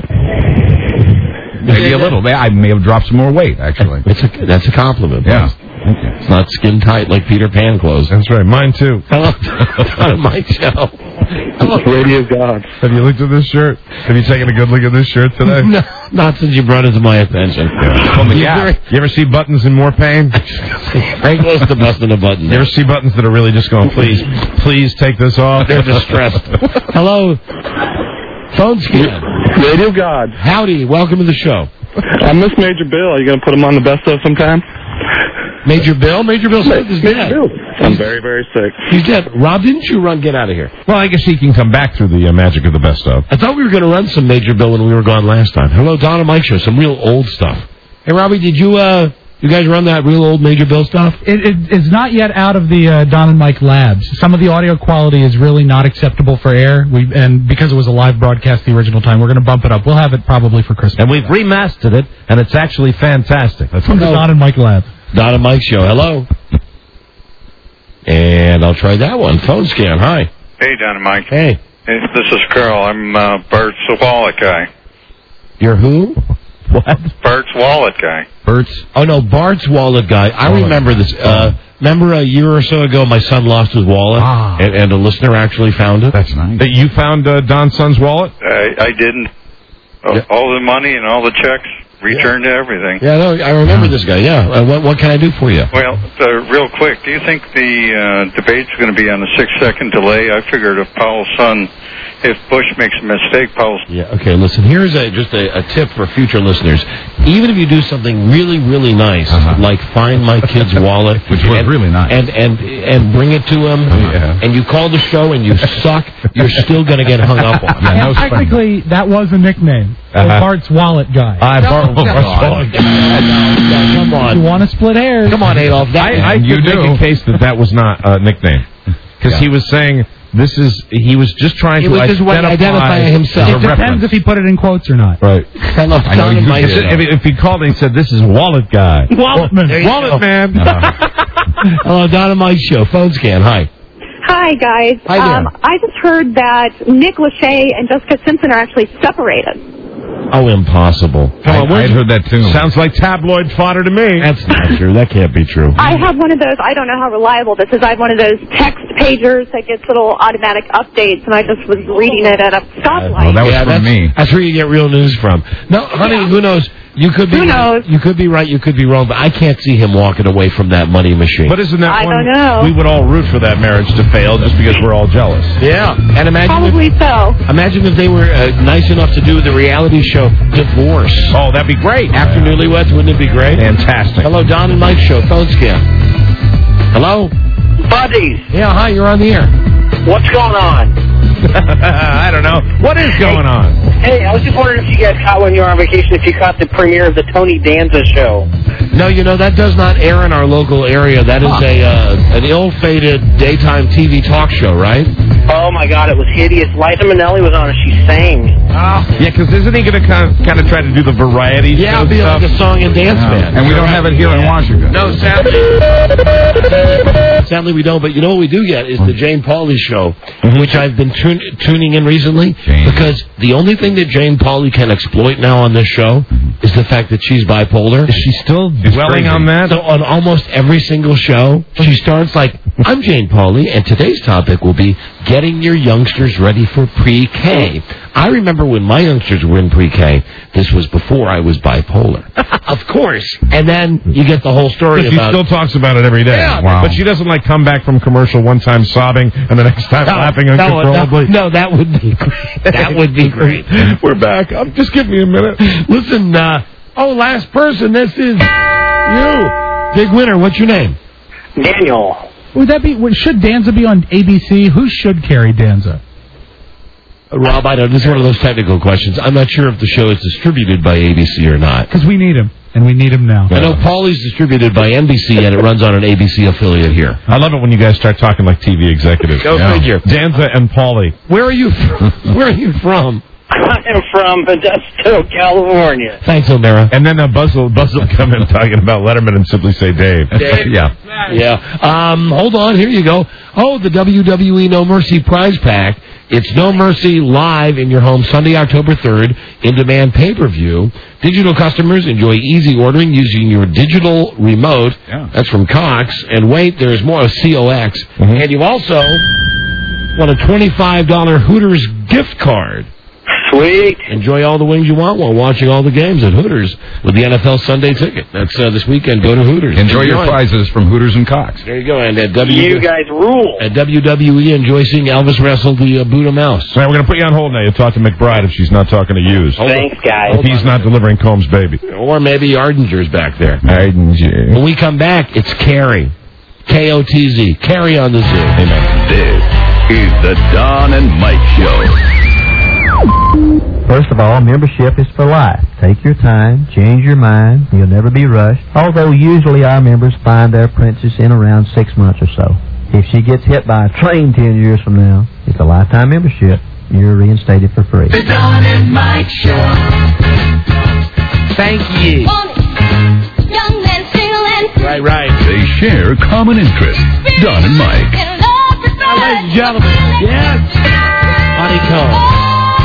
Maybe a little. I may have dropped some more weight, actually. It's a, that's a compliment. Yeah. Buzz. It's not skin tight like Peter Pan clothes. That's right. Mine too. Hello, Don and Mike show. Hello. Radio God. Have you looked at this shirt? Have you taken a good look at this shirt today? No, not since you brought it to my attention. Yeah. From the You Gap. very- You ever see buttons in more pain? Very close to busting a button. You ever see buttons that are really just going, please, please take this off? They're distressed. Hello. Phone scan. Radio God. Howdy. Welcome to the show. I miss Major Bill. Are you going to put him on the best of sometime? Major Bill? Major Bill Smith is dead. I'm very, very sick. He's dead. Rob, didn't you run Get Out of Here? Well, I guess he can come back through the uh, magic of the best of. I thought we were going to run some Major Bill when we were gone last time. Hello, Don and Mike show. Some real old stuff. Hey, Robbie, did you, uh, you guys run that real old Major Bill stuff? It, it, it's not yet out of the uh, Don and Mike labs. Some of the audio quality is really not acceptable for air. We and because it was a live broadcast the original time, we're going to bump it up. We'll have it probably for Christmas. And we've remastered it, and it's actually fantastic. That's From the Don and Mike lab. Don and Mike show. Hello. And I'll try that one. Phone scan. Hi. Hey, Don and Mike. Hey. Hey, this is Carl. I'm uh, Bert's wallet guy. You're who? What? Bert's wallet guy. Bert's? Oh, no, Bart's wallet guy. I remember this. Uh, remember a year or so ago, my son lost his wallet, Ah. and, and a listener actually found it? That's nice. That you found uh, Don's son's wallet? I, I didn't. Uh, Yeah. All the money and all the checks, returned everything. Yeah, no, I remember this guy, yeah. Uh, what, what can I do for you? Well, uh, real quick, do you think the uh, debate's going to be on a six-second delay? I figured if Powell's son, if Bush makes a mistake, Powell's... Yeah, okay, listen, here's a, just a, a tip for future listeners. Even if you do something really, really nice, Uh-huh. like find my kid's wallet... Which was and, really nice. And, and, and bring it to him, Yeah. and you call the show and you suck, you're still going to get hung up on. Yeah, no And spam. technically, that was a nickname. Uh-huh. Bart's wallet guy. I Bart, Oh, Bart's God. wallet. No, come you on. want to split hairs? Come on, Adolf. That, I, I You could do. make a case that that was not a nickname. Because Yeah. he was saying, this is, he was just trying He to was just identify, identify himself. as It a depends reference. if he put it in quotes or not. Right. I love I know Don and you Mike did. show. If, if he called and he said, this is wallet guy. Walletman. There you Wallet go. man. Hello, Don and Mike show. Phone scan. Hi. Hi, guys. Hi there. Um, I just heard that Nick Lachey and Jessica Simpson are actually separated. Oh, impossible. Come on, I where'd had you- heard that too. Sounds like tabloid fodder to me. That's not true. That can't be true. I have one of those, I don't know how reliable this is, I have one of those text pagers that gets little automatic updates, and I just was reading it at a stoplight. Well, that was yeah, from that's, me. That's where you get real news from. No, honey, Yeah. who knows? You could be Who right. knows? You could be right. You could be wrong. But I can't see him walking away from that money machine. But isn't that I one? don't know. We would all root for that marriage to fail just because we're all jealous. yeah, and imagine Probably if, so. imagine if they were uh, nice enough to do the reality show Divorce. Oh, that'd be great. After Newlyweds, wouldn't it be great? Fantastic. Hello, Don and Mike show. Phone scan. Hello. Buddies, Yeah, hi. You're on the air. what's going on? I don't know. What is going on? Hey, I was just wondering if you guys caught when you were on vacation, if you caught the premiere of the Tony Danza show. No, you know, that does not air in our local area. That is a uh, an ill-fated daytime T V talk show, right? Oh, my God, it was hideous. Liza Minnelli was on it. She sang. Oh. Yeah, because isn't he going to kind of, kind of try to do the variety Yeah, show it'll be stuff? like a song and dance Yeah. band. And we don't have it here in Washington. No, sadly. Sadly, we don't. But you know what we do get is the Jane Pauley show, Mm-hmm. which I've been tun- tuning in recently. Jane. Because the only thing that Jane Pauley can exploit now on this show is the fact that she's bipolar. Is she still dwelling on that? So on almost every single show, she starts like, I'm Jane Pauley, and today's topic will be getting your youngsters ready for pre-K. I remember when my youngsters were in pre-K, this was before I was bipolar. Of course. And then you get the whole story But she about... still talks about it every day. Yeah. Wow. But she doesn't, like, come back from commercial one time sobbing and the next time No, laughing no, uncontrollably. No, no, that would be great. That would be great. We're back. Um, just give me a minute. Listen, uh, oh, last person, this is you. Big winner, what's your name? Daniel. Would that be? Should Danza be on A B C? Who should carry Danza? Uh, Rob, I don't. This is one of those technical questions. I'm not sure if the show is distributed by A B C or not. Because we need him, and we need him now. I know Paulie's distributed by N B C, and it runs on an A B C affiliate here. I love it when you guys start talking like T V executives. Go figure. Danza and Paulie. Where are you from? Where are you from? I am from Modesto, California. Thanks, O'Mara. And then uh, Buzz will, Buzz will come in talking about Letterman and simply say Dave. Dave. Yeah. Yeah. Um, hold on. Here you go. Oh, the W W E No Mercy prize pack. It's No Mercy live in your home Sunday, October third, in-demand pay-per-view. Digital customers enjoy easy ordering using your digital remote. Yeah. That's from Cox. And wait, there's more of C O X. Mm-hmm. And you also won a twenty-five dollars Hooters gift card. Sweet. Enjoy all the wings you want while watching all the games at Hooters with the N F L Sunday ticket. That's uh, this weekend. Go to Hooters. Enjoy your Enjoy. prizes from Hooters and Cox. There you go. And at W You guys rule. at W W E, enjoy seeing Elvis wrestle the uh, Buddha Mouse. All right, we're going to put you on hold now. You talk to McBride if she's not talking to Hughes. Thanks, guys. If he's not delivering Combs' baby. Or maybe Ardinger's back there. Ardinger. When we come back, it's Carrie. K O T Z. Carrie on the Zoo. Amen. This is the Don and Mike Show. First of all, membership is for life. Take your time, change your mind, you'll never be rushed. Although usually our members find their princess in around six months or so. If she gets hit by a train ten years from now, it's a lifetime membership. You're reinstated for free. The Don and Mike Show. Thank you. Young men, single and Right, right. They share common interests. Don and Mike. Now, ladies and gentlemen, yes, Honeycomb.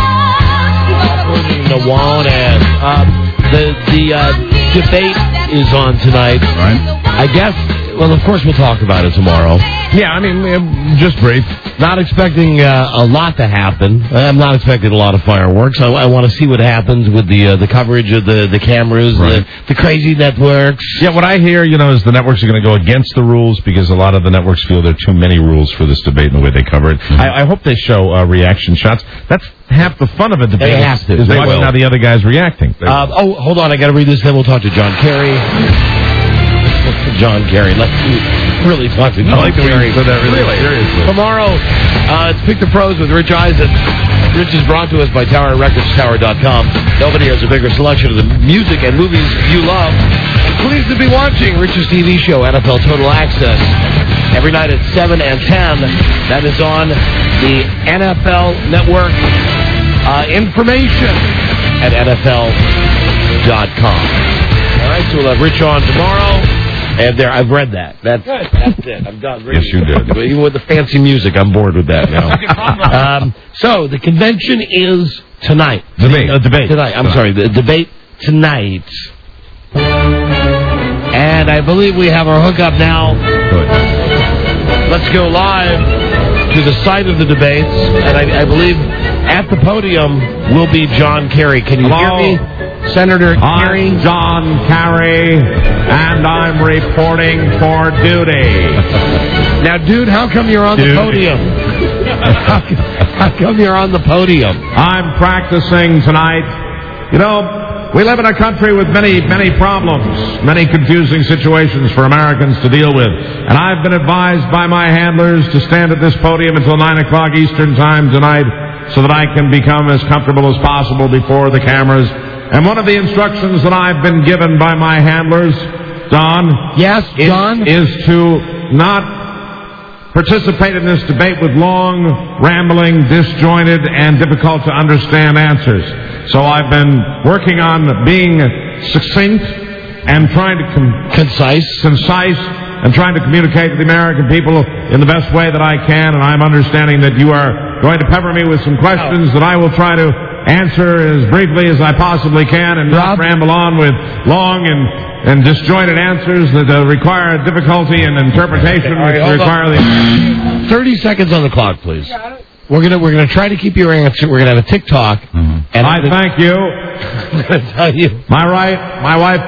The want and uh, the the uh, debate is on tonight. Right. I guess. Well, of course, we'll talk about it tomorrow. Yeah, I mean, uh, just brief. Not expecting uh, a lot to happen. I'm not expecting a lot of fireworks. I, I want to see what happens with the uh, the coverage of the, the cameras, Right. the, the crazy networks. Yeah, what I hear, you know, is the networks are going to go against the rules because a lot of the networks feel there are too many rules for this debate and the way they cover it. Mm-hmm. I, I hope they show uh, reaction shots. That's half the fun of a debate. They have to. Is They watching will. how the other guy's reacting. Uh, oh, hold on. I got to read this, then we'll talk to John Kerry. John Kerry. Let's really talk to John I like the way Kerry. you said that really seriously. Tomorrow, uh, it's Pick the Pros with Rich Eisen. Rich is brought to us by Tower Records, tower dot com. Nobody has a bigger selection of the music and movies you love. And pleased to be watching Rich's T V show, N F L Total Access, every night at seven and ten. That is on the N F L Network. Uh, information at N F L dot com. All right, so we'll have Rich on tomorrow. And there, I've read that. That's, that's it. I'm done. Yes, you did. Even with the fancy music, I'm bored with that now. um, so, the convention is tonight. Debate. Uh, debate. Tonight. I'm Tonight. sorry. The debate tonight. And I believe we have our hookup now. Good. Let's go live to the site of the debates. And I, I believe at the podium will be John Kerry. Can you Hello? hear me? Senator Kerry? I'm John Kerry, and I'm reporting for duty. Now, dude, how come you're on Dude. the podium? how, how come you're on the podium? I'm practicing tonight. You know, we live in a country with many, many problems, many confusing situations for Americans to deal with. And I've been advised by my handlers to stand at this podium until nine o'clock Eastern Time tonight so that I can become as comfortable as possible before the cameras. And one of the instructions that I've been given by my handlers Don. Yes, is, John? Is to not participate in this debate with long, rambling, disjointed, and difficult to understand answers. So I've been working on being succinct and trying to com- concise, concise, and trying to communicate to the American people in the best way that I can. And I'm understanding that you are going to pepper me with some questions that I will try to answer as briefly as I possibly can, and not ramble on with long and, and disjointed answers that uh, require difficulty and interpretation. All right, which require the thirty seconds on the clock, please. We're gonna we're gonna try to keep your answer. We're gonna have a TikTok. Mm-hmm. And I thank you. I'm gonna tell you. My right, my wife,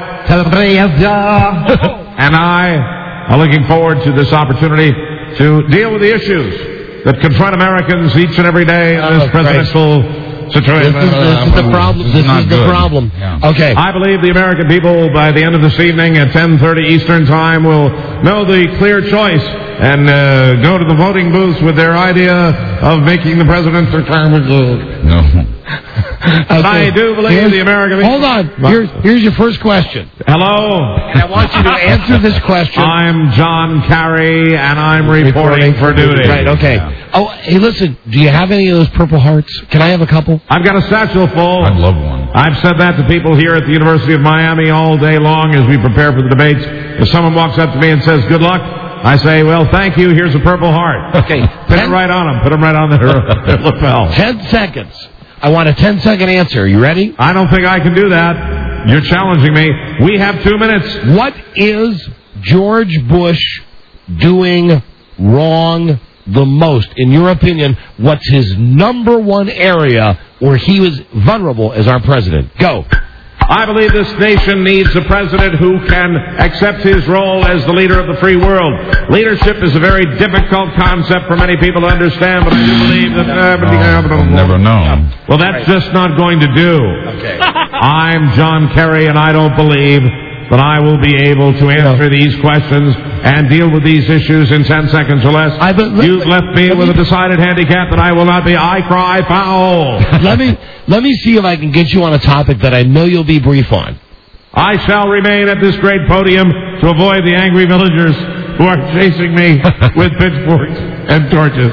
and I are looking forward to this opportunity to deal with the issues that confront Americans each and every day in this Oh, presidential situation. This is, this is the problem. This, not is the good. problem. Okay. I believe the American people, by the end of this evening at ten thirty Eastern Time, will know the clear choice and uh, go to the voting booths with their idea of making the president's retirement. No. But I do believe Here's- the American people... Hold on. Here, here's your first question. Hello? And I want you to answer this question. I'm John Kerry, and I'm reporting, for duty. Right, okay. Yeah. Oh, hey, listen, do you have any of those Purple Hearts? Can I have a couple? I've got a satchel full. I'd love one. I've said that to people here at the University of Miami all day long as we prepare for the debates. If someone walks up to me and says, good luck, I say, well, thank you, here's a Purple Heart. Okay. Put it right on them. Put them right on their, their lapel. Ten seconds. I want a ten-second answer. You ready? I don't think I can do that. You're challenging me. We have two minutes. What is George Bush doing wrong the most? In your opinion, what's his number one area where he was vulnerable as our president? Go. I believe this nation needs a president who can accept his role as the leader of the free world. Leadership is a very difficult concept for many people to understand, but I do believe that... Uh, I'll never know. Well, that's just not going to do. Okay. I'm John Kerry, and I don't believe that I will be able to answer these questions and deal with these issues in ten seconds or less. I, but, let, You've left me with a decided handicap that I will not be. I cry foul. let me let me see if I can get you on a topic that I know you'll be brief on. I shall remain at this great podium to avoid the angry villagers who are chasing me with pitchforks and torches.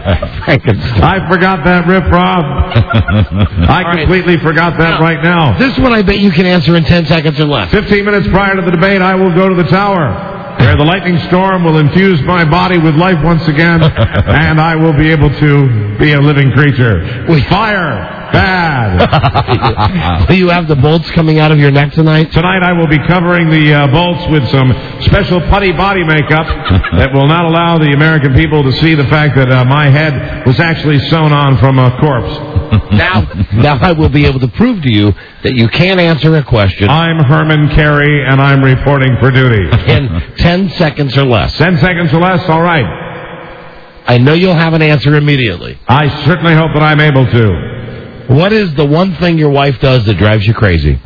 I forgot that riff, Rob. I All completely right. forgot that now, right now. This one I bet you can answer in ten seconds or less. Fifteen minutes prior to the debate, I will go to the tower, where the lightning storm will infuse my body with life once again, and I will be able to be a living creature. With fire. Bad. Do you have the bolts coming out of your neck tonight? Tonight I will be covering the uh, bolts with some special putty body makeup that will not allow the American people to see the fact that uh, my head was actually sewn on from a corpse. Now, now I will be able to prove to you that you can answer a question. I'm Herman Kerry, and I'm reporting for duty. In ten seconds or less. Ten seconds or less, all right. I know you'll have an answer immediately. I certainly hope that I'm able to. What is the one thing your wife does that drives you crazy?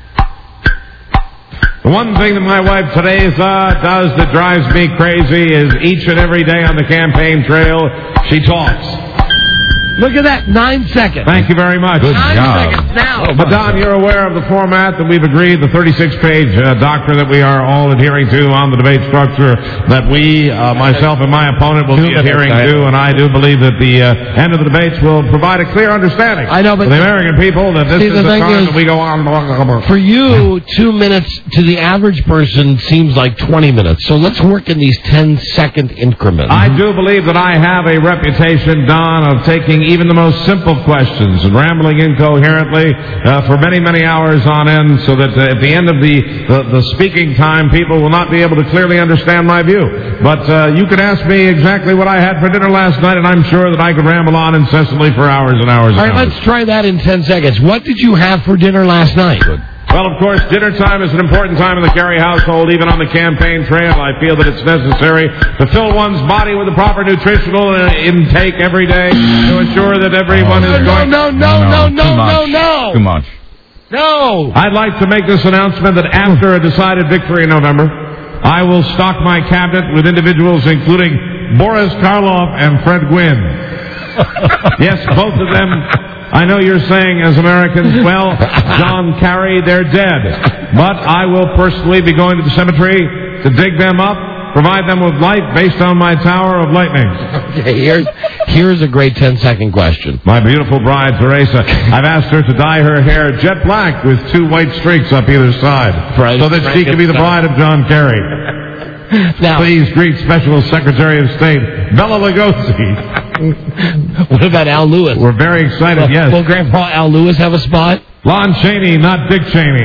The one thing that my wife today uh, does that drives me crazy is each and every day on the campaign trail, she talks. Look at that, nine seconds. Thank you very much. Good Nine job. seconds now. Oh, but Don, you're aware of the format that we've agreed, the thirty-six page uh, doctrine that we are all adhering to on the debate structure that we, uh, myself and my opponent, will be adhering to, and I do believe that the uh, end of the debates will provide a clear understanding I know, but for the American people that this see, is the the thing time is, that we go on. For you, two minutes to the average person seems like twenty minutes. So let's work in these ten-second increments. I do believe that I have a reputation, Don, of taking even the most simple questions and rambling incoherently uh, for many, many hours on end so that uh, at the end of the, the, the speaking time, people will not be able to clearly understand my view. But uh, you could ask me exactly what I had for dinner last night, and I'm sure that I could ramble on incessantly for hours and hours and All right, hours. let's try that in ten seconds. What did you have for dinner last night? Well, of course, dinner time is an important time in the Kerry household, even on the campaign trail. I feel that it's necessary to fill one's body with the proper nutritional uh, intake every day to ensure that everyone No, is no, going... no, no, no, no, too much. no, no. Too much. No. I'd like to make this announcement that after a decided victory in November, I will stock my cabinet with individuals including Boris Karloff and Fred Gwynn. Yes, both of them I know you're saying, as Americans, well, John Kerry, they're dead. But I will personally be going to the cemetery to dig them up, provide them with light based on my Tower of Lightning. Okay, here's, here's a great ten-second question. My beautiful bride, Teresa, I've asked her to dye her hair jet black with two white streaks up either side, so that she can be the bride of John Kerry. Now, please greet Special Secretary of State Bela Lugosi. What about Al Lewis? We're very excited, Will, yes. Will Grandpa Al Lewis have a spot? Lon Chaney, not Dick Cheney.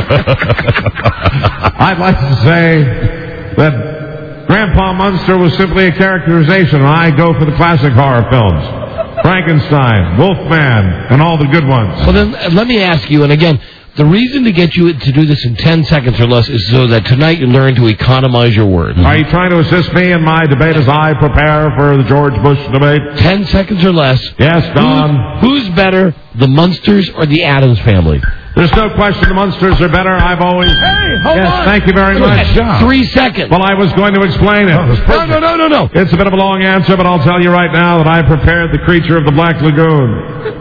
I'd like to say that Grandpa Munster was simply a characterization, and I go for the classic horror films. Frankenstein, Wolfman, and all the good ones. Well, then, let me ask you, and again, the reason to get you to do this in ten seconds or less is so that tonight you learn to economize your words. Are you trying to assist me in my debate as I prepare for the George Bush debate? Ten seconds or less. Yes, Don. Who's, who's better, the Munsters or the Addams Family? There's no question the Munsters are better. I've always... Hey, hold yes, on. thank you very much. Three seconds. Well, I was going to explain it. No, no, no, no, no. It's a bit of a long answer, but I'll tell you right now that I prepared the creature of the Black Lagoon.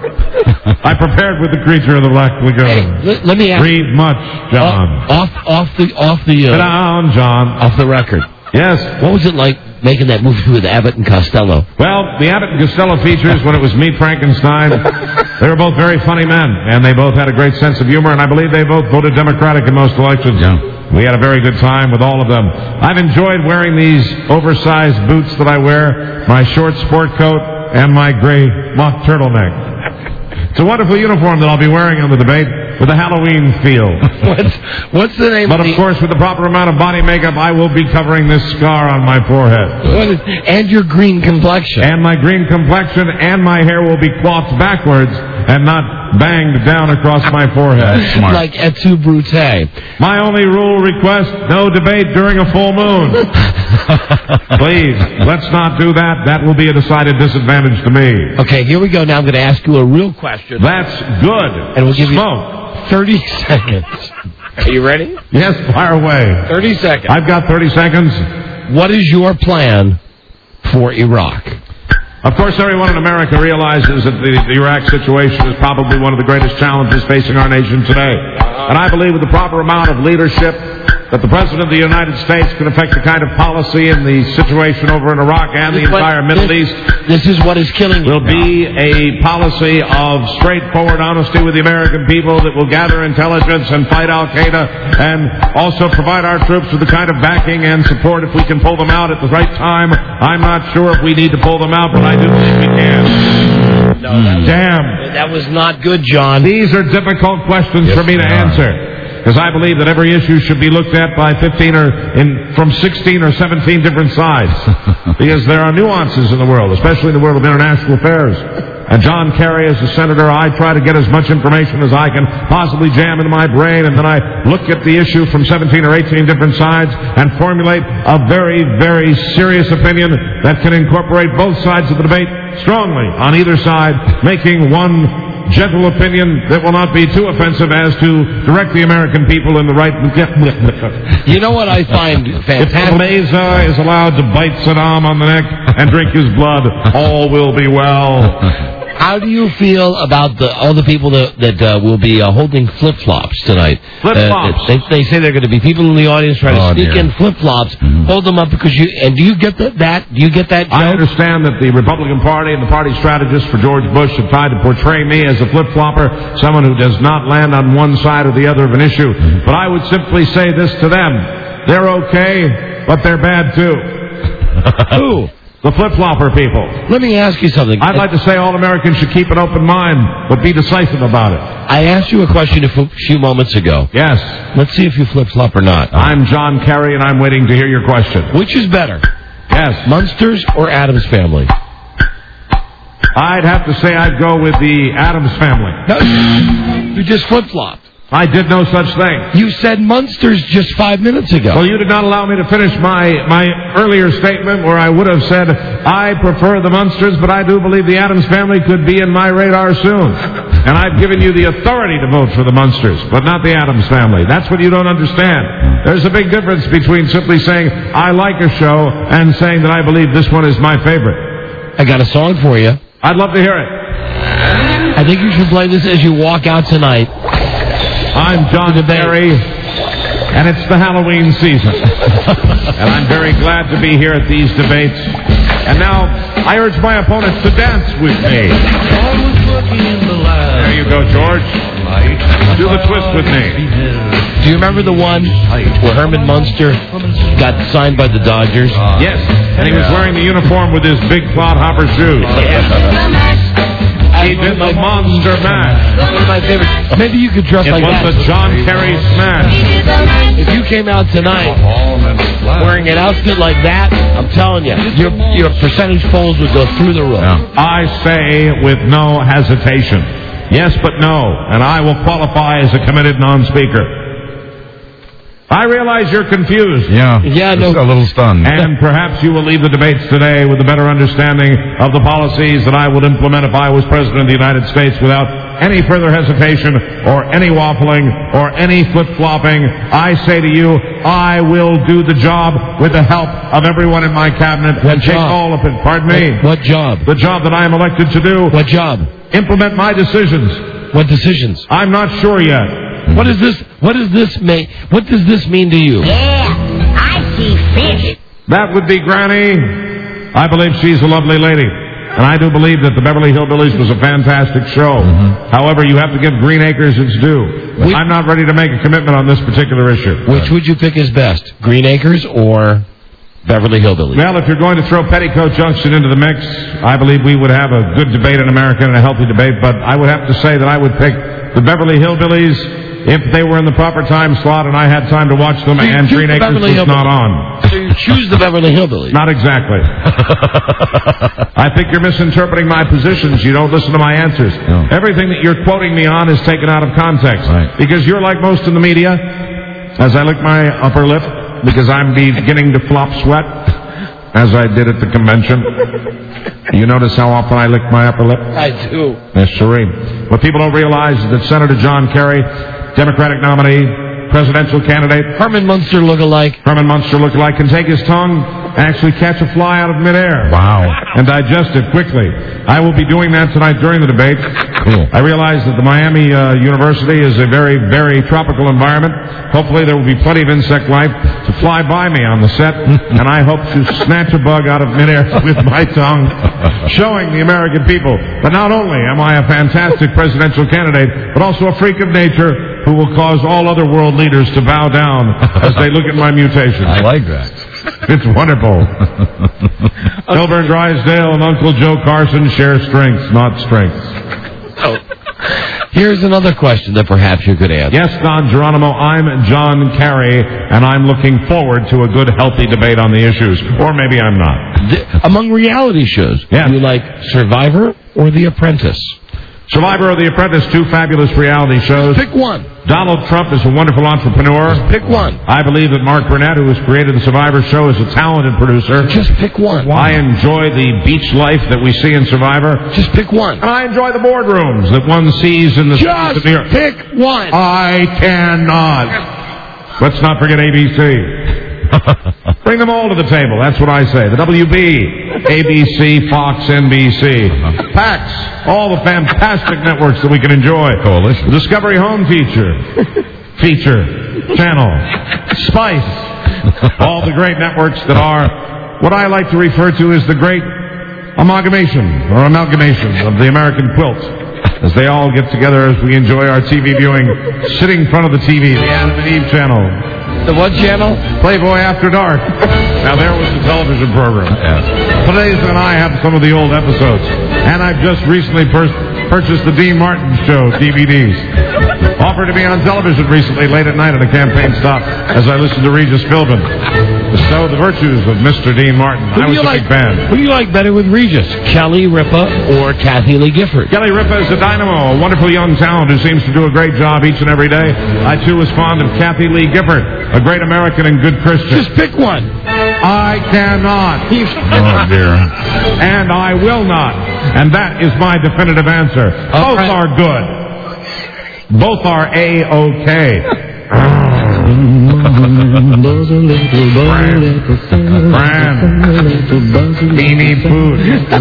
I prepared with the creature of the Black Lagoon. Hey, let, let me ask. Read much, John. Off, off, off the, off the. Uh, Sit down, John. Off the record. Yes. What was it like making that movie with Abbott and Costello? Well, the Abbott and Costello features, when it was Meet Frankenstein, they were both very funny men, and they both had a great sense of humor, and I believe they both voted Democratic in most elections. Yeah. We had a very good time with all of them. I've enjoyed wearing these oversized boots that I wear, my short sport coat, and my gray mock turtleneck. It's a wonderful uniform that I'll be wearing on the debate with a Halloween feel. what's, what's the name but of of the... course, with the proper amount of body makeup, I will be covering this scar on my forehead. What is, and your green complexion. And my green complexion, and my hair will be coiffed backwards and not banged down across my forehead. Smart. Like Etu Brute. My only rule request, no debate during a full moon. Please, let's not do that. That will be a decided disadvantage to me. Okay, here we go. Now I'm going to ask you a real question. That's good. And we'll give Smoke. you thirty seconds. Are you ready? Yes, fire away. thirty seconds. I've got thirty seconds. What is your plan for Iraq? Of course, everyone in America realizes that the, the Iraq situation is probably one of the greatest challenges facing our nation today. And I believe with the proper amount of leadership that the President of the United States can affect the kind of policy in the situation over in Iraq and the entire Middle this, East. This is what is killing you. Will be a policy of straightforward honesty with the American people that will gather intelligence and fight Al-Qaeda and also provide our troops with the kind of backing and support if we can pull them out at the right time. I'm not sure if we need to pull them out, but I do believe we can. No, that was, Damn. That was not good, John. These are difficult questions yes, for me to answer. Because I believe that every issue should be looked at by fifteen or in from sixteen or seventeen different sides. Because there are nuances in the world, especially in the world of international affairs. And John Kerry, as a senator, I try to get as much information as I can possibly jam into my brain, and then I look at the issue from seventeen or eighteen different sides and formulate a very, very serious opinion that can incorporate both sides of the debate strongly on either side, making one gentle opinion that will not be too offensive as to direct the American people in the right... You know what I find fantastic? If Mesa is allowed to bite Saddam on the neck and drink his blood, all will be well. How do you feel about the, all the people that, that uh, will be uh, holding flip-flops tonight? Flip-flops? Uh, they, they say there are going to be people in the audience trying oh, to sneak dear. in flip-flops, mm-hmm. hold them up because you... And do you get the, that? Do you get that joke? I understand that the Republican Party and the party strategists for George Bush have tried to portray me as a flip-flopper, someone who does not land on one side or the other of an issue. Mm-hmm. But I would simply say this to them. They're okay, but they're bad too. Who? The flip-flopper people. Let me ask you something. I'd like to say all Americans should keep an open mind, but be decisive about it. I asked you a question a few moments ago. Yes. Let's see if you flip-flop or not. I'm John Kerry, and I'm waiting to hear your question. Which is better? Yes. Munsters or Addams Family? I'd have to say I'd go with the Addams Family. No, you just flip-flopped. I did no such thing. You said Munsters just five minutes ago. Well, you did not allow me to finish my, my earlier statement where I would have said, I prefer the Munsters, but I do believe the Addams Family could be in my radar soon. And I've given you the authority to vote for the Munsters, but not the Addams Family. That's what you don't understand. There's a big difference between simply saying, I like a show, and saying that I believe this one is my favorite. I got a song for you. I'd love to hear it. I I think you should play this as you walk out tonight. I'm John Kerry, and it's the Halloween season. And I'm very glad to be here at these debates. And now, I urge my opponents to dance with me. There you go, George. Do the twist with me. Do you remember the one where Herman Munster got signed by the Dodgers? Yes, and he was wearing the uniform with his big clodhopper shoes. He did the Monster Mash. One of my favorites. Maybe you could dress it like that. It was the John Kerry Smash. If you came out tonight wearing an outfit like that, I'm telling you, your your percentage polls would go through the roof. Yeah. I say with no hesitation, yes but no, and I will qualify as a committed non-speaker. I realize you're confused. Yeah, yeah, no. a little stunned. And perhaps you will leave the debates today with a better understanding of the policies that I would implement if I was President of the United States without any further hesitation or any waffling or any flip-flopping. I say to you, I will do the job with the help of everyone in my cabinet. What and job? Take all of it. Pardon me? What, what job? The job that I am elected to do. What job? Implement my decisions. What decisions? I'm not sure yet. What is this? What does this mean? What does this mean to you? Yeah, I see fish. That would be Granny. I believe she's a lovely lady. And I do believe that the Beverly Hillbillies was a fantastic show. Mm-hmm. However, you have to give Green Acres its due. Which, I'm not ready to make a commitment on this particular issue. Which would you pick as best? Green Acres or Beverly Hillbillies? Well, if you're going to throw Petticoat Junction into the mix, I believe we would have a good debate in America and a healthy debate. But I would have to say that I would pick the Beverly Hillbillies if they were in the proper time slot and I had time to watch them, so and Green Acres was Hillbillies. Not on. So you choose the Beverly Hillbillies? Not exactly. I think you're misinterpreting my positions. You don't listen to my answers. No. Everything that you're quoting me on is taken out of context. Right. Because you're like most in the media, as I lick my upper lip, because I'm beginning to flop sweat, as I did at the convention. You notice how often I lick my upper lip? I do. Yes, sirree. What people don't realize is that Senator John Kerry, Democratic nominee, presidential candidate, Herman Munster look-alike, Herman Munster look-alike, can take his tongue and actually catch a fly out of midair. Wow. And digest it quickly. I will be doing that tonight during the debate. Cool. I realize that the Miami uh, University is a very, very tropical environment. Hopefully there will be plenty of insect life to fly by me on the set, and I hope to snatch a bug out of midair with my tongue, showing the American people that not only am I a fantastic presidential candidate, but also a freak of nature who will cause all other world leaders to bow down as they look at my mutations. I like that. It's wonderful. Milburn Drysdale and Uncle Joe Carson share strengths, not strengths. Oh. Here's another question that perhaps you could answer. Yes, Don Geronimo, I'm John Kerry, and I'm looking forward to a good, healthy debate on the issues. Or maybe I'm not. The, among reality shows, yeah. do you like Survivor or The Apprentice? Survivor or The Apprentice, two fabulous reality shows. Pick one. Donald Trump is a wonderful entrepreneur. Just pick one. I believe that Mark Burnett, who has created the Survivor show, is a talented producer. Just pick one. I enjoy the beach life that we see in Survivor. Just pick one. And I enjoy the boardrooms that one sees in the Just of New York. Pick one. I cannot. Let's not forget A B C. Bring them all to the table. That's what I say. The W B, A B C, Fox, N B C, PAX, all the fantastic networks that we can enjoy. Coalition. The Discovery Home Feature, Feature, Channel, Spice, all the great networks that are what I like to refer to as the great amalgamation or amalgamation of the American quilt, as they all get together as we enjoy our T V viewing, sitting in front of the T V, the Adam and Eve channel. The what channel? Playboy After Dark. Now there was the television program. Yes. Today's and I have some of the old episodes. And I've just recently pur- purchased the Dean Martin Show D V Ds. Offered to be on television recently late at night at a campaign stop as I listened to Regis Philbin bestow the virtues of Mister Dean Martin. Who I was a like, big fan. Who do you like better with Regis? Kelly Ripa or Kathy Lee Gifford? Kelly Ripa is a dynamo, a wonderful young talent who seems to do a great job each and every day. I, too, was fond of Kathy Lee Gifford, a great American and good Christian. Just pick one. I cannot. Oh, dear. And I will not. And that is my definitive answer. Both right. are good. Both are A-OK. Buzz a little, buzz a little, Fran. He need food.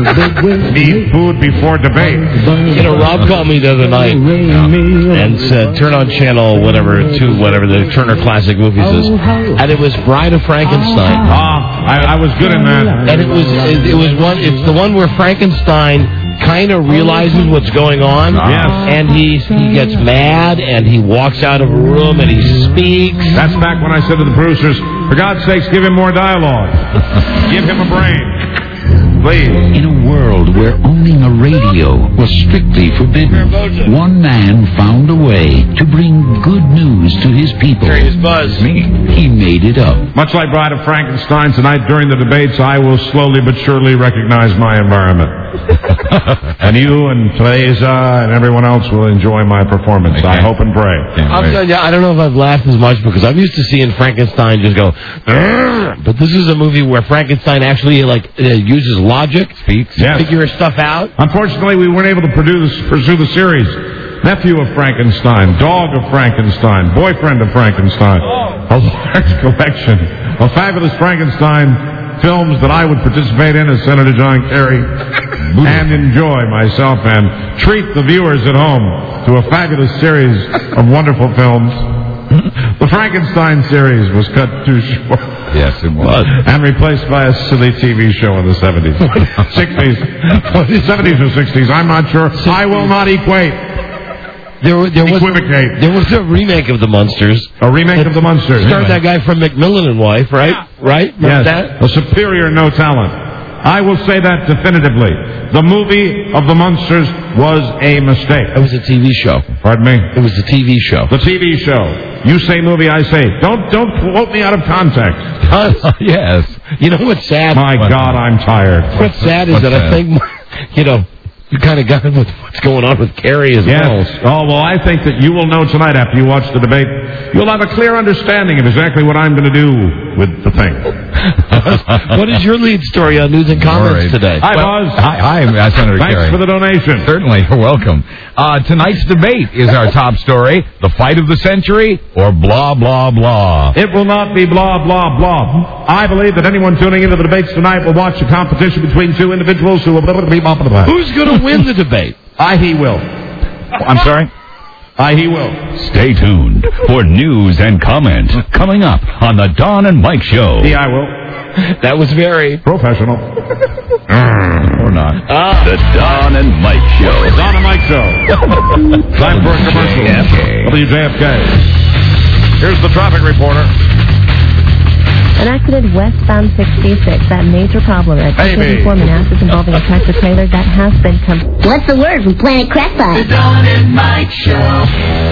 Need food before debate. You know, Rob called me the other night and said, turn on channel whatever, two, whatever the Turner Classic Movies is. And it was Bride of Frankenstein. Ah, I, I was good in that. And it was, it, it was one, it's the one where Frankenstein kind of realizes what's going on. Yes. And he, he gets mad and he walks out of a room and he speaks. That's back when I said to the producers, for God's sakes, give him more dialogue. Give him a brain. Please. In a world where owning a radio was strictly forbidden, one man found a way to bring good news to his people. Here's Buzz. Me. He made it up. Much like Bride of Frankenstein, tonight during the debates, I will slowly but surely recognize my environment. And you and Teresa and everyone else will enjoy my performance. I hope and pray. I'm telling you, I don't know if I've laughed as much because I'm used to seeing Frankenstein just go, "Arr!" But this is a movie where Frankenstein actually like uh, uses logic, speaks, Yes. figure stuff out. Unfortunately, we weren't able to produce, pursue the series. Nephew of Frankenstein, dog of Frankenstein, boyfriend of Frankenstein. A large collection of fabulous Frankenstein films that I would participate in as Senator John Kerry and enjoy myself and treat the viewers at home to a fabulous series of wonderful films. The Frankenstein series was cut too short. Yes, it was. And replaced by a silly T V show in the seventies. sixties. seventies or sixties, I'm not sure. I will not equate. There, there was Equivocate. there was a remake of the Munsters. A remake of the Munsters. Starred that guy from Macmillan and Wife, right? Right? Remember Yes, that? a superior no talent. I will say that definitively. The movie of the Munsters was a mistake. It was a T V show. Pardon me? It was a T V show. The T V show. You say movie, I say. Don't don't quote me out of context. Yes. You know what's sad? My God, I'm tired. What's sad is What's that I sad? think, you know, you kind of got with what's going on with Carrie as Yes. well. Oh, well, I think that you will know tonight after you watch the debate. You'll have a clear understanding of exactly what I'm going to do with the thing. What is your lead story on news and comments Right. today? Hi, Well, Buzz. Hi, hi, uh, Senator Thanks Kerry. for the donation. Certainly, you're welcome. Uh, tonight's debate is our top story, the fight of the century, or blah, blah, blah. It will not be blah, blah, blah. I believe that anyone tuning into the debates tonight will watch a competition between two individuals who will blah, blah, blah, blah, blah. Who's going to win the debate? I, he will. I'm sorry? I, he will. Stay tuned for news and comment coming up on the Don and Mike Show. He, I will. That was very Professional. Or not. Ah. The Don and Mike Show. Don and Mike Show. Time for a commercial. J F K. W J F K. Here's the traffic reporter. An accident westbound sixty-six, that major problem at Hey, babe. four Manassas involving a tractor trailer that has been com- What's the word from Planet Crackpot? The Don and Mike Show.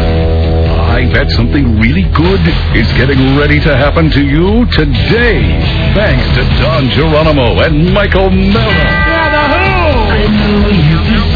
I bet something really good is getting ready to happen to you today. Thanks to Don Geronimo and Michael Miller. I know you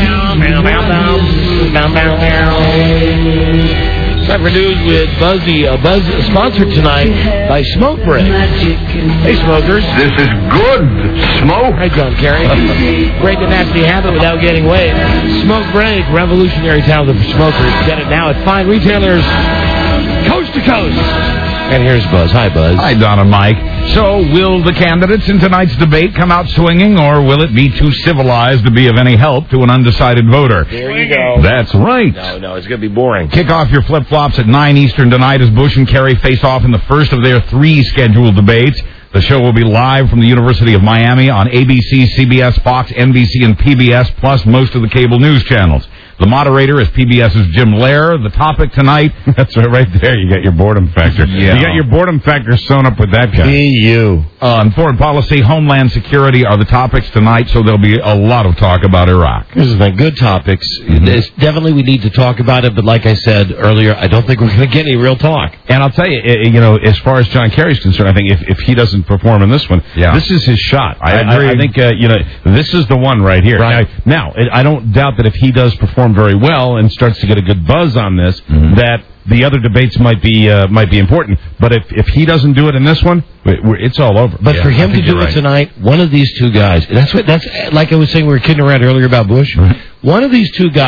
Time for news with Buzzy. Uh, Buzz sponsored tonight by Smoke Break. Hey, smokers. This is good. Smoke. Hi, John Kerry. Break the nasty habit without getting weight. Smoke Break, revolutionary tablet for smokers. Get it now at fine retailers, coast to coast. And here's Buzz. Hi, Buzz. Hi, Don and Mike. So, will the candidates in tonight's debate come out swinging, or will it be too civilized to be of any help to an undecided voter? There you go. That's right. No, no, it's going to be boring. Kick off your flip-flops at nine Eastern tonight as Bush and Kerry face off in the first of their three scheduled debates. The show will be live from the University of Miami on A B C, C B S, Fox, N B C, and P B S, plus most of the cable news channels. The moderator is PBS's Jim Lehrer. The topic tonight... That's right there. You got your boredom factor. Yeah. You got your boredom factor sewn up with that guy. Be you. Uh, and foreign policy, homeland security are the topics tonight, so there'll be a lot of talk about Iraq. This is like good topics. It's definitely we need to talk about it, but like I said earlier, I don't think we're going to get any real talk. And I'll tell you, eh, you know, as far as John Kerry's concerned, I think if, if he doesn't perform in this one, Yeah. this is his shot. I, I agree. I, I think, uh, you know, this is the one right here. Right. Now, now, I don't doubt that if he does perform very well and starts to get a good buzz on this, Mm-hmm. that the other debates might be uh, might be important. But if, if he doesn't do it in this one, we- we're, it's all over. But Yeah, for I him to think do you're it right. tonight, one of these two guys, that's what that's like I was saying we were kidding around earlier about Bush. One of these two guys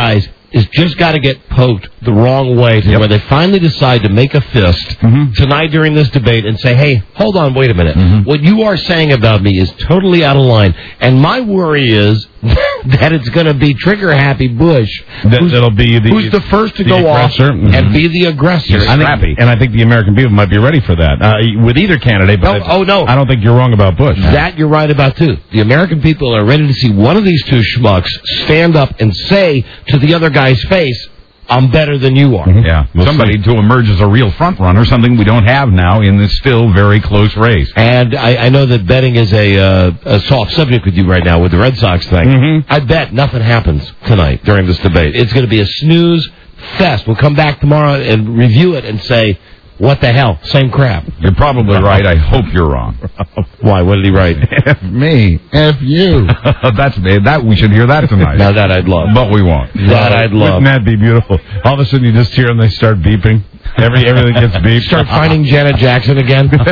is just got to get poked the wrong way to Yep. where they finally decide to make a fist Mm-hmm. tonight during this debate and say, hey, hold on, wait a minute. Mm-hmm. What you are saying about me is totally out of line. And my worry is that it's going to be trigger-happy Bush, That, who's, that'll be the, who's the first to the go off aggressor. Mhm. and be the aggressor. I think, and I think the American people might be ready for that uh, with either candidate. But No, I, oh, no. I don't think you're wrong about Bush. That you're right about, too. The American people are ready to see one of these two schmucks stand up and say to the other guy's face, I'm better than you are. Yeah, We'll somebody see. to emerge as a real front runner, something we don't have now in this still very close race. And I, I know that betting is a, uh, a soft subject with you right now with the Red Sox thing. Mm-hmm. I bet nothing happens tonight during this debate. It's going to be a snooze fest. We'll come back tomorrow and review it and say, what the hell? Same crap. You're probably right. I hope you're wrong. Why? What did he write? F me. F you. That's that. We should hear that tonight. Now that I'd love. But we won't. That I'd love. Wouldn't that be beautiful? All of a sudden you just hear and they start beeping. Every Everything gets beeped. Start finding Janet Jackson again. You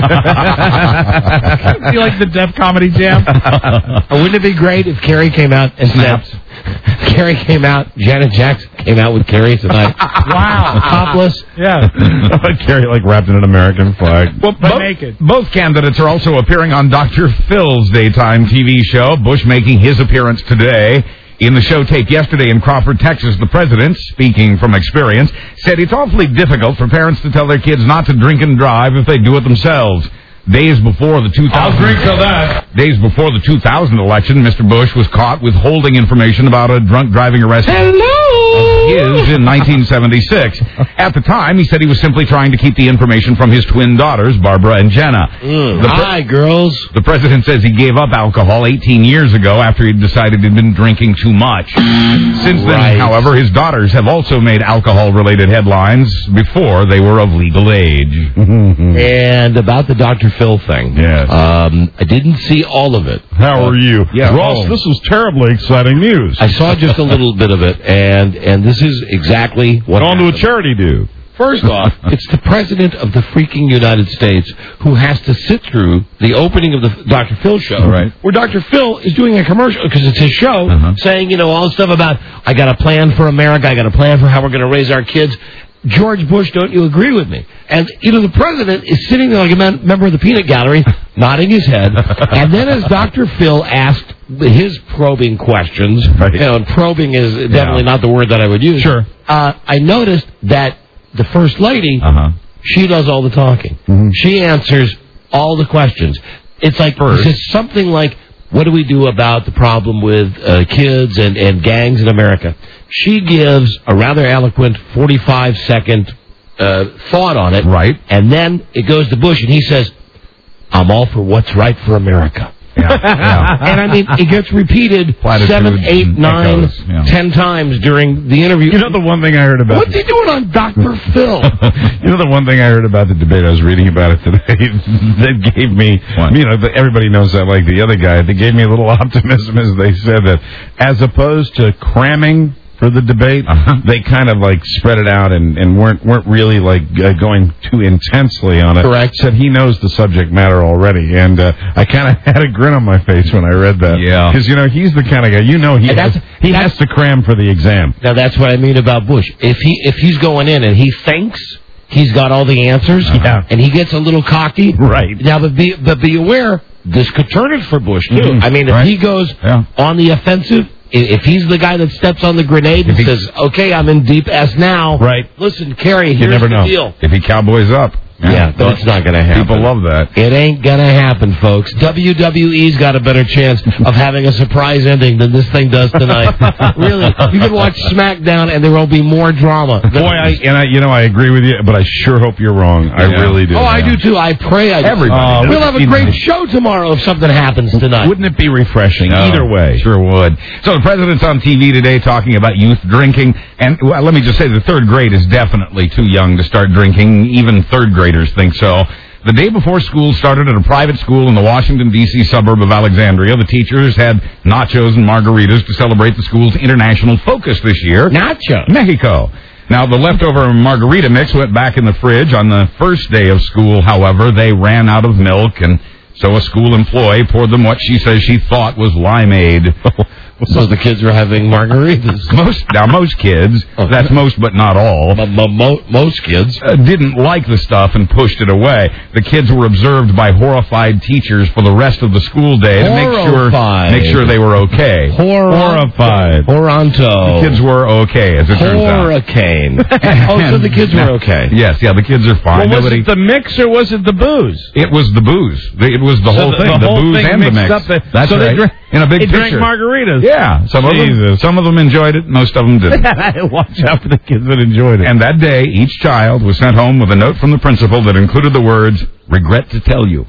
like the Def Comedy Jam? Wouldn't it be great if Carrie came out and Snaps. said, Carrie came out, Janet Jackson came out with Carrie tonight. Wow. Topless. Yeah. Carrie like wrapped in an American flag. Well, But both, naked. both candidates are also appearing on Doctor Phil's daytime T V show. Bush making his appearance today. In the show taped yesterday in Crawford, Texas, the president, speaking from experience, said it's awfully difficult for parents to tell their kids not to drink and drive if they do it themselves. Days before the two thousand I'll drink to that. Days before the two thousand election, Mister Bush was caught withholding information about a drunk driving arrest of his in nineteen seventy-six. At the time, he said he was simply trying to keep the information from his twin daughters, Barbara and Jenna. Mm. The pre- Hi, girls. The president says he gave up alcohol eighteen years ago after he decided he'd been drinking too much. Since then, Right. however, his daughters have also made alcohol-related headlines before they were of legal age. And about the Doctor Phil thing. Yes. Um, I didn't see all of it. How are you? Yeah. Ross, Oh. this was terribly exciting news. I saw just a little bit of it, and, and this is exactly what On to a happened. charity do. First off, it's the President of the freaking United States who has to sit through the opening of the Doctor Phil show, Right. where Doctor Phil is doing a commercial, because it's his show, Uh-huh. saying, you know, all the stuff about, I got a plan for America, I got a plan for how we're going to raise our kids. George Bush, don't you agree with me? And, you know, the President is sitting there like a man, member of the peanut gallery, nodding his head. And then as Doctor Phil asked his probing questions, Right. you know, and probing is definitely not the word that I would use. Sure. Uh, I noticed that the First Lady, Uh-huh. she does all the talking. She answers all the questions. It's like, it's something like, what do we do about the problem with uh, kids and, and gangs in America? She gives a rather eloquent forty-five second uh, thought on it. Right. And then it goes to Bush, and he says, I'm all for what's right for America. Yeah, yeah. And I mean, it gets repeated Platitudes seven, eight, and nine, echoes, yeah. ten times during the interview. You know the one thing I heard about... What's he doing on Doctor Phil? You know the one thing I heard about the debate, I was reading about it today, that gave me, What? you know, everybody knows I like the other guy, they gave me a little optimism as they said that as opposed to cramming for the debate, Uh-huh. they kind of like spread it out and, and weren't weren't really like uh, going too intensely on it. Correct. Said he knows the subject matter already, and uh, I kind of had a grin on my face when I read that. Yeah. Because, you know, he's the kind of guy, you know, he, And has, that's- he has to cram for the exam. Now that's what I mean about Bush. If he if he's going in and he thinks he's got all the answers, Yeah. and he gets a little cocky, Right. Now, but be but be aware, this could turn it for Bush too. Mhm. I mean, if Right. he goes Yeah. on the offensive, i- if he's the guy that steps on the grenade and If he- says, "Okay, I'm in deep S now," Right. Listen, Kerry, You here's never the know. deal. If he cowboys up. Yeah, but it's not going to happen. People love that. It ain't gonna happen, folks. W W E's got a better chance of having a surprise ending than this thing does tonight. Really, you can watch SmackDown and there will be more drama. Boy, I and I, you know, I agree with you, but I sure hope you're wrong. I Yeah. really do. Oh, I do too. I pray I do. Everybody. We'll have a great show tomorrow if something happens tonight. Wouldn't it be refreshing? No, Either way. Sure would. So the president's on T V today talking about youth drinking. And well, let me just say the third grade is definitely too young to start drinking. Even third graders think so. The day before school started at a private school in the Washington, D C suburb of Alexandria, the teachers had nachos and margaritas to celebrate the school's international focus this year. Nacho. Mexico. Now, the leftover margarita mix went back in the fridge. On the first day of school, however, they ran out of milk, and so a school employee poured them what she says she thought was limeade. So the kids were having margaritas. Most now, most kids, that's most but not all, but, but mo- most kids uh, didn't like the stuff and pushed it away. The kids were observed by horrified teachers for the rest of the school day to make sure make sure they were okay. Hor- horrified. Horonto. The kids were okay, as it turns out. Hurricane. Oh, so the kids were okay. Yes, yeah, the kids are fine. Well, was Nobody... it the mix or was it the booze? It was the booze. It was the so whole the, thing. The, The, whole booze thing and the mixed mix. Up the, That's so right. They drank, in a big they picture. drank margaritas. Yeah, some Jesus. of them. Some of them enjoyed it. Most of them didn't. Watch out for the kids that enjoyed it. And that day, each child was sent home with a note from the principal that included the words, "Regret to tell you."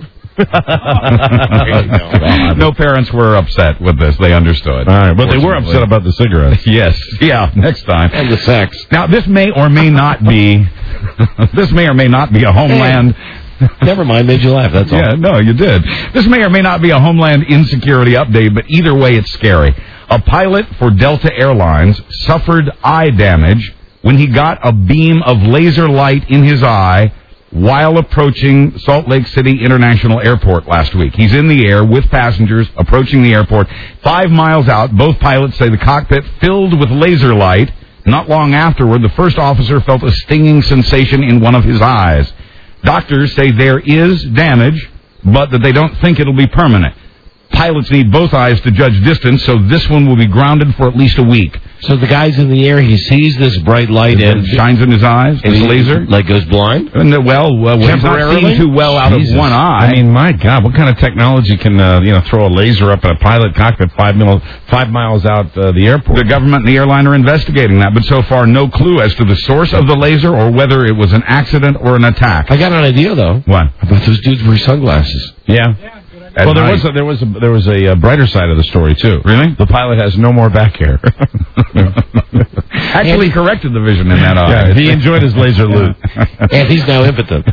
No parents were upset with this. They understood. All right, but they were upset about the cigarettes. Yes. Yeah, next time. And the sex. Now, this may or may not be, this may or may not be a Homeland... Never mind, made you laugh, that's all. Yeah, no, you did. This may or may not be a Homeland insecurity update, but either way, it's scary. A pilot for Delta Airlines suffered eye damage when he got a beam of laser light in his eye while approaching Salt Lake City International Airport last week. He's in the air with passengers approaching the airport. Five miles out, both pilots say the cockpit filled with laser light. Not long afterward, the first officer felt a stinging sensation in one of his eyes. Doctors say there is damage, but that they don't think it'll be permanent. Pilots need both eyes to judge distance, so this one will be grounded for at least a week. So the guy's in the air, he sees this bright light and it shines in his eyes, and this he, laser. Like goes blind? And, uh, well, well he's not Temporarily? seeing too well out Jesus. of one eye. I mean, my God, what kind of technology can uh, you know throw a laser up in a pilot cockpit five, mil- five miles out uh, the airport? The government and the airline are investigating that, but so far no clue as to the source of the laser or whether it was an accident or an attack. I got an idea, though. What? About those dudes wearing sunglasses. Yeah. At well, there night. was a, there was a, there was a uh, brighter side of the story too. Really? The pilot has no more back hair. Actually, corrected the vision in that eye. Yeah, he enjoyed his laser loot. And he's now impotent.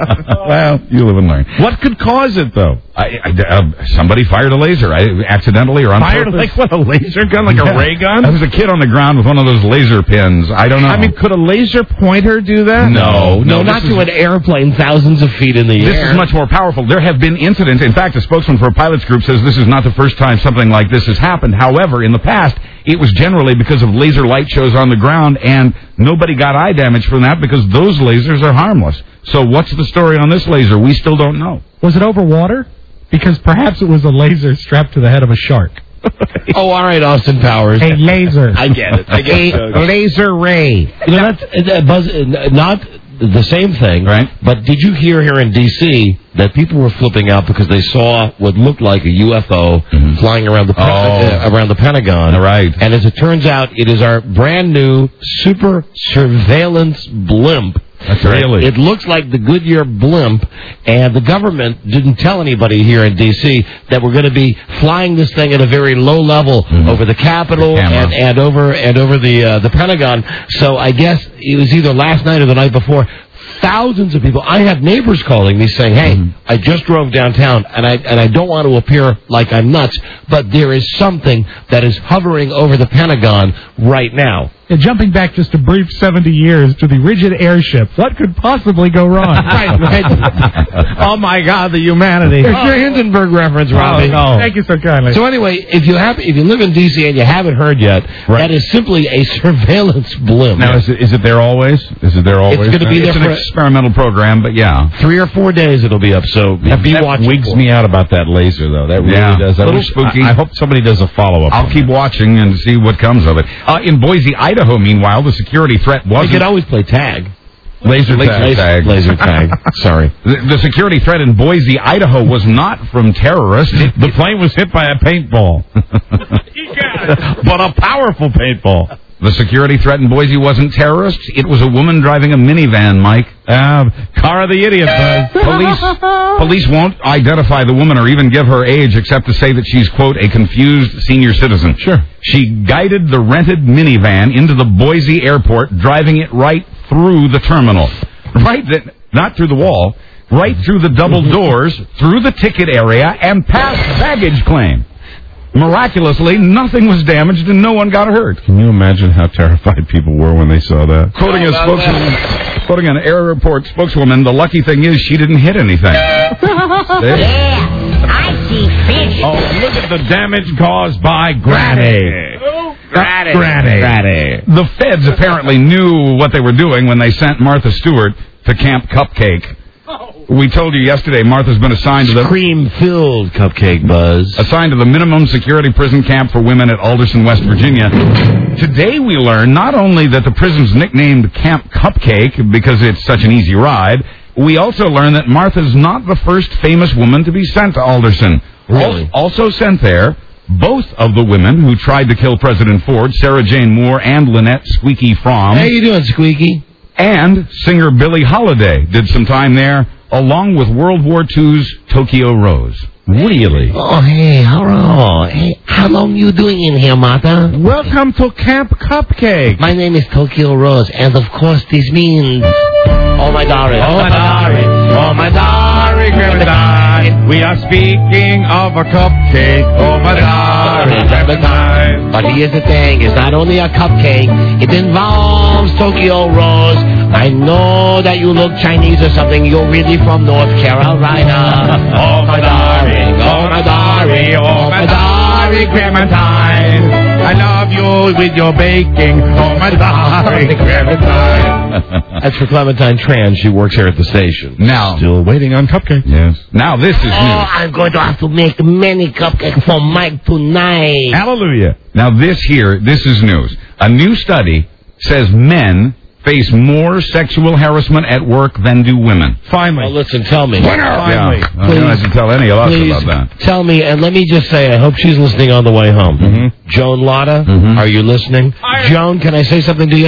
Well, you live and learn. What could cause it though? I, I, uh, somebody fired a laser, I, accidentally or on Fired purpose. like what? A laser gun, like Yeah. a ray gun? There was a kid on the ground with one of those laser pins. I don't know. I mean, could a laser pointer do that? No, No, no, not this to is- an airplane thousands of feet in the This air. is much more powerful. There have been incidents. In fact, a spokesman for a pilots group says this is not the first time something like this has happened. However, in the past, it was generally because of laser light shows on the ground, and nobody got eye damage from that because those lasers are harmless. So what's the story on this laser? We still don't know. Was it over water? Because perhaps it was a laser strapped to the head of a shark. Oh, all right, Austin Powers. A laser. I get it. I get it. A laser ray. You know, that's uh, buzz, uh, not the same thing, right? But did you hear here in D C that people were flipping out because they saw what looked like a U F O mm-hmm. flying around the oh. uh, around the Pentagon? Right. And as it turns out, it is our brand new super surveillance blimp. That's right. Really? It looks like the Goodyear blimp, and the government didn't tell anybody here in D C that we're going to be flying this thing at a very low level mm-hmm. over the Capitol the and, and over and over the uh, the Pentagon. So I guess it was either last night or the night before. Thousands of people. I have neighbors calling me saying, "Hey, mm-hmm. I just drove downtown, and I and I don't want to appear like I'm nuts, but there is something that is hovering over the Pentagon right now." And jumping back just a brief seventy years to the rigid airship, what could possibly go wrong? Right, right. Oh my God, the humanity! It's your Hindenburg reference, Robbie. Oh, no. Thank you so kindly. So anyway, if you have, if you live in D C and you haven't heard yet, right. that is simply a surveillance blimp. Now, is it, is it there always? Is it there always? It's going to be there it's for an experimental program, but yeah, three or four days it'll be up. So that, be that watching. wigs me out about that laser, though. That really yeah. does. A I little wish, spooky. I, I hope somebody does a follow up. I'll keep that. watching and see what comes of it. Uh, in Boise, Idaho, meanwhile, the security threat wasn't. You could always play tag. Laser, laser tag. tag. Laser tag. Sorry. The, the security threat in Boise, Idaho was not from terrorists. The plane was hit by a paintball. But a powerful paintball. The security threat in Boise wasn't terrorists. It was a woman driving a minivan, Mike. Uh, car of the idiot, bud. Police, police won't identify the woman or even give her age except to say that she's, quote, a confused senior citizen. Sure. She guided the rented minivan into the Boise airport, driving it right through the terminal. Right, th- not through the wall, right through the double doors, through the ticket area, and past baggage claim. Miraculously, nothing was damaged and no one got hurt. Can you imagine how terrified people were when they saw that? Quoting a spokeswoman, quoting an airport spokeswoman, the lucky thing is she didn't hit anything. Yeah, I icy fish. Oh, look at the damage caused by Granny. Granny. Granny. Granny. The feds apparently knew what they were doing when they sent Martha Stewart to Camp Cupcake. We told you yesterday Martha's been assigned to the cream-filled cupcake, Buzz. Assigned to the minimum security prison camp for women at Alderson, West Virginia. Today we learn not only that the prison's nicknamed Camp Cupcake because it's such an easy ride, we also learn that Martha's not the first famous woman to be sent to Alderson. Really? Also sent there, both of the women who tried to kill President Ford, Sarah Jane Moore and Lynette Squeaky Fromm. How you doing, Squeaky? And singer Billie Holiday did some time there, along with World War Two's Tokyo Rose. Really? Oh, hey, hello. Hey, how long you doing in here, Martha? Welcome to Camp Cupcake. My name is Tokyo Rose, and of course this means... Oh, my darling. Oh, my darling. Oh, my darling Clementine. We are speaking of a cupcake. Oh, my darling Clementine. But here's the thing. It's not only a cupcake. It involves Tokyo Rose. I know that you look Chinese or something. You're really from North Carolina. Oh, my darling. Oh, my darling. Oh, my darling Clementine. I love you with your baking. Oh, my darling Clementine. That's for Clementine Tran. She works here at the station. Now, still waiting on cupcake. Yes. Now this is Oh, news. I'm going to have to make many cupcakes for Mike tonight. Hallelujah. Now this here, this is news. A new study says men face more sexual harassment at work than do women. Finally. Oh, listen, tell me. Finally. Yeah. I don't have to tell any of us Please about that. tell me, and let me just say, I hope she's listening on the way home. Mm-hmm. Joan Lotta, Mhm. are you listening? Hi. Joan, can I say something to you?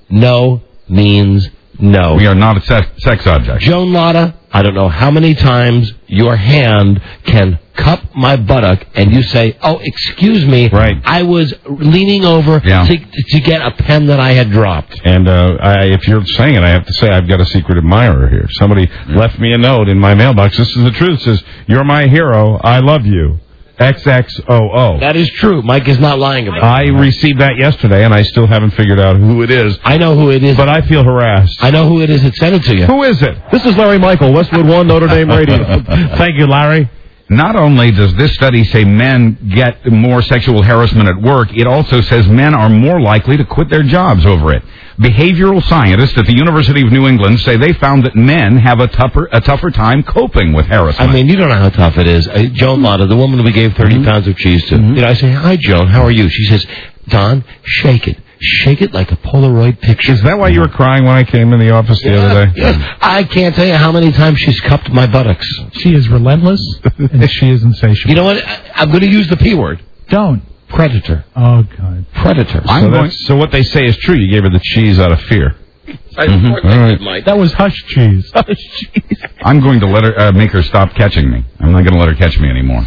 No means no. We are not a sex, sex object. Joan Lotta, I don't know how many times your hand can cup my buttock and you say, oh, excuse me, Right. I was leaning over Yeah. to, to get a pen that I had dropped. And uh, I, if you're saying it, I have to say I've got a secret admirer here. Somebody left me a note in my mailbox. This is the truth. It says, you're my hero. I love you. X X O O. That is true. Mike is not lying about it. I received that yesterday, and I still haven't figured out who it is. I know who it is. But I feel harassed. I know who it is that sent it to you. Who is it? This is Larry Michael, Westwood One, Notre Dame Radio. Thank you, Larry. Not only does this study say men get more sexual harassment at work, it also says men are more likely to quit their jobs over it. Behavioral scientists at the University of New England say they found that men have a tougher a tougher time coping with harassment. I mean, you don't know how tough it is. Uh, Joan Lotta, the woman we gave thirty mm-hmm. pounds of cheese to, mm-hmm. you know, I say, hi, Joan, how are you? She says, Don, shake it. Shake it like a Polaroid picture. Is that why you were crying when I came in the office the yeah, other day? Yes. I can't tell you how many times she's cupped my buttocks. She is relentless, and she is insatiable. You know what? I, I'm going to use the P word. Don't. Predator. Oh, God. Predator. So, that's, so what they say is true. You gave her the cheese out of fear. Mm-hmm. All right. Mike. That was hush cheese. Hush cheese. I'm going to let her uh, make her stop catching me. I'm not going to let her catch me anymore.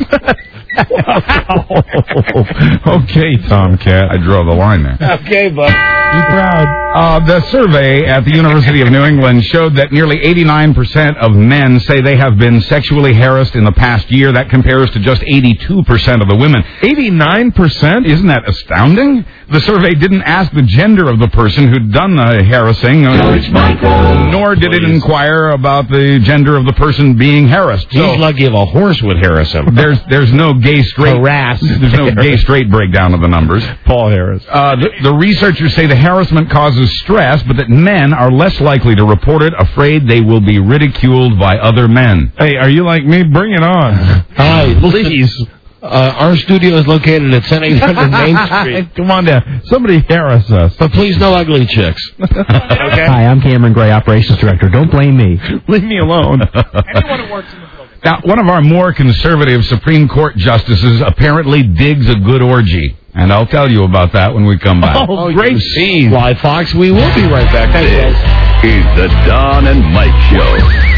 Okay, Tomcat. I draw the line there. Okay, bud. Be proud. Uh, the survey at the University of New England showed that nearly eighty-nine percent of men say they have been sexually harassed in the past year. That compares to just eighty-two percent of the women. eighty-nine percent? Isn't that astounding? The survey didn't ask the gender of the person who'd done the harassing, nor did it inquire about the gender of the person being harassed. He's So lucky if a horse would harass him. there's there's no gay straight Harass. There's no gay straight breakdown of the numbers. Paul Harris. Uh, the, the researchers say the harassment causes stress, but that men are less likely to report it, afraid they will be ridiculed by other men. Hey, are you like me? Bring it on. Hi, please. Uh, our studio is located at ten eight hundred Main Street. Come on down. Somebody harass us. But please, no ugly chicks. Okay? Hi, I'm Cameron Gray, Operations Director. Don't blame me. Leave me alone. Anyone who works in the building. Now, one of our more conservative Supreme Court justices apparently digs a good orgy. And I'll tell you about that when we come back. Oh, great scene. Fly Fox, we will be right back. Thanks, guys. Is the Don and Mike Show.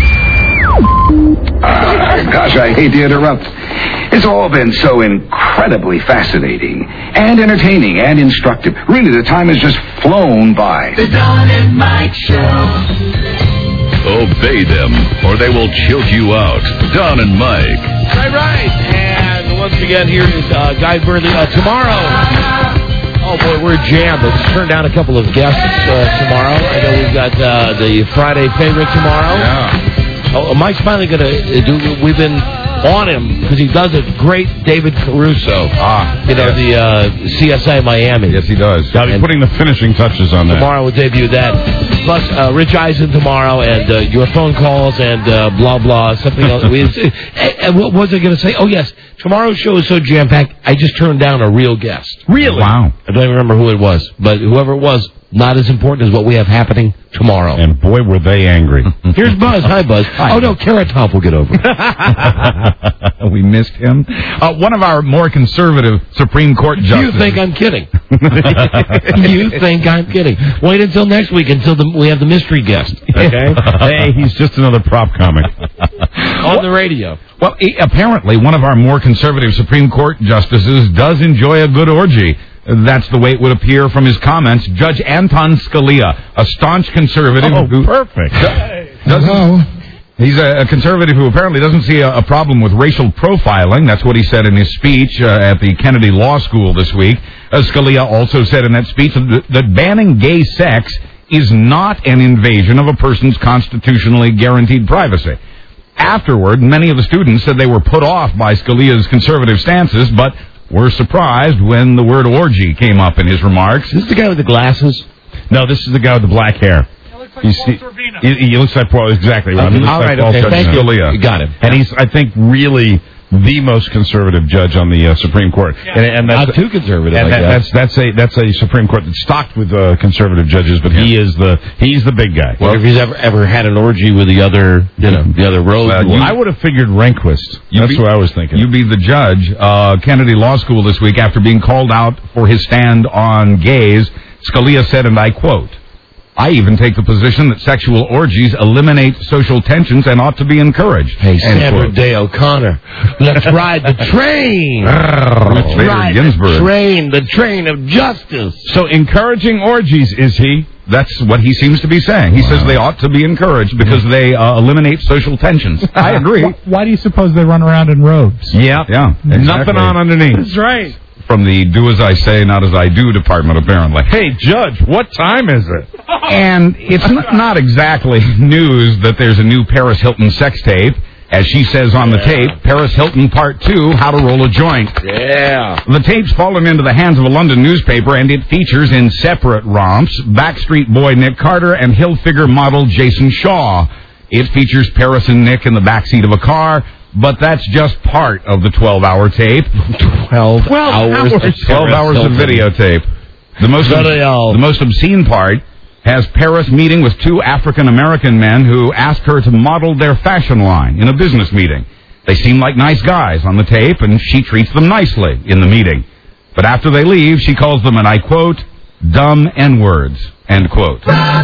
Uh, gosh, I hate to interrupt. It's all been so incredibly fascinating and entertaining and instructive. Really, the time has just flown by. The Don and Mike Show. Obey them, or they will choke you out. Don and Mike. Right, right. And once again, here is uh, Guy Burley. Uh, tomorrow. Oh, boy, we're jammed. Let's turn down a couple of guests uh, tomorrow. I know we've got uh, the Friday favorite tomorrow. Yeah. Oh, Mike's finally going to do. We've been on him because he does it great. David Caruso, Ah, you know yes. the uh, C S I Miami. Yes, he does. I'll be putting the finishing touches on that. Tomorrow we'll debut that. Plus, uh, Rich Eisen tomorrow, and uh, your phone calls, and uh, blah blah something else. We, and what was I going to say? Oh yes, tomorrow's show is so jam packed. I just turned down a real guest. Really? Wow. I don't even remember who it was, but whoever it was, not as important as what we have happening tomorrow. And boy, were they angry. Here's Buzz. Hi, Buzz. Hi. Oh, no, Carrot Top will get over it. We missed him. Uh, one of our more conservative Supreme Court justices. You think I'm kidding? You think I'm kidding? Wait until next week until the, we have the mystery guest. Okay? Hey, he's just another prop comic. On the radio. Well, he, apparently, one of our more conservative Supreme Court justices does enjoy a good orgy. That's the way it would appear from his comments. Judge Anton Scalia, a staunch conservative. Oh, who perfect. Hello. He's a, a conservative who apparently doesn't see a, a problem with racial profiling. That's what he said in his speech uh, at the Kennedy Law School this week. Uh, Scalia also said in that speech that, that banning gay sex is not an invasion of a person's constitutionally guaranteed privacy. Afterward, many of the students said they were put off by Scalia's conservative stances, but were surprised when the word orgy came up in his remarks. Is this the guy with the glasses? No, this is the guy with the black hair. He, he, he looks like Paul. Exactly right. Okay. He looks All like right. Paul Okay. Judge Thank you. Scalia. You got him. And he's, I think, really the most conservative judge on the uh, Supreme Court. And, and that's, Not too conservative. And I that, guess. that's that's a that's a Supreme Court that's stocked with uh, conservative judges, but he is the he's the big guy. Well, if he's ever ever had an orgy with the other, you know, the other road. Well, you- I would have figured Rehnquist. You That's be- what I was thinking. You be the judge. Uh, Kennedy Law School this week, after being called out for his stand on gays, Scalia said, and I quote, "I even take the position that sexual orgies eliminate social tensions and ought to be encouraged." Hey, End Sandra quote. Day O'Connor, let's ride the train. Let's Vader ride Ginsburg. the train, the train of justice. So encouraging orgies, is he? That's what he seems to be saying. He says they ought to be encouraged because they uh, eliminate social tensions. I agree. Why, why do you suppose they run around in robes? Yeah. Yeah, exactly. Nothing on underneath. That's right. From the do as I say, not as I do department, apparently. Hey, Judge, what time is it? And it's n- not exactly news that there's a new Paris Hilton sex tape. As she says on the tape, Paris Hilton Part two, How to Roll a Joint. Yeah. The tape's fallen into the hands of a London newspaper, and it features in separate romps Backstreet Boy Nick Carter and Hilfiger model Jason Shaw. It features Paris and Nick in the backseat of a car, but that's just part of the twelve-hour tape. Twelve, hours, of twelve hours of Hilton. videotape. The most, Video. the most obscene part has Paris meeting with two African-American men who ask her to model their fashion line in a business meeting. They seem like nice guys on the tape, and she treats them nicely in the meeting. But after they leave, she calls them, and I quote, dumb N-words, end quote.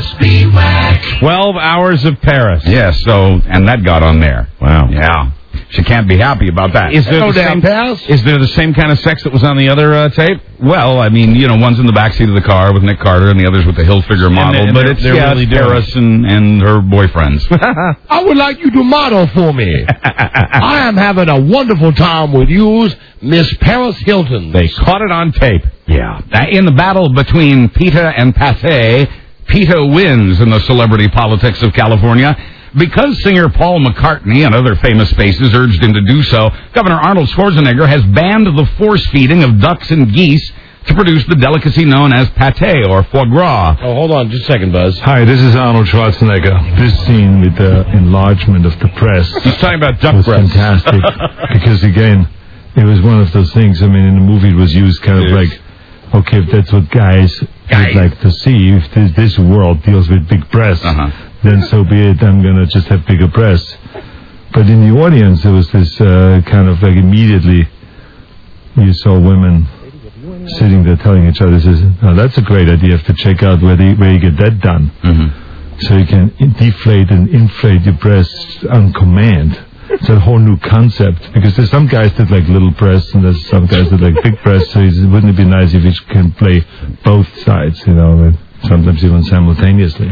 Twelve hours of Paris. Yes, so, and that got on there. Wow. Yeah. She can't be happy about that. Is there, No the doubt, same, pals. is there the same kind of sex that was on the other uh, tape? Well, I mean, you know, one's in the backseat of the car with Nick Carter and the other's with the Hilfiger model, and but they're- it's, they're yeah, really it's doing Paris and, and her boyfriends. I would like you to model for me. I am having a wonderful time with you, Miss Paris Hilton. They caught it on tape. Yeah. Uh, In the battle between PETA and Pathé, PETA wins in the celebrity politics of California. Because singer Paul McCartney and other famous faces urged him to do so, Governor Arnold Schwarzenegger has banned the force feeding of ducks and geese to produce the delicacy known as pâté or foie gras. Oh, hold on just a second, Buzz. Hi, this is Arnold Schwarzenegger. This scene with the enlargement of the press He's talking about duck was breasts. fantastic because, again, it was one of those things. I mean, in the movie it was used kind of Yes. like, okay, if that's what guys, Guys. would like to see, if this, this world deals with big breasts, Uh-huh. then so be it. I'm going to just have bigger breasts. But in the audience, there was this uh, kind of like immediately you saw women sitting there telling each other, says, "Oh, that's a great idea. You have to check out where, the, where you get that done." Mm-hmm. So you can in- deflate and inflate your breasts on command. It's a whole new concept because there's some guys that like little breasts and there's some guys that like big breasts. So it's, wouldn't it be nice if you can play both sides, you know, and sometimes even simultaneously?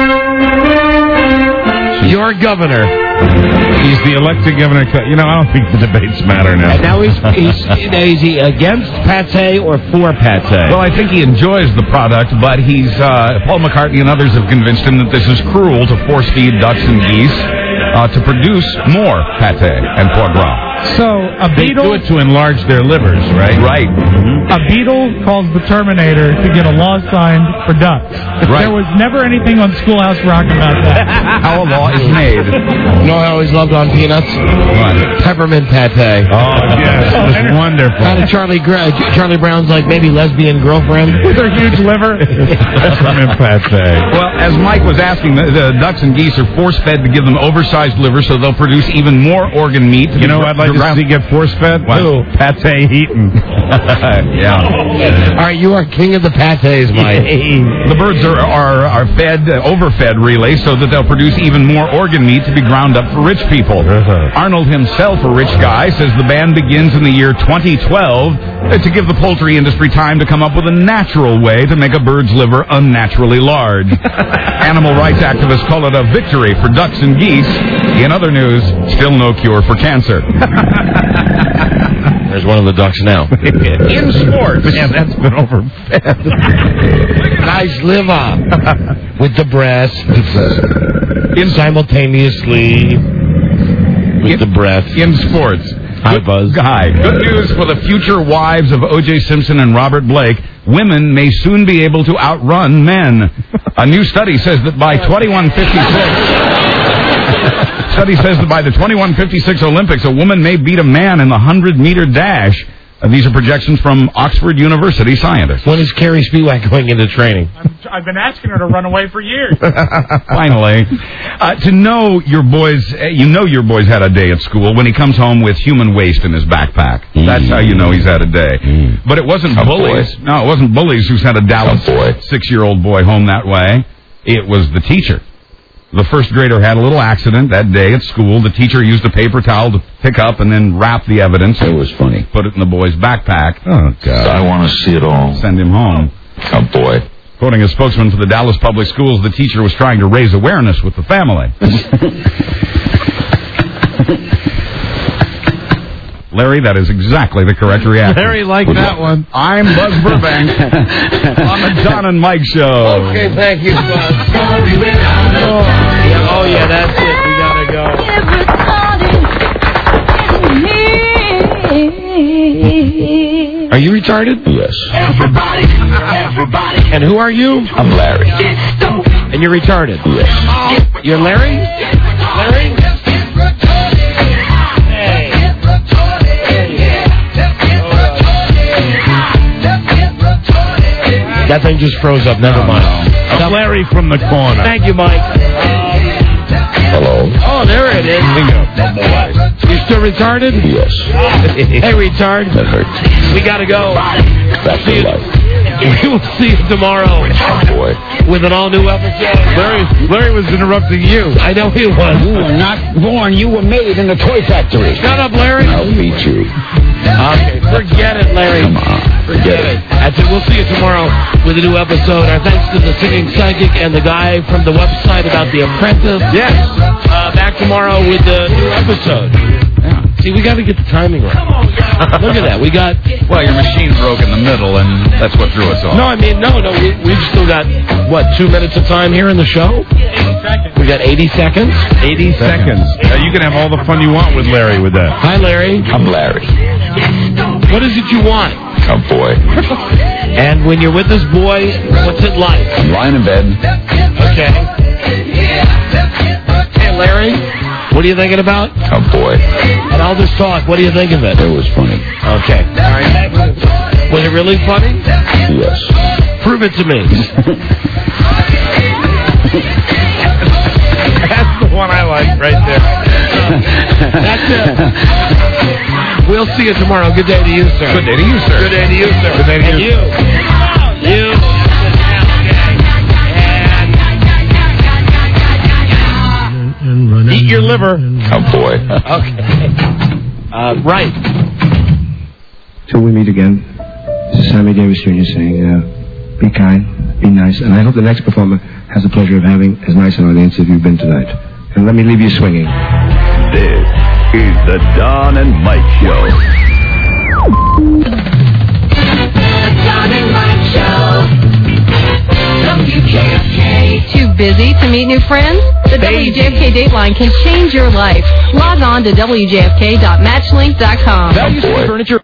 Your governor. He's the elected governor. You know, I don't think the debates matter now. And now he's, he's, is he against pâté or for pâté? Well, I think he enjoys the product, but he's uh, Paul McCartney and others have convinced him that this is cruel to force feed ducks and geese. uh, to produce more pate and foie gras. So a They beetle, do it to enlarge their livers, right? Right. a beetle calls the Terminator to get a law signed for ducks. Right. There was never anything on Schoolhouse Rock about that. How a law is made. You know what I always loved on Peanuts? What? Peppermint pate. Oh, yes. It was wonderful. Kind of Charlie Gra- Charlie Brown's like maybe lesbian girlfriend. With her huge liver. Peppermint pate. Well, as Mike was asking, the, the ducks and geese are force-fed to give them oversized livers so they'll produce even more organ meat. You know what I'd like to see get force-fed? Who? Pate Heaton. Yeah. All right, you are king of the pates, Mike. The birds are, are, are fed, uh, overfed really, so that they'll produce even more organ meat to be ground up for rich people. Uh-huh. Arnold himself, a rich guy, says the ban begins in the year twenty twelve uh, to give the poultry industry time to come up with a natural way to make a bird's liver unnaturally large. Animal rights activists call it a victory for ducks and geese. In other news, still no cure for cancer. There's one of the ducks now. In sports. Yeah, that's been overfed. Nice liver with the breast. In simultaneously with in, the breath. In sports. Hi, Buzz. Hi. Good news for the future wives of O J Simpson and Robert Blake. Women may soon be able to outrun men. A new study says that by twenty-one fifty-six... Study says that by the twenty-one fifty-six Olympics, a woman may beat a man in the one hundred meter dash. Uh, these are projections from Oxford University scientists. When is Carrie Spiewak going into training? I'm, I've been asking her to run away for years. Finally. Uh, to know your boys, uh, you know your boy's had a day at school when he comes home with human waste in his backpack. Mm. That's how you know he's had a day. Mm. But it wasn't Oh, bullies. boy. No, it wasn't bullies who sent a Dallas Oh, six-year-old boy home that way. It was the teacher. The first grader had a little accident that day at school. The teacher used a paper towel to pick up and then wrap the evidence. It was funny. Put it in the boy's backpack. Oh, God. I want to see it all. Send him home. Oh, boy. Quoting a spokesman for the Dallas Public Schools, the teacher was trying to raise awareness with the family. Larry, that is exactly the correct reaction. Larry liked that one. I'm Buzz Burbank on the Don and Mike Show. Okay, thank you, Buzz. Oh, yeah, oh, yeah, that's it. We gotta go. Are you retarded? Yes. Everybody, everybody. And who are you? I'm Larry. And you're retarded? Yes. You're Larry? Larry? That thing just froze up. Never mind. I'm Larry from the corner. Thank you, Mike. Hello. Oh, there it is. You still retarded? Yes. Hey, retard. That hurts. We gotta go. Back to life. We will see you tomorrow. Boy. With an all-new episode. Larry, Larry was interrupting you. I know he was. You were not born. You were made in a toy factory. Shut up, Larry. I'll beat you. Okay, forget it, Larry. Come on. Forget it. That's it. We'll see you tomorrow with a new episode. Our thanks to the singing psychic and the guy from the website about The Apprentice. Yes. Uh, back tomorrow with the new episode. Yeah. See, we got to get the timing right. Look at that. We got... Well, your machine broke in the middle, and that's what threw us off. No, I mean, no, no. We, we've still got, what, two minutes of time here in the show? We got eighty seconds? eighty seconds. Uh, you can have all the fun you want with Larry with that. Hi, Larry. I'm Larry. What is it you want? Oh, boy. And when you're with this boy, what's it like? I'm lying in bed. Okay. Hey, Larry, what are you thinking about? Oh, boy. And all this talk, what do you think of it? It was funny. Okay. All right. Was it really funny? Yes. Prove it to me. That's the one I like right there. That's it. We'll see you tomorrow. Good day to you, sir. Good day to you, sir. Good day to you, sir. Good day to and you. you. You. And eat your liver. Oh, boy. Okay. Uh, right. Till we meet again, this is Sammy Davis Junior saying, uh, be kind, be nice, and I hope the next performer has the pleasure of having as nice an audience as you've been tonight. And let me leave you swinging. This is the Don and Mike Show. The Don and Mike Show. W K F K. Too busy to meet new friends? The W J F K Dateline can change your life. Log on to W J F K dot matchlink dot com. Value City Furniture.